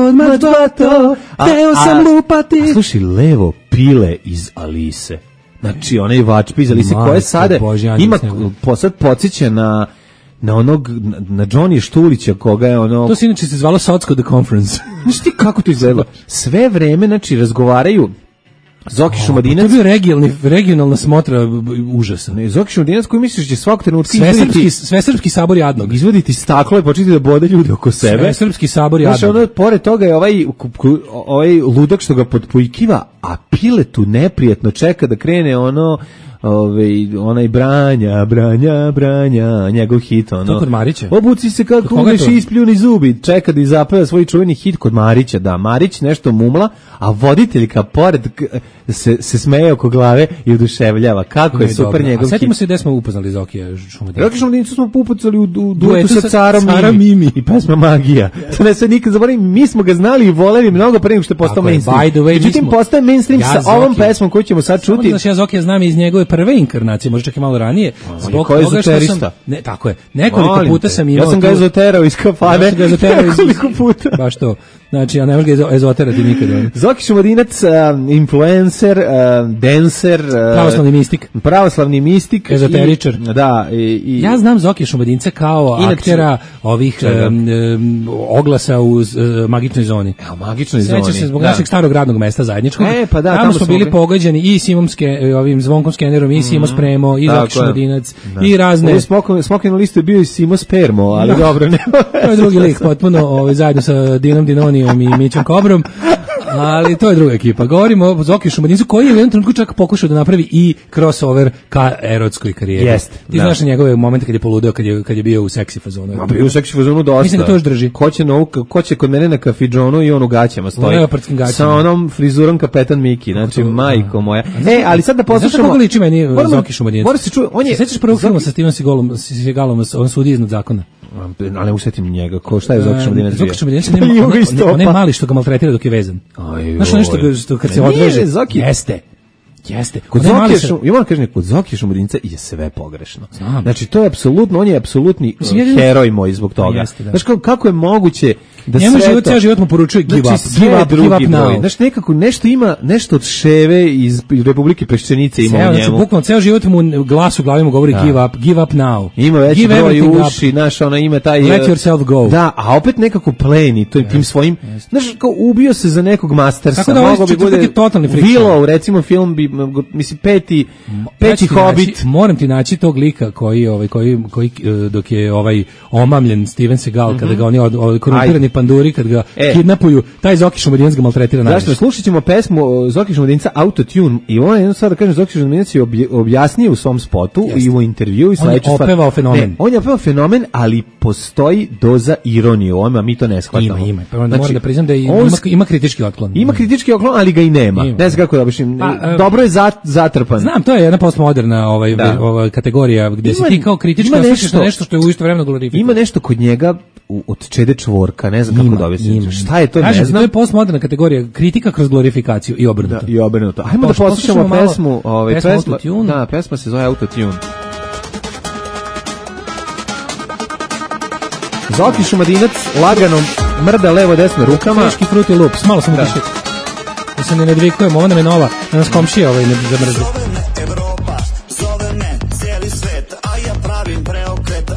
lupati. A slušaj, levo Pile iz Alise. Znači, onaj vačpi iz Alise koje sada ima, sad podsjeća na onog, na Johnny Štulića, koga je ono... To se inače se zvalo Socko the Conference. Znaš ti kako to izgledalo? Sve vreme, znači, razgovaraju Zoki Šumadinac. To je bio regionalna smotra užasa. Ne, Zoki Šumadinac koji misliš će svakog trenutka Svesrpski sabor jadnog. Izvoditi staklo i početi da bode ljude oko sebe. Svesrpski sabor jadnog. Znaš, ono, pored toga je ovaj ludak što ga potpujkiva, a Piletu neprijetno čeka da krene ono... onaj branja, njegov hit, ono. To kod Marića? Obuci se kako umeš i ispljuni zubi, čeka da izapeva svoj čuveni hit kod Marića, da, Marić nešto mumla, a voditeljka pored se smeje oko glave i oduševljava. Kako je super njegov hit. A setimo se gde smo upoznali Zokija Šumadinca. Zoki Šumadinca smo upoznali u duetu sa Carom Mimi i pesma Magija. To ne se nikad zaboravim, mi smo ga znali i voleli mnogo pre nego što je postao mainstream. Međutim, postaje mainstream sa ovom pesmom koju ćemo sad čuti. Znaš, ja Zokija znam iz njegove prve inkarnacije, možda čak i malo ranije. Zbog toga što sam... Ne, tako je. Nekoliko puta sam imao... Ja sam ga ezoterao iz kafane. Nekoliko puta. Baš to. Znači, ja ne možem ga ezoterati nikad. Zoki Šumadinac, influencer, dancer... Pravoslavni mistik. Ezoteričar. Da. Ja znam Zoki Šumadinca kao aktera ovih oglasa u magičnoj zoni. Magičnoj zoni. Seća se zbog našeg starog radnog mesta zajedničkog. Pa da, tamo smo bili pogađani i Simom ovim Zvonkom Skenerom, i Simo Spremo, i Zoki Šumadinac, i razne... Smokvinu listu je bio i Simo Spermo, ali dobro, nema. To je drugi lik, potpuno zajedno sa Dinom Dinonijom i Mićom Kobrom, ali to je druga ekipa. Govorimo o Zoki Šumadincu koji je u jednom trenutku čak pokušao da napravi i crossover ka erotskoj karijeri. Jeste. Ti znaš njegove momente kad je poludeo, kad je bio u seksi fazonu. A bio u seksi fazonu dosta. Mislim da to još drži. Ko će kod mene na kafidžonu i on u gaćama stoji. Leopardskim gaćama. Sa onom frizurom kapetan Miki, znači majko moja. Ali sad da poslušamo. Znaš kako liči meni Zoki Šumadinac? Mora se čuje, sećaš prvog filma sa Steven Seagalom, on sudi iznad zakona. Ali ne usetim njega. Šta je Zoki Šumadinac bio? Zoki Šumadinac onaj mali što ga maltretira dok je vezan. Znaš nešto što kad se odveže? Jeste. Kod Zoki Šumadinca je sve pogrešno. Znači to je apsolutno, on je apsolutni heroj moj zbog toga. Znaš kako je moguće da njemu ceo život mu poručuje give up now. Znaš, nekako nešto ima, nešto od Ševe iz Republike Peščenice ima u njemu. Bukvalno ceo život mu glas u glavi mu govori give up now. Ima veći broj uši, znaš, ona ima taj... Let yourself go. Da, a opet nekako pleni tim svojim... Znaš, kao ubio se za nekog Mastersa. Tako da ovo je totalni friction. Willow, recimo film bi, mislim, peti Hobbit. Moram ti naći tog lika koji dok je omamljen Steven Seagal, kada ga oni korumpirani panduri, kad ga kidnapuju, taj Zoki Šumadinac ga maltretira najviše. Zašto? Slušat ćemo pesmu Zoki Šumadinca Autotune i on jedno sad da kažem, Zoki Šumadinac je objasnio u svom spotu i u intervju i sledeću stvar. On je opevao fenomen. On je opevao fenomen, ali postoji doza ironije u ovome, a mi to ne shvatamo. Ima. Pa onda moram da priznam da ima kritički otklon. Ima kritički otklon, ali ga i nema. Ne znam kako da obišim. Dobro je zatrpan. Znam, to je jedna postmoderna kategorija gdje si ti kao kritički osjećaš na nešto što je u isto vremeno glorifikuje. Ima nešto kod njega od Čede Čvorka, ne znam kako da objasnim. Šta je to, ne znam. To je postmoderna kategorija, kritika kroz glorifikaciju i obrnuto. I obrnuto. Ajmo da poslušamo pesmu. Da, pesma se zove Autotune. Zoki Šumadinac laganom mrda levo desno rukama. Teški Fruity Loops, malo samo više. Da se ne nadvikujemo, ovo nam je nova, da nas komšija ne zamrzu. Zove me cijeli svet, a ja pravim preokret.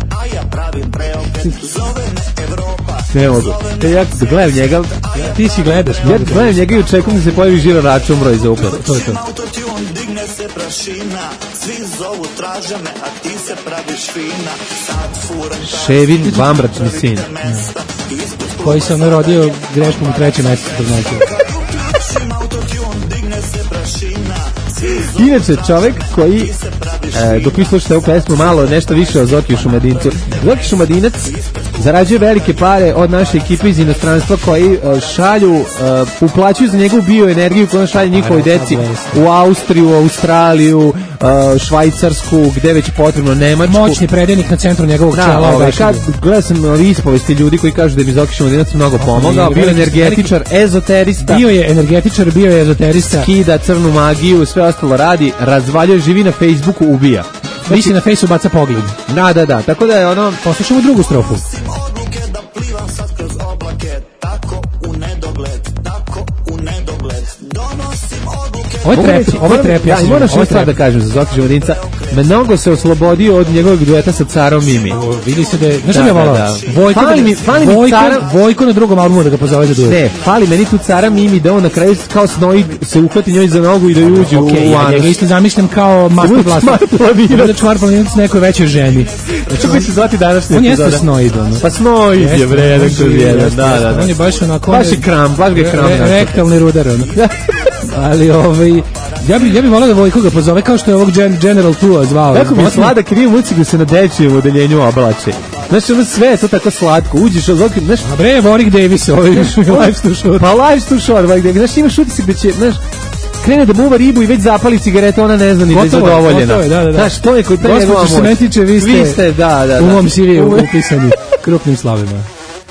Zove me Evropa. Ne mogu. Ja gledam njega. Ti si gledaš. Ja gledam njega i očekujem da se pojavi žiro račun broj za uplatu. To je to. Digne se prašina, svi zovu traže me, a ti se praviš fina. Sad furam Ševin vambračni sin. Koji se ono rodio greškom u 3. mjesecu. Inače, čovek koji, dok vi slušate ovu pesmu, malo nešto više o Zokiju Šumadincu. Zoki Šumadinac zarađuje velike pare od naše ekipe iz inostranstva koji šalju, uplaćuju za njegovu bioenergiju koju šalje njihovoj deci u Austriju, Australiju, Švajcarsku, gde već je potrebno, Nemačku. Moćni predajnik na centru njegovog čela. Gledao sam ispovesti ljudi koji kažu da mi Zoki Šumadinac mnogo pomogao. Bio je energetičar, ezoterista. Bio je energetičar, bio je ezoterista. Skida crnu magiju, sve ostalo radi, razvaljuje, živi na Facebooku, ubija. Visi na Fejsu, baca pogled. Da, tako da je ono... Poslušamo drugu strofu. Ovo je trep, ja moram što sad da kažem za Zoki Živadinca, mnogo se oslobodio od njegovog dueta sa Carom Mimi. Vidi se da je, znaš što mi je volao? Vojko na drugom albumu da ga pozove za duet. Ne, fali meni tu Cara Mimi da on na kraju kao Snoid se uhvati njoj za nogu i da uđe u anus. Ja ga isto zamišljam kao Master Blaster. Da čvar planinac nekoj većoj ženi. Što bi se zvati današnji epizoda? On jeste Snoid, ono. Pa Snoid je bre, da. On je baš onako... Baš je kram, baš ga je kram. Rektalni rudar, ono. Ali ja bih volao da Vojko ga pozove kao što je ovog General Tua zvao. Kako mi je sladak rijem ucigu se na dečijem odeljenju oblače. Znaš, ono sve je to tako slatko. Uđeš od Zoki, znaš... A bre, Warwick Davis, Life's Too Short. Pa Life's Too Short, Warwick Davis. Znaš, imaš utisak da će, znaš, krene da muva ribu i već zapali cigarete, ona ne zna ni da je zadovoljena. Da. Znaš, to je koji taj njegova moć. Što se ne tiče, vi ste u mom CV-u upisani krupnim slavima.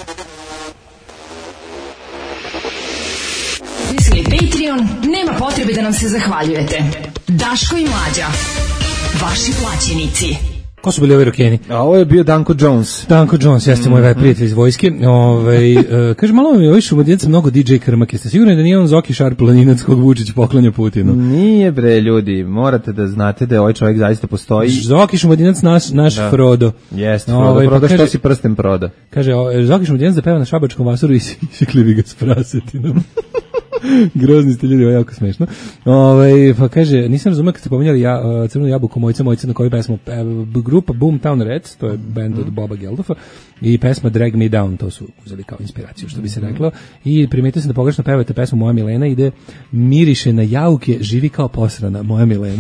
Patreon, nema potrebe da nam se zahvaljujete. Daško i Mlađa, vaši plaćenici. Ko su bili ovi rokeni? A ovo je bio Danko Jones. Danko Jones, jeste moj prijatelj iz vojske. Kaže, malo mi je ovaj Šumadinac mnogo DJ krmak. Jeste sigurni da nije on Zoki Šarp planinac kog Vučić poklanja Putinu? Nije bre, ljudi. Morate da znate da ovaj čovjek zaista postoji. Zoki Šumadinac naš Frodo. Jeste, Frodo, što si prstem proda. Kaže, Zoki Šumadinac da peva na Šabačkom vasoru i siklivi ga s prasetinom. Grozni ste ljudi, ovo je jako smešno. Pa kaže, nisam razumio kad ste pominjali Crvenu jabuku, Mojca na koju pesmu grupa Boomtown Rats, to je band od Boba Geldofa, i pesma Drag Me Down, to su uzeli kao inspiraciju, što bi se reklo, i primetio sam da pogrešno pevate pesmu Moja Milena, ide miriše na jabuke, živi kao posrana, Moja Milena.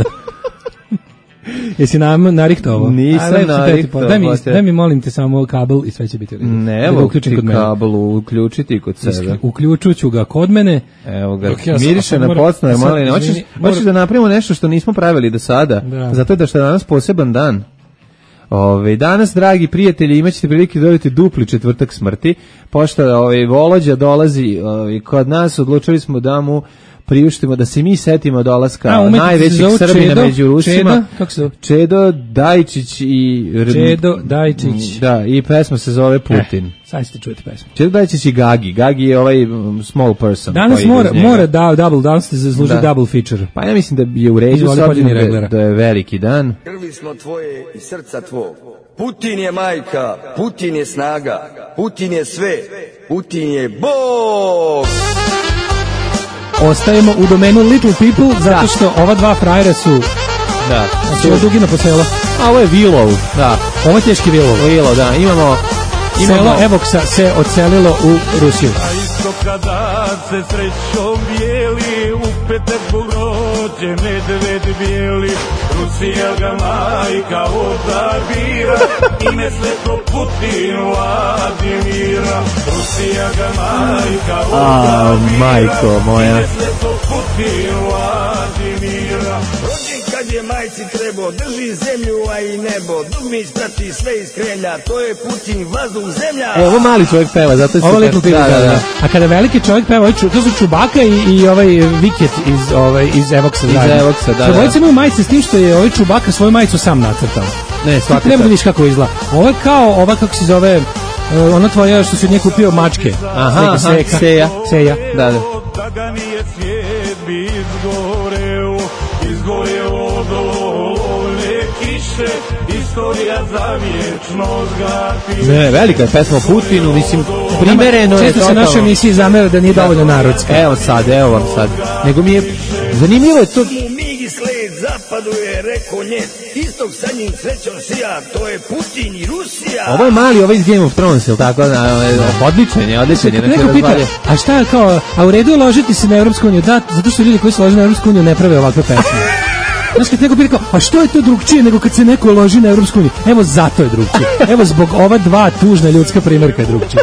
Jesi narik ovo? Nisam nariktovao. Daj mi molim te samo kabel i sve će biti. Ne, evo ti kabel uključiti kod sebe. Uključuću ga kod mene. Evo ga, miriše na posno. Hoćeš da napravimo nešto što nismo pravili do sada? Zato je da što je danas poseban dan. Danas, dragi prijatelji, imaćete prilike dobiti dupli četvrtak smrti. Pošto Volođa dolazi kod nas, odlučili smo da mu priuštimo da se mi setimo dolaska najvećih Srbina među Rusima. Čedo Dajčić i Čedo Dajčić. Da, i pesma se zove Putin. Sad ćete čujete pesmu. Čedo Dajčić i Gagi. Gagi je small person. Danas mora double, danas se zasluži double feature. Pa ja mislim da je u redu s obzirom da je veliki dan. Krvi smo tvoje i srca tvog. Putin je majka, Putin je snaga, Putin je sve, Putin je Bog. Ostajemo u domenu Little People, zato što ova dva frajera su... Da. Znači, ovo je Dugina po selo. A ovo je Willow, da. Ovo je teški Willow, da. Imamo... Selo Evoksa se odselilo u Rusiju. A isto kada se srećom bijeli, u Petersburg rođe medved bijeli, Rusija ga majka odabira, ime sveto Putin Vladimira. Rusija ga majka odabira, majko moja. Ime sveto Putin Vladimira. Rođen kad je majci trebao, drži zemlju, a i nebo, dugme isprati sve iz krelja, to je Putin, vazduh, zemlja. Ovo mali čovjek peva, zato je ovo Little People, da. A kada veliki čovjek peva, to su Čubaka i ovaj Viket iz Evoksa. Iz Evoksa, da. Dvojice imaju majice s tim što je ovaj Čubaka svoju majicu sam nacrtao. Ne, svaka. Treba da vidiš kako izgleda. Ovo je kao ova, kako se zove, ona tvoja što si od nje kupio mačke. Aha, Seja. Da. Da ga nije svijet bi izgoreo od ove kiše, istorija za vječnost ga piše. Ne, velika je pesma o Putinu, mislim, primereno je totalno. Često se našoj emisiji zamera da nije dovoljno narodski. Evo vam sad. Nego mi je, zanimljivo je to... Zapadu je rekao nje, istog sa njim srećom sija, to je Putin i Rusija. Ovo je mali, ovo iz Game of Thrones, ili tako? Odličan je. Neko pita, a šta kao, a u redu je ložiti se na Europsku uniju? Da, zato što ljudi koji se lože na Europsku uniju ne prave ovakve pesme. Znaš, kad neko pita kao, a što je to drugčije nego kad se neko loži na Evropsku uniju? Evo zato je drugčije. Evo zbog ova dva tužna ljudska primjerka je drugčije.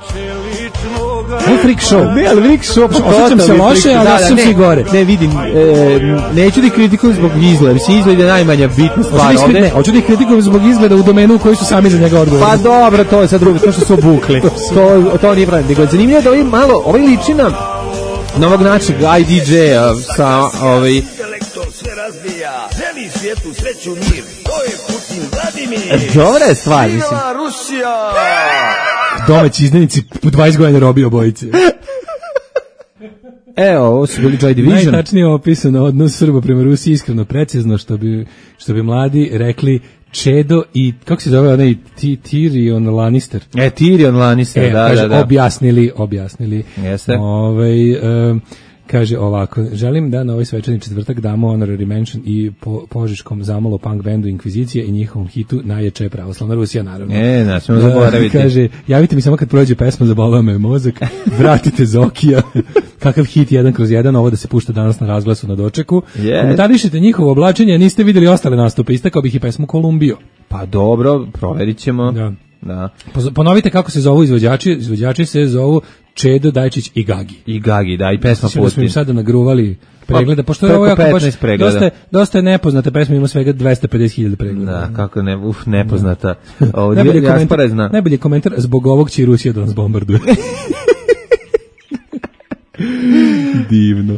Freak show. Ne, ali freak show. Osjećam se loše, ali osjećam se gore. Ne, vidim, neću da kritikujem zbog izgleda. Mislim, izgled je najmanja bitna stvar ovde. Hoću da kritikujem zbog izgleda u domenu u kojoj su sami za njega odgovorni. Pa dobro, to je sad drugo, to što su obukli. To nije pravi. Nego zanimljivo je da ovaj liči na novog našeg IDJ-a sa sve razbija, želi svijetu sreću mir, to je Putin Vladimir. Dobra je stvar, mislim. Živjela Rusija! Domaći izdanici po 20 godina robio obojice. Evo, ovo su bili Joy Division. Najtačnije opisano odnos Srba prema Rusiji, iskreno precizno, što bi mladi rekli Čedo i, kako se zove onaj Tyrion Lannister? Tyrion Lannister, da. Objasnili. Jeste. Kaže ovako, želim da na ovaj svečani četvrtak damo honorary mention i požiškom zamalo punk bandu Inkvizicije i njihovom hitu Najjača je pravoslavna Rusija, naravno. Znači ćemo zaboraviti. Kaže, javite mi samo kad prođe pesma, zabolao me mozak, vratite Zokija, kakav hit 1/1, ovo da se pušta danas na razglasu na dočeku. Komentarišite njihovo oblačenje, niste videli ostale nastupe, istakao bih i pesmu Kolumbio. Pa dobro, proverit ćemo. Da. Ponovite kako se zovu izvođači se zovu Čedo, Dajčić i Gagi. I pesma Putin. Da smo im sada nagruvali pregleda, pošto je ovo jako baš dosta je nepoznata pesma, ima svega 250.000 pregleda. Da, kako nepoznata. Najbolji komentar, zbog ovog će Rusija da nas bombarduje. Divno.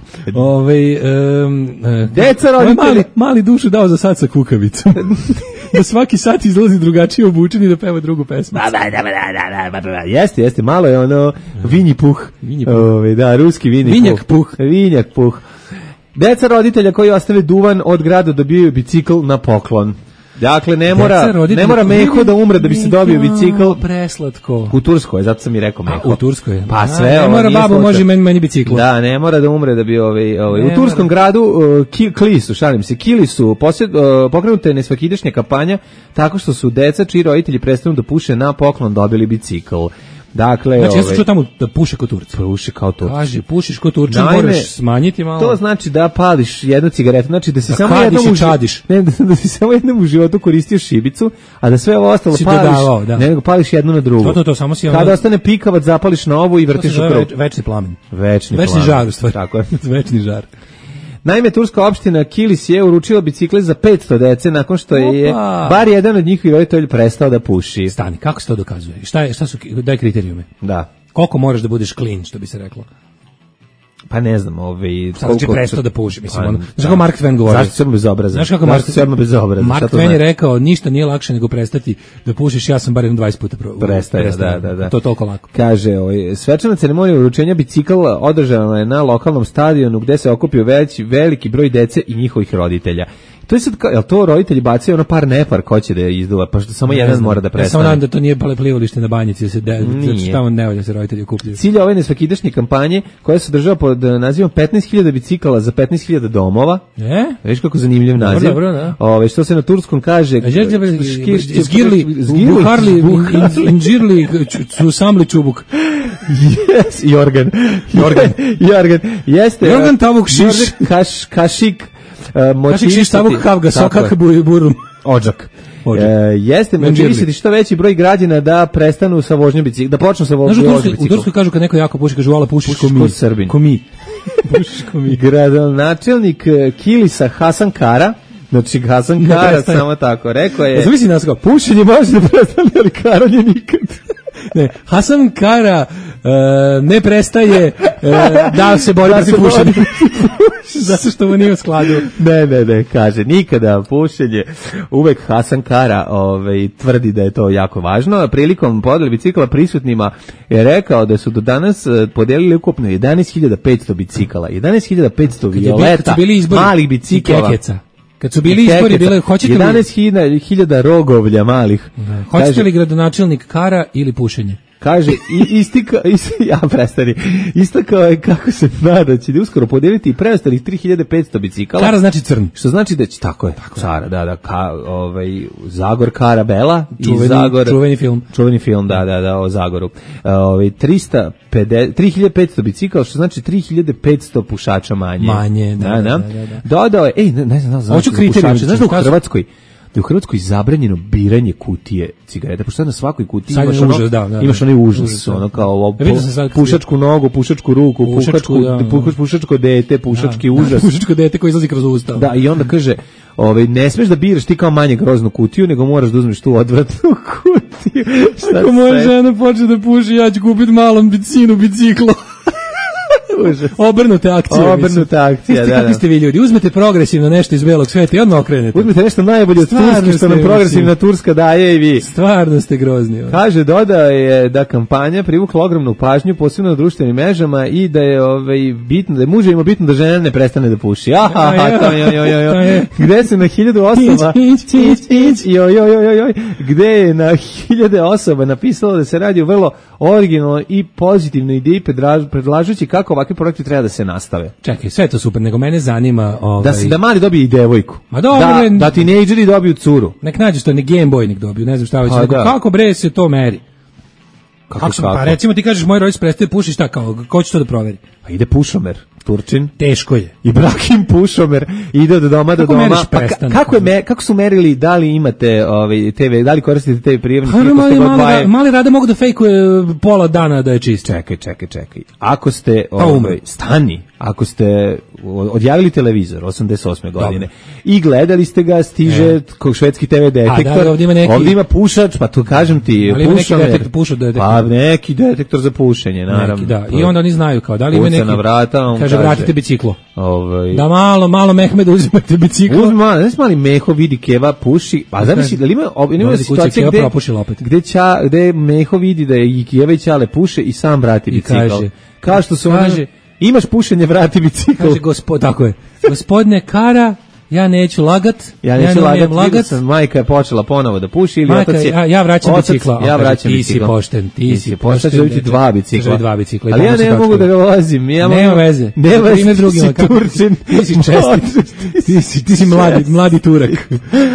Deca roditelji. Mali dušu dao za sad sa kukavicom. Da svaki sat izlazi drugačije obučen i da peva drugu pesmu. Jeste, malo je ono Vinji Puh. Da, ruski Vinjak Puh. Deca roditelja koji ostave duvan od grada dobijaju bicikl na poklon. Dakle, ne mora Meho da umre da bi se dobio bicikl. Preslatko. U Turskoj, zato sam i rekao Meho. U Turskoj. Pa sve ne mora babo, može meni bicikl. Da, ne mora da umre da bi u turskom gradu Kili su pokrenute nesvakidašnja kampanja tako što su deca čiji roditelji prestanu da puše na poklon dobili bicikl. Dakle, znači ja sam čuo tamo da puše kao Turci. Puši kao Turci. Kaže, pušiš kao Turci, moraš smanjiti malo. To znači da pališ jednu cigaretu, znači da si samo jednom u životu koristio šibicu, a da sve ovo ostalo pališ, nego pališ jednu na drugu. To samo si kada ostane pikavac, zapališ na ovu i vrtiš u krug. Večni plamen. Večni žar u stvari. Tako je. Večni žar. Naime, turska opština Kilis je uručila bicikle za 500 dece nakon što je bar jedan od njihovih roditelja prestao da puši. Stani, kako se to dokazuje? Šta su, daj kriterijume. Da. Koliko moraš da budeš clean, što bi se reklo? Pa ne znam, znači prestao da puši, mislim, znaš kako Mark Twain govori? Zašto sam bez obraza? Znaš kako Mark Twain je rekao, ništa nije lakše nego prestati da pušiš, ja sam bar 20 puta prestaje, da. To je toliko lako. Kaže, svečana ceremonija uručenja bicikla održana je na lokalnom stadionu gde se okupio veliki broj dece i njihovih roditelja. To je sad, jel to roditelji bacaju ono par nepar ko će da je izduva, pa što samo jedan mora da prestane. Ja samo nadam da to nije plivalište na banjici, da se tamo ne volja se roditelji okupljaju. Cilj ove nesvakidašnje kampanje koja se održava pod nazivom 15.000 bicikala za 15.000 domova. Viš kako zanimljiv naziv. Dobro, da. Što se na turskom kaže... Buharli, inđirli, samli čubuk. Yes, Jorgan. Jeste. Jorgan tavuk šiš. Kašik. Kašik šiš tavuk havga, sokak burum. Ođak. Jeste motivisati što veći broj građana da prestanu sa vožnjom bicikla, da počnu sa vožnjom bicikla. U Turskoj kažu kad neko jako puši, kažu ala pušiš ko mi. Pušiš ko mi. Gradonačelnik Kilisa Hasan Kara, znači Hasan Kara samo tako rekao je. Zamisli nas kao pušenje može da prestane, ali karanje nikad. Ne, Hasan Kara ne prestaje da se bori protiv pušenja. Zato što mu nije u skladu. Ne, kaže, nikada pušenje. Uvek Hasan Kara tvrdi da je to jako važno. Prilikom podeli bicikla prisutnima je rekao da su do danas podelili ukupno 11.500 bicikala. 11.500 violeta, malih biciklova. Kad su bili izbori, hoćete li 11.000 rogovlja malih. Hoćete li gradonačelnik Kara ili pušenje? Kaže, istakao je kako se nada će da uskoro podeliti i preostalih 3500 bicikala. Kara znači crn. Što znači da će, tako je, Cara, da, Zagor Kara Bela i čuveni film, da, o Zagoru. 3500 bicikala, što znači 3500 pušača manje. Da. Dodao je, ne znam, hoću kriteriju, znaš da u Hrvatskoj zabranjeno biranje kutije cigareta, pošto na svakoj kutiji imaš onaj užas, ono kao pušačku nogu, pušačku ruku, pušačko dete, pušački užas. Pušačko dete koji izlazi kroz usta. Da, i onda kaže, ne smeš da biraš ti kao manje groznu kutiju, nego moraš da uzmeš tu odvratnu kutiju. Ako moja žena počne da puši, ja ću kupiti malom biciklo. Obrnuta akcija. Da. Kako ste vi ljudi? Uzmete progresivno nešto iz belog sveta i odmah okrenete. Uzmete nešto najbolje od Turske što nam progresivna Turska daje i vi. Stvarno ste grozni. Kaže, dodao je da kampanja privukla ogromnu pažnju, posebno na društvenim mrežama i da je bitno, da je muževima bitno da žena ne prestane da puši. Gde se na 1000 osoba gde je na 1000 osoba napisalo da se radi o vrlo originalnoj i pozitivnoj ideji, predlažući kako ovakvi projekti treba da se nastave. Čekaj, sve je to super, nego mene zanima... Da mali dobije i devojku. Da tinejdžeri dobiju curu. Nek nađe što, ne Game Boy nek dobiju, ne znam šta već. Kako bre se to meri? Kako? Pa recimo ti kažeš, moj roditelj prestaje puši, šta kao, ko će to da proveri? Pa ide pušomer, Turčin. Teško je. Ibrahim pušomer, ide od doma do doma. Kako su merili, da li imate TV, da li koristite TV prijemnik? Mali Rada mogu da fejkuje pola dana da je čist. Čekaj. Ako ste stani, ako ste odjavili televizor 88. godine i gledali ste ga, stiže švedski TV detektor, ovdje ima pušač, pa to kažem ti, pušomer. Pa neki detektor za pušenje, naravno. I onda oni znaju kao, da li ima neki, kaže vratite biciklo. Da malo Mehmed uzimate biciklo. Znaš mali Meho vidi Keva puši, pa zamisli da li ima situacija gde Meho vidi da je i Keva i Ćale puše i sam vrati bicikl. Kao što su imaš pušenje, vrati bicikl. Kaže tako je. Gospodine Kara, ja neću lagat. Vidio sam, majka je počela ponovo da puši ili majka, otac je... Ja vraćam bicikla. Ja vraćam ti si pošten. Sad će dobiti dva bicikla. Ali ja ne mogu da ga vozim. Nema veze. Ti si Turčin. Ti si čestit. Ti si mladi Turak.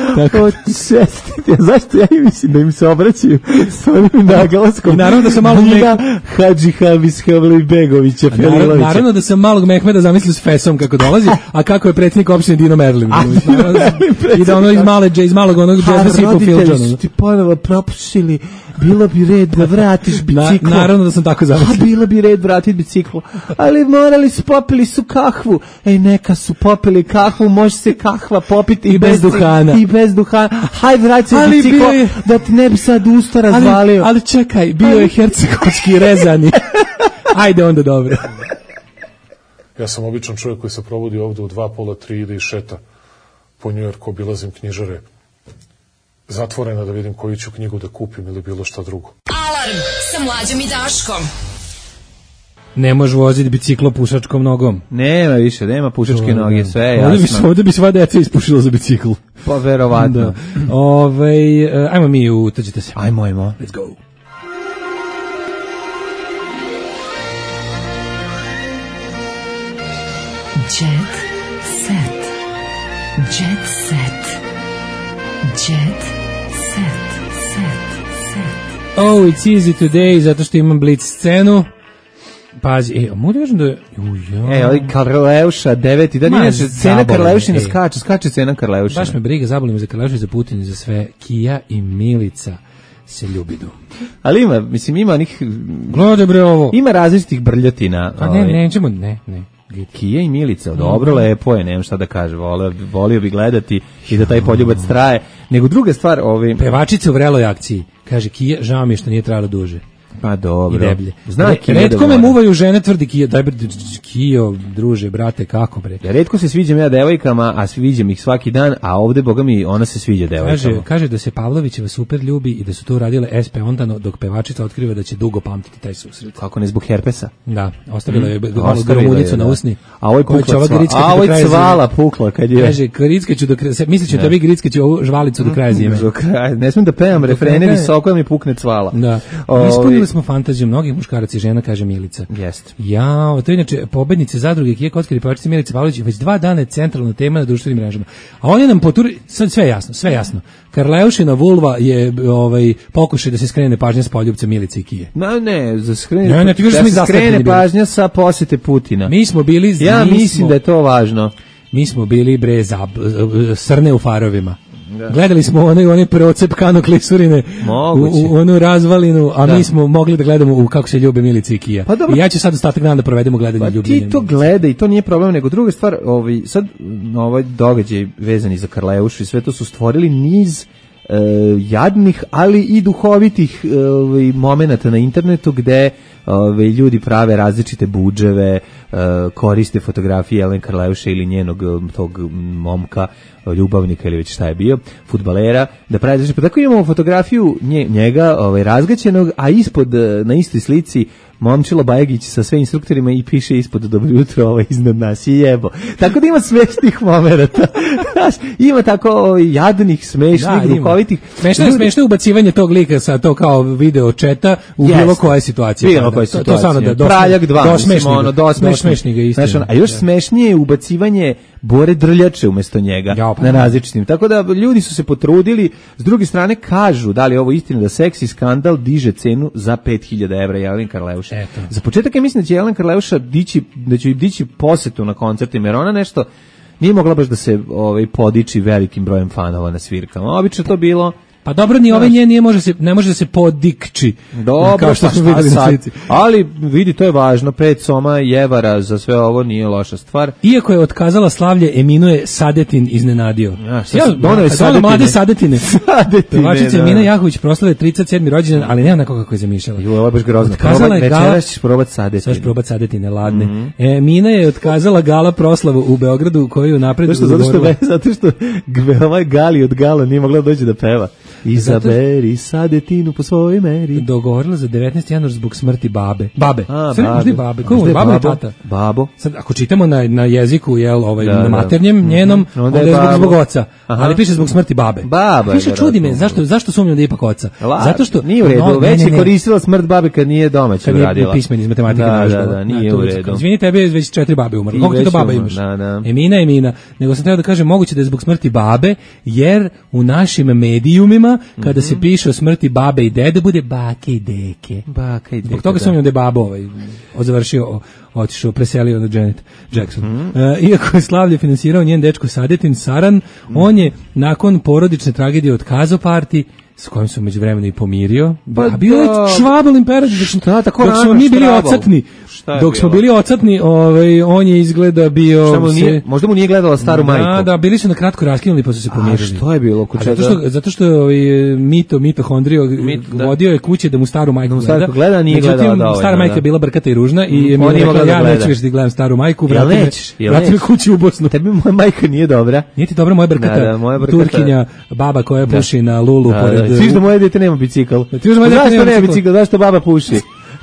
Zašto ja mislim da im se obraćaju s ovim naglaskom? Naravno da sam malog Hadži Hamis Havlojbegovića Felilovića. Naravno da sam malog Mehmeda zamislio s fesom kako dolazi, a kako je predsjednik opštine Dino Merlin. I da ono iz malog onog džeza sipu filđana. Roditelji su ti ponovo propušili, bilo bi red da vratiš biciklo. Naravno da sam tako zamislio. Bilo bi red vratiti biciklo. Ali popili su kahvu. Neka su popili kahvu, može se kahva popiti i bez duhana. Hajde vrati biciklo da ti ne bi sad usta razvalio. Ali čekaj, bio je hercegovački rezani. Ajde onda dobro. Ja sam običan čovjek koji se provodi ovdje u 2:30, ide i šeta po Njujorku, obilazim knjižare zatvorena da vidim koju ću knjigu da kupim ili bilo šta drugo. Alarm sa Mlađom i Daškom. Ne može voziti biciklo pušačkom nogom. Nema pušačke noge, sve je jasno. Ovdje bi sva deca ispušila za bicikl. Pa verovatno. Ajmo mi utađite se. Ajmo. Let's go. Jet set. Jet set. Jet set. Oh, it's easy today, zato što imam Blitz scenu. Pazi, mogu da kažem da je... ali Karleuša, 9. dan, inače, cena Karleušina skače cena Karleušina. Baš me briga, zabolim za Karleušina, za Putin i za sve. Kija i Milica se ljubidu. Ali ima onih... Gledaj bre ovo. Ima različitih brljotina. Pa nećemo, ne. Kija i Milica, dobro, lepo je, nemam šta da kaže, volio bi gledati i da taj poljubac traje. Nego druga stvar... Pevačica u vreloj akciji, kaže Kija, žao mi je što nije trajalo duže. Pa dobro. I deblje. Retko me muvaju žene, tvrdi Kija, daj bre, Kijo, druže, brate, kako bre. Retko se sviđam ja devojkama, a sviđam ih svaki dan, a ovde, boga mi, ona se sviđa devojkama. Kaže da se Pavlovićeva super ljubi i da su to uradile SP Ondano, dok pevačica otkriva da će dugo pamtiti taj susret. Kako ne, zbog herpesa? Da, ostavila je malo gromuljicu na usni. A ovo je cvala pukla kad je... Kaže, grickeću do kraja, mislit ću da vi grickeću ovu žvalicu do kraja zime. Ne smijem da pevam refrene visoko, da mi pukne cvala. Da. Ostvarili smo fantaziju mnogih muškaraca i žena, kaže Milica. Jeste. Ja, to je inače pobednice zadruge Kije Kockar i pevačica Milica Pavlović, već 2 dana je centralna tema na društvenim mrežama. A oni nam poturi, sad sve jasno. Karleušina vulva je pokušaj da se skrene pažnja s poljubca Milice i Kije. Ne, da skrene pažnja sa posete Putina. Ja mislim da je to važno. Mi smo bili srne u farovima. Da. Gledali smo onaj procep kanoklisurine u onu razvalinu, a mi smo mogli da gledamo kako se ljube Milica i Kija. Pa i ja ću sad ostatak dana da provedemo gledanje ljubljenja. Ti to gledaj i to nije problem, nego druga stvar, sad ovaj događaj vezani za Karleušu i sve to su stvorili niz jadnih, ali i duhovitih momenata na internetu gde ljudi prave različite budževe, koriste fotografije Jelene Karleuše ili njenog tog momka, ljubavnika ili već šta je bio, fudbalera, da pravi različite. Pa tako imamo fotografiju njega razgaćenog, a ispod na istoj slici Momčilo Bajagić sa sve instruktorima i piše ispod dobro jutro, iznad nas je jebo. Tako da ima smešnih momenata. Ima tako jadnih, smešnih, duhovitih. Smešno ubacivanje tog lika sa to kao video četa u bilo koje situacije. To samo da Praljak 2, dosmešni ga istina. A još smešnije je ubacivanje Bore Drljače umjesto njega na različitim. Tako da ljudi su se potrudili, s druge strane kažu da li je ovo istina da seksi skandal diže cenu za 5.000 evra Jelene Karleuše. Za početak ja mislim da će Jelena Karleuša dići posetu na koncertima, jer ona nešto nije mogla baš da se podiči velikim brojem fanova na svirkama. Obično to bilo. Pa dobro, ni ove nje ne može da se podikči. Dobro, kao što smo videli na slici. Ali vidi, to je važno, 5 soma Jevara za sve ovo nije loša stvar. Iako je otkazala slavlje, Eminu je Sadetin iznenadio. Mlade Sadetine. Pevačica Emina Jahović proslave 37. rođendan, ali nema onako kako je zamišljala. Ovo je baš grozno. Večeras ćeš probati Sadetine. Sad ćeš probati Sadetine, ladne. Emina je otkazala gala proslavu u Beogradu koju napred zato što ovaj Gali od Gala nije mogla doći da peva. Izaberi Sadetinu po svojoj meri. Dogovorila za 19. januar zbog smrti babe. Babe. Babe. Ko je baba i tata? Babo. Sad ako čitamo na jeziku na maternjem njenom, onda je zbog oca. Ali piše zbog smrti babe. Baba. Piše, čudi me, zašto sumnjam da je ipak oca? Zato što nije u redu, već je koristila smrt babe kad nije domaće uradila. Kad je pismen iz matematike našla. Da, nije u redu. Izvini, tebe je već 4 babe umrle. Koliko ti to baba imaš? Emina. Nego sam teo da kažem, moguće da je zbog smrti babe, jer u našim medijumima kada se piše o smrti babe i dede, bude bake i deke. Zbog toga sam da je babo završio, otišao, preselio na Janet Jackson. Iako je slavlje finansirao njen dečko Sadetin Saran, on je nakon porodične tragedije otkazao parti, s kojim se međuvremeno i pomirio. A bio je švabal imperativ, dok smo mi bili ocatni. Dok smo bili ocatni, on je izgleda bio... Možda mu nije gledala staru majku. Da, bili su na kratko raskinuli pa su se pomirili. A što je bilo? Zato što je mitohondrio vodio je kuće da mu staru majku gleda. Nije gledala dovoljno. Stara majka je bila brkata i ružna i mi je rekla, ja neću više da gledam staru majku, vrati me kući u Bosnu. Tebi moja majka nije dobra. Nije ti dobra moja brkata? Turkinja, baba koja puši na lulu pored... Sviš da moje dete nema bicikl. Zašto nema bicikl? Zašto baba puši?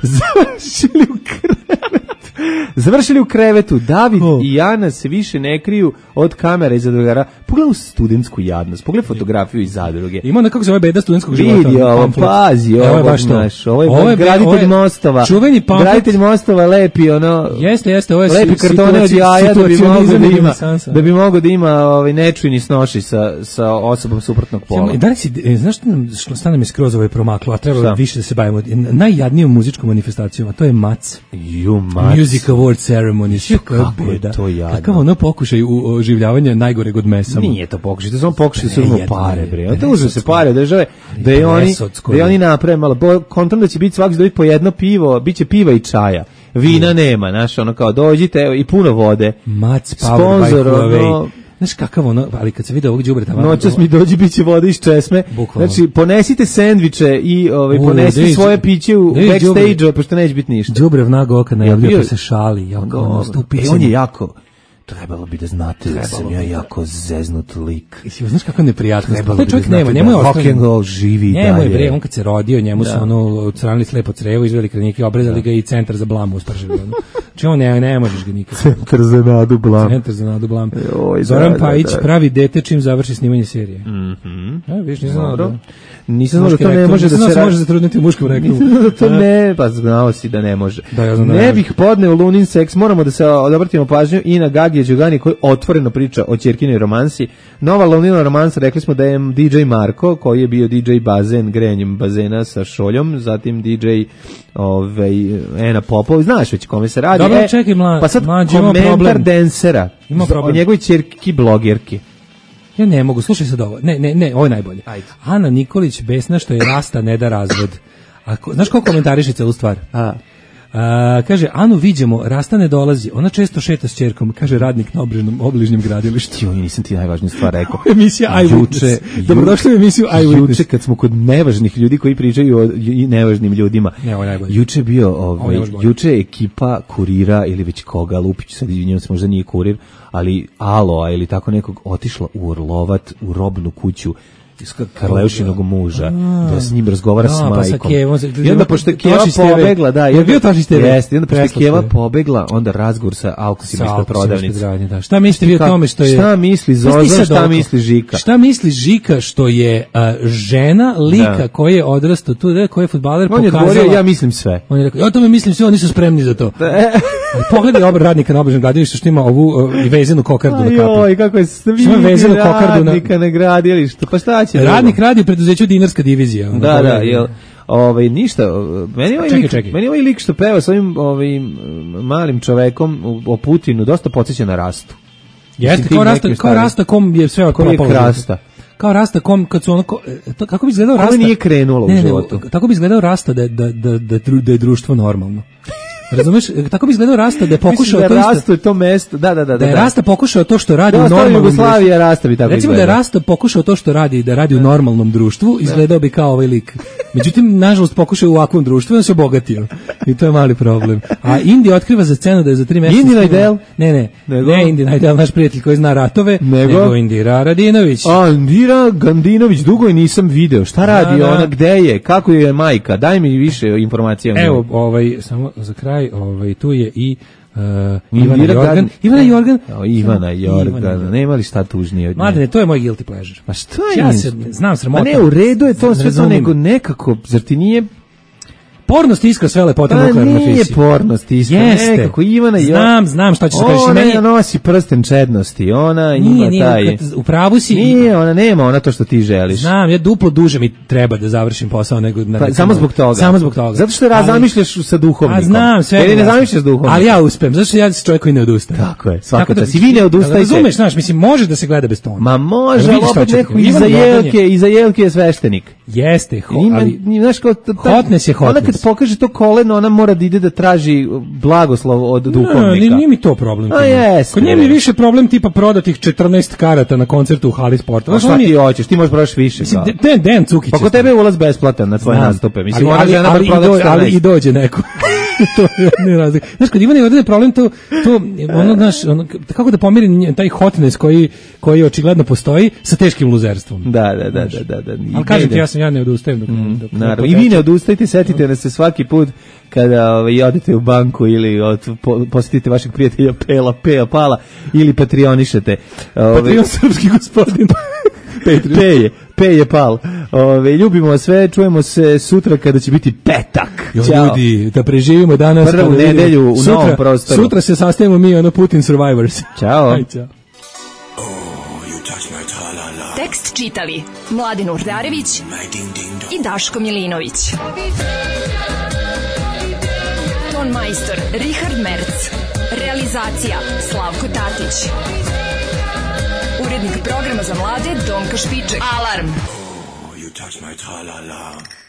Završili u krevetu. David i Ana se više ne kriju od kamera iz zadrugara. Pogledaj u studentsku jadnost. Pogledaj fotografiju iz zadruge. Ima na kako se ove beda studentskog života. Vidi ovo, pazi, ovo je graditelj mostova. Čuveni pamflet. Graditelj mostova lepi, Jeste, ovo je lepi kartone od jaja da bi mogo da ima nečujni snoši sa osobom suprotnog pola. Da li si, znaš šta nam je skroz promaklo, a treba više da se bavimo najjadnijom muzičkom manifestacijom, a to je MAC. Music Award Ceremony. Kakav pokušaj oživljavanja najgoreg od mesa. Nije to pokušaj, to je samo pokušaj da se uzmu pare, bre. Da uzmu se pare od države, da je oni naprave malo. Kontam da će biti svaki dobiti po jedno pivo, bit će piva i čaja. Vina nema, znaš, kao dođite i puno vode. Mac Power by Huawei. Znaš kakav ali kad se vidi ovog đubreta... Noćas mi dođi, bit će vode iz česme. Bukvalno. Znači, ponesite sendviče i ponesite svoje piće u backstage-u, pošto neće biti ništa. Đubrev nago oka najavljio pa se šali. On je jako... Trebalo bi da znate da sam ja jako zeznut lik. Znaš kako neprijatno. Taj čovjek nema, njemu je rock'n'roll živi dalje. Njemu je bre, on kad se rodio, njemu su odstranili slepo crevo, izveli kranike, obrezali ga i centar za blamu uspržili. Čemo ne možeš ga nikad. Centar za Nadu Blam. Zoran Pajić pravi dete čim završi snimanje serije. Viš, nisam znao da to ne može da se može zatrudniti u muškom reklu. To ne, pa znao si da ne može. Ne bih podneo Lunin seks, moramo da se obratimo pažnju i na Gagija Đugani koji otvoreno priča o ćerkinoj romansi. Nova Lunina romansa, rekli smo da je DJ Marko, koji je bio DJ bazen, grejanjem bazena sa šoljom, zatim DJ Ena Popov, znaš već kome se radi. Dobro, čekaj, pa sad komentar dancera o njegovoj ćerki blogerki. Ja ne mogu, slušaj sad ovo. Ne, ovo je najbolje. Ajde. Ana Nikolić besna što je rasta ne da razvod. Znaš ko komentariše celu stvar? Kaže, Anu viđemo, rasta ne dolazi, ona često šeta s ćerkom, kaže radnik na obližnjem gradilištu. Jo, nisam ti najvažniju stvar rekao. Emisija Eyewitness. Dobrodošli u emisiju Eyewitness. Juče kad smo kod nevažnih ljudi koji pričaju o nevažnim ljudima. Juče bio, juče ekipa Kurira ili već koga, Lupić, sad izvinjam se, možda nije Kurir, ali Aloa ili tako nekog otišla u Orlovat, u robnu kuću Karleušinog muža, da s njim razgovara s majkom. I onda pošto je Keva pobegla, jeste, i onda pošto je Keva pobegla, onda razgovor sa Alkosima ispred prodavnice. Šta misli o tome što je... Šta misli Zozan, šta misli Žika? Šta misli Žika što je žena lika koji je odrastao tu, koji je fudbaler pokazala... On je odgovorio, ja mislim sve. On je rekao, ja tome mislim sve, oni su spremni za to. Pogledaj obr radnika na obližnjem gradilištu što ima ovu vezenu kokardu na kapu. Joj, kako je vezenu kokardu radnika na gradilištu, pa šta će? Radnik radi u preduzeću Dinarska divizija. Da, ništa. Meni ovaj lik što peva s ovim malim čovekom o Putinu dosta podsjeća na Rastu. Jeste, kao Rasta kom je sve propalo. Koji je Rasta? Kao Rasta kom, kad su ono, kako bi izgledao Rasta? Ovo nije krenulo u životu. Tako bi izgledao Rasta da je društvo normalno. Razumeš, tako bi izgledao Rasta da je pokušao to Rasto je to mesto, da je Rasta pokušao to što radi u normalnom Jugoslavija Rasta bi tako recimo izgledao. Da je Rasta pokušao to što radi, da radi u normalnom društvu, izgledao bi kao ovaj lik. Međutim, nažalost, pokušao u ovakvom društvu, on se obogatio. I to je mali problem. A Indi otkriva za scenu da je za 3 mjeseca... Indi Najdel? Ne Indi Najdel, naš prijatelj koji zna ratove, nego Indira Radinović. Indira Gandinović, dugo je nisam video. Šta radi ona, gde je, kako je majka? Daj mi više informacija. Evo, samo za kraj, tu je i Ivana Jorgan. Nema li šta tužnije od nje? Mladene, to je moj guilty pleasure. Pa šta je? Ja se znam sramota. Pa ne, u redu je to sve to, nego nekako, zar ti nije... Pornost iskra sve lepote nuklearne fisije. Nije pornost iskra, nekako Ivana Jorgan. Znam šta ćeš da kažeš. Ona nosi prsten čednosti, ona ima taj... U pravu si... Nije, ona nema ona to što ti želiš. Znam, ja duplo duže mi treba da završim posao nego... Samo zbog toga. Samo zbog toga. Zato što zamišljaš sa duhovnikom. Znam, sve. Jer ne zamišljaš duhovnikom. Ali ja uspem, zato što ja sam čovjek koji ne odustaje. Tako je, svaka čast. I vi ne odustajte. Razumeš, znaš, mislim, može da se gleda bez tona. Ma može, opet neko iza jelke je sveštenik. Jeste, ali... Hotness je hotness. Ona kad pokaže to koleno, ona mora da ide da traži blagoslov od duhovnika. Nije mi to problem. Kod nje mi više problem tipa prodatih 14 karata na koncertu u hali sporta. Šta ti hoćeš? Ti možeš prodaš više. Den Cukić. Pa kod tebe je ulaz besplatan na tvoje nastupe. Mislim, ali i dođe neko. To je ne razlika. Znaš, kod Ivana je ovdje problem to ono, znaš, kako da pomiri taj hotness koji očigledno postoji sa teškim luzerstvom. Da. Ali kažem ti, ja ne odustajem. Naravno, i vi ne odustajte, setite da se svaki put kada odete u banku ili posjetite vašeg prijatelja Pala ili patrionišete. Patrion srpski gospodin. Peje Pal. Ljubimo sve, čujemo se sutra kada će biti petak. Ljudi, da preživimo danas prvu nedelju u novom prostoru. Sutra se sastavimo mi Putin Survivors. Ćao. Tekst čitali Mladin Urdarević i Daško Milinović. Ton majstor Richard Merc. Realizacija Slavko Tatić. Urednik programa za mlade Donka Špiček. Alarm! You touch my tra-la-la.